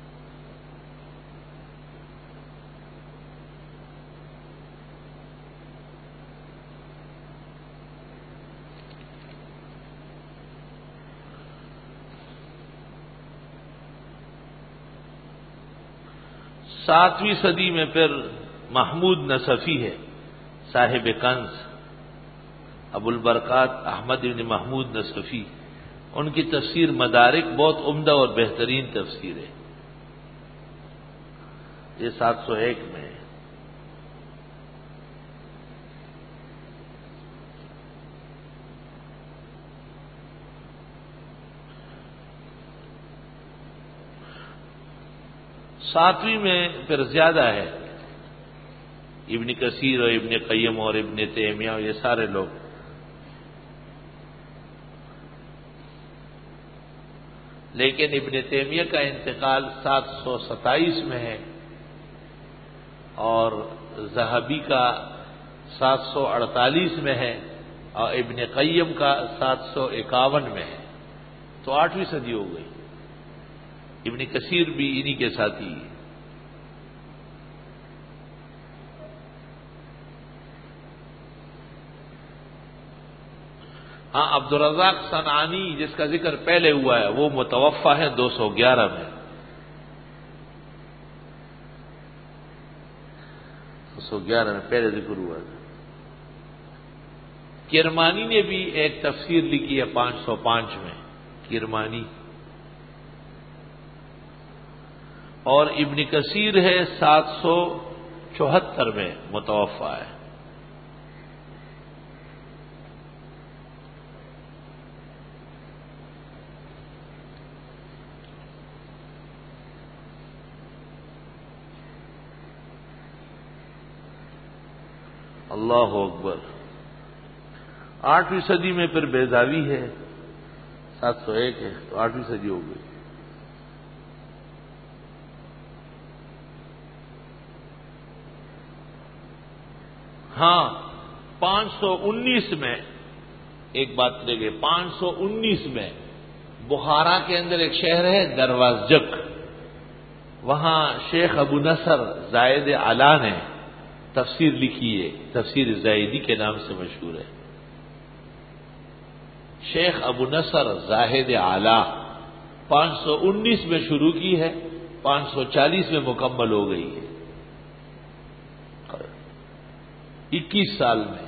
[SPEAKER 1] ساتویں صدی میں پھر محمود نصفی ہے، صاحب کنز، ابو البرکات احمد بن محمود نصفی۔ ان کی تفسیر مدارک بہت عمدہ اور بہترین تفسیر ہے، یہ 701 میں ہے۔ ساتویں میں پھر زیادہ ہے، ابن کثیر اور ابن قیم اور ابن تیمیہ اور یہ سارے لوگ۔ لیکن ابن تیمیہ کا انتقال 727 میں ہے، اور ذہبی کا 748 میں ہے، اور ابن قیم کا 751 میں ہے، تو 8ویں صدی ہو گئی۔ ابن کثیر بھی انہی کے ساتھی ہے۔ ہاں عبد الرزاق صنعانی، جس کا ذکر پہلے ہوا ہے، وہ متوفی ہے 211 میں، 211 میں پہلے ذکر ہوا ہے۔ کرمانی نے بھی ایک تفسیر لکھی ہے 505 میں، کرمانی، اور ابن کثیر ہے 774 میں متوفی ہے۔ اللہ اکبر۔ 8ویں صدی میں پھر بیضاوی ہے، 701 ہے، تو 8ویں صدی ہو گئی۔ ہاں 519 میں ایک بات رہ گئی، 519 میں بخارا کے اندر ایک شہر ہے دروازجک، وہاں شیخ ابو نصر زائد اعلی نے تفسیر لکھی ہے، تفسیر زائدی کے نام سے مشہور ہے۔ شیخ ابو نصر زاہد اعلی 519 میں شروع کی ہے، 540 میں مکمل ہو گئی ہے، 21 سال میں۔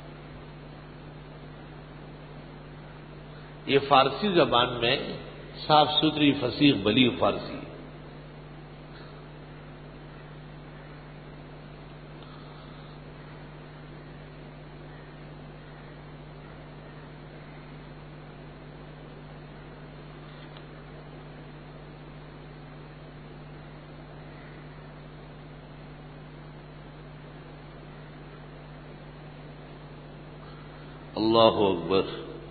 [SPEAKER 1] یہ فارسی زبان میں صاف ستھری فصیح بلیغ فارسی ہے۔ اللہ اکبر۔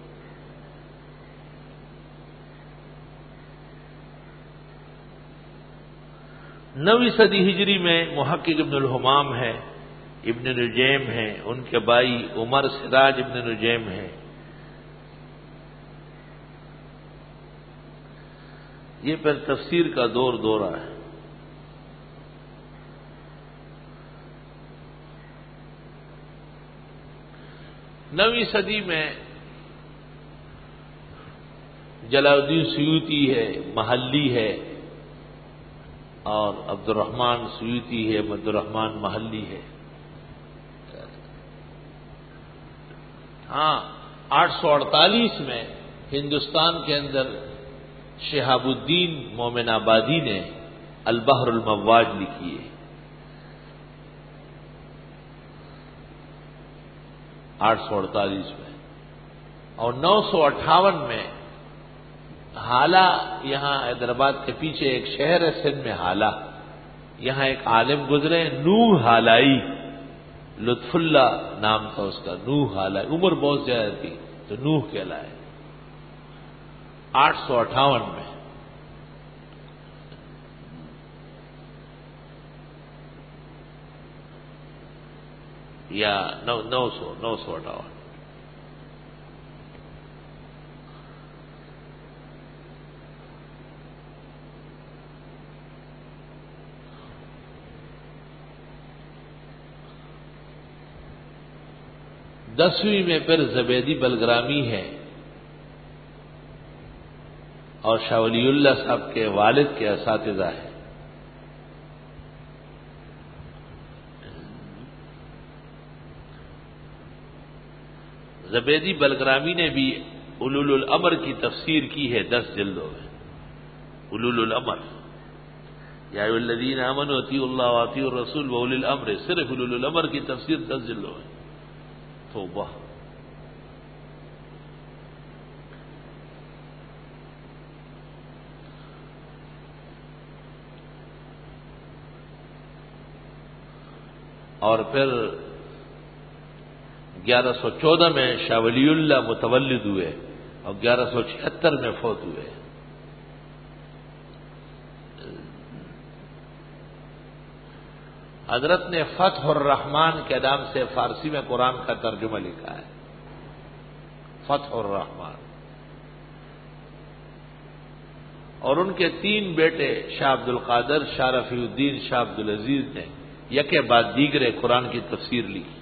[SPEAKER 1] نویں صدی ہجری میں محقق ابن الحمام ہے، ابن نجیم ہے، ان کے بھائی عمر سراج ابن نجیم ہے۔ یہ پھر تفسیر کا دورہ ہے۔ نویں صدی میں جلال الدین سیوطی ہے، محلی ہے، اور عبد الرحمن سیوطی ہے، عبد الرحمن محلی ہے۔ ہاں 848 میں ہندوستان کے اندر شہاب الدین مومن آبادی نے البحر المواج لکھی ہے، 848 میں، اور 958 میں حالہ، یہاں حیدرآباد کے پیچھے ایک شہر ہے سندھ میں حالہ، یہاں ایک عالم گزرے نوح حالائی، لطف اللہ نام تھا اس کا، نوح حالائی، عمر بہت زیادہ تھی تو نوح کہلائے، 858 میں۔ یا 958۔ دسویں میں پھر زبیدی بلگرامی ہے، اور شاہ ولی اللہ صاحب کے والد کے اساتذہ ہیں۔ زبیدی بلگرامی نے بھی اولول الامر کی تفسیر کی ہے 10 جلدوں میں، اولول الامر، یا ایھا الذین آمنوا اطیعوا اللہ واطیعوا الرسول واولی الامر، صرف اولول الامر کی تفسیر 10 جلدوں میں۔ توبہ۔ اور پھر 1114 میں شاہ ولی اللہ متولد ہوئے اور 1176 میں فوت ہوئے۔ حضرت نے فتح الرحمان کے نام سے فارسی میں قرآن کا ترجمہ لکھا ہے، فتح الرحمان، اور ان کے 3 بیٹے شاہ عبد القادر، شاہ رفیع الدین، شاہ عبد العزیز نے یکے بعد دیگرے قرآن کی تفسیر لکھی۔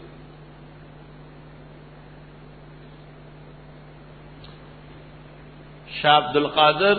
[SPEAKER 1] شاہ عبد القادر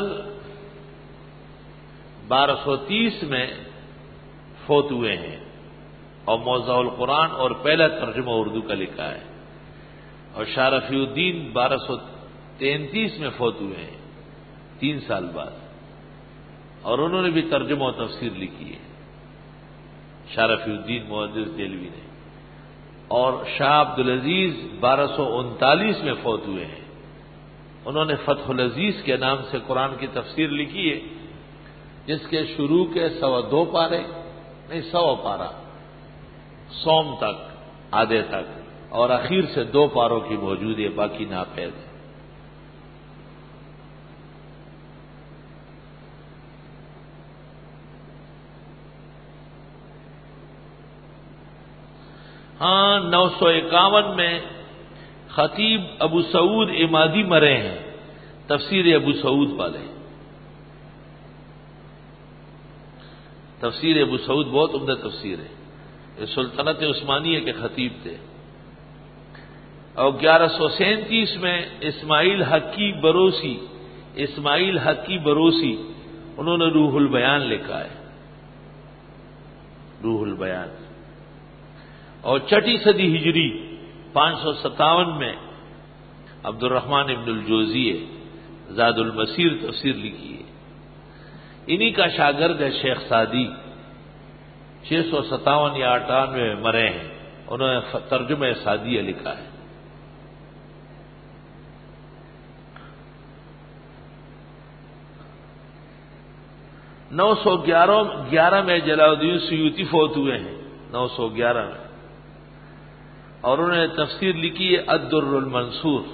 [SPEAKER 1] 1230 میں فوت ہوئے ہیں، اور موضوع القرآن اور پہلا ترجمہ اردو کا لکھا ہے، اور شاہ رفیع الدین 1233 میں فوت ہوئے ہیں، 3 سال بعد، اور انہوں نے بھی ترجمہ و تفسیر لکھی ہے، شاہ رفیع الدین محدث دہلوی نے۔ اور شاہ عبد العزیز 1239 میں فوت ہوئے ہیں، انہوں نے فتح العزیز کے نام سے قرآن کی تفسیر لکھی ہے، جس کے شروع کے 102 پارے، نہیں 100 پارہ، سوم تک، آدھے تک، اور اخیر سے 2 پاروں کی موجود ہے، باقی ناپید ہے۔ ہاں 951 میں خطیب ابو سعود عمادی مرے ہیں، تفسیر ابو سعود والے۔ تفسیر ابو سعود بہت عمدہ تفسیر ہے، یہ سلطنت عثمانیہ کے خطیب تھے۔ اور 1137 میں اسماعیل حقی بروسی انہوں نے روح البیان لکھا ہے، روح البیان۔ اور چھٹی صدی ہجری 557 میں عبد الرحمن ابن الجوزی زاد المسیر تفسیر لکھی ہے، انہی کا شاگرد ہے شیخ سعدی، 657 یا 98 میں مرے ہیں، انہوں نے ترجمہ سعدیہ لکھا ہے۔ نو سو گیارہ میں جلال الدین سیوطی فوت ہوئے ہیں، 911 میں، اور انہوں نے تفسیر لکھی ہے الدر المنصور،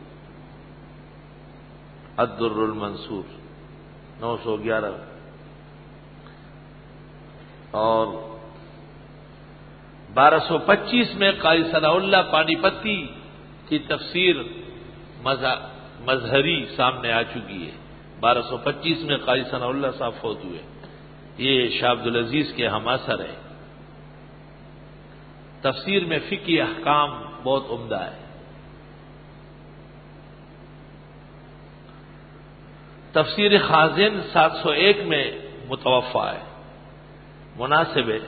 [SPEAKER 1] الدر المنصور 911 میں۔ اور 1225 میں قاری ثناء اللہ پانی پتی کی تفسیر مظہری سامنے آ چکی ہے، 1225 میں قاری ثناء اللہ صاحب فوت ہوئے، یہ شاہ عبد العزیز کے ہم اثر ہے۔ تفسیر میں فقہی احکام بہت عمدہ ہے۔ تفسیر خازن 701 میں متوفا ہے، مناسب ہے۔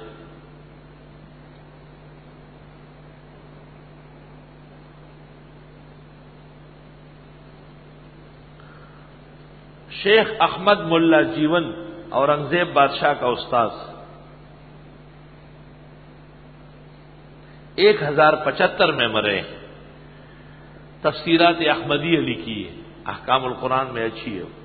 [SPEAKER 1] شیخ احمد ملا جیون اورنگزیب بادشاہ کا استاذ، 1075 میں مرے، تفسیرات احمدیہ لکھی ہے، احکام القرآن میں اچھی ہے۔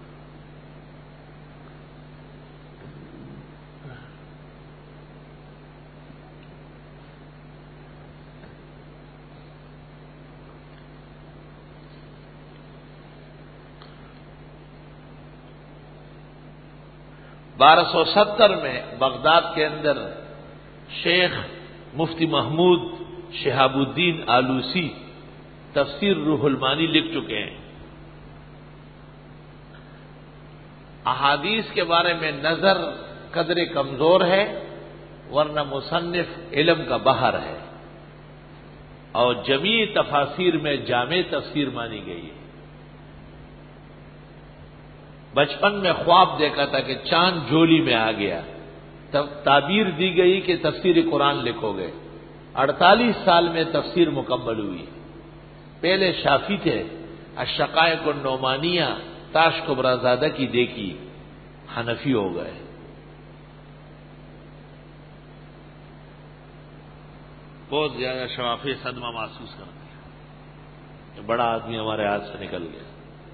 [SPEAKER 1] بارہ سو 70 میں بغداد کے اندر شیخ مفتی محمود شہاب الدین آلوسی تفسیر روح المانی لکھ چکے ہیں۔ احادیث کے بارے میں نظر قدر کمزور ہے، ورنہ مصنف علم کا بحر ہے، اور جمیع تفاسیر میں جامع تفسیر مانی گئی ہے۔ بچپن میں خواب دیکھا تھا کہ چاند جھولی میں آ گیا، تب تعبیر دی گئی کہ تفسیر قرآن لکھو گے، 48 سال میں تفسیر مکمل ہوئی۔ پہلے شافی تھے، الشقائق النعمانیہ تاش کبرازادہ کی دیکھی، حنفی ہو گئے۔ بہت زیادہ شوافی صدمہ محسوس کرتے ہیں، بڑا آدمی ہمارے ہاتھ سے نکل گیا۔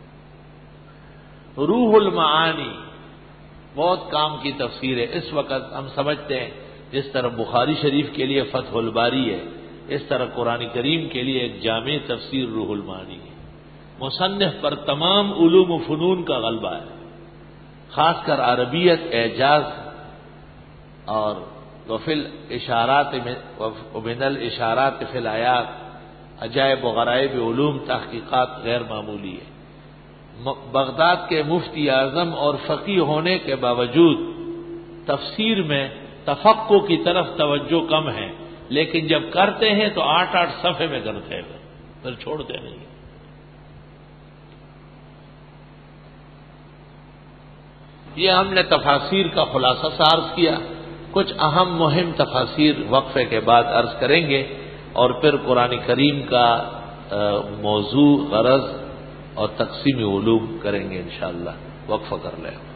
[SPEAKER 1] روح المعانی بہت کام کی تفسیر ہے۔ اس وقت ہم سمجھتے ہیں جس طرح بخاری شریف کے لیے فتح الباری ہے، اس طرح قرآن کریم کے لیے ایک جامع تفسیر روح المعانی ہے۔ مصنف پر تمام علوم و فنون کا غلبہ ہے، خاص کر عربیت، اعجاز اور وفل اشارات ومن الاشارات فی الآیات، عجائب و غرائب علوم، تحقیقات غیر معمولی ہے۔ بغداد کے مفتی اعظم اور فقیہ ہونے کے باوجود تفسیر میں تفقہ کی طرف توجہ کم ہے، لیکن جب کرتے ہیں تو 8 صفحے میں کرتے ہیں، پھر چھوڑتے نہیں۔ یہ ہم نے تفاسیر کا خلاصہ عرض کیا، کچھ اہم مہم تفاسیر وقفے کے بعد عرض کریں گے، اور پھر قرآن کریم کا موضوع، غرض اور تقسیم علوم کریں گے انشاءاللہ۔ وقفہ کر لیں۔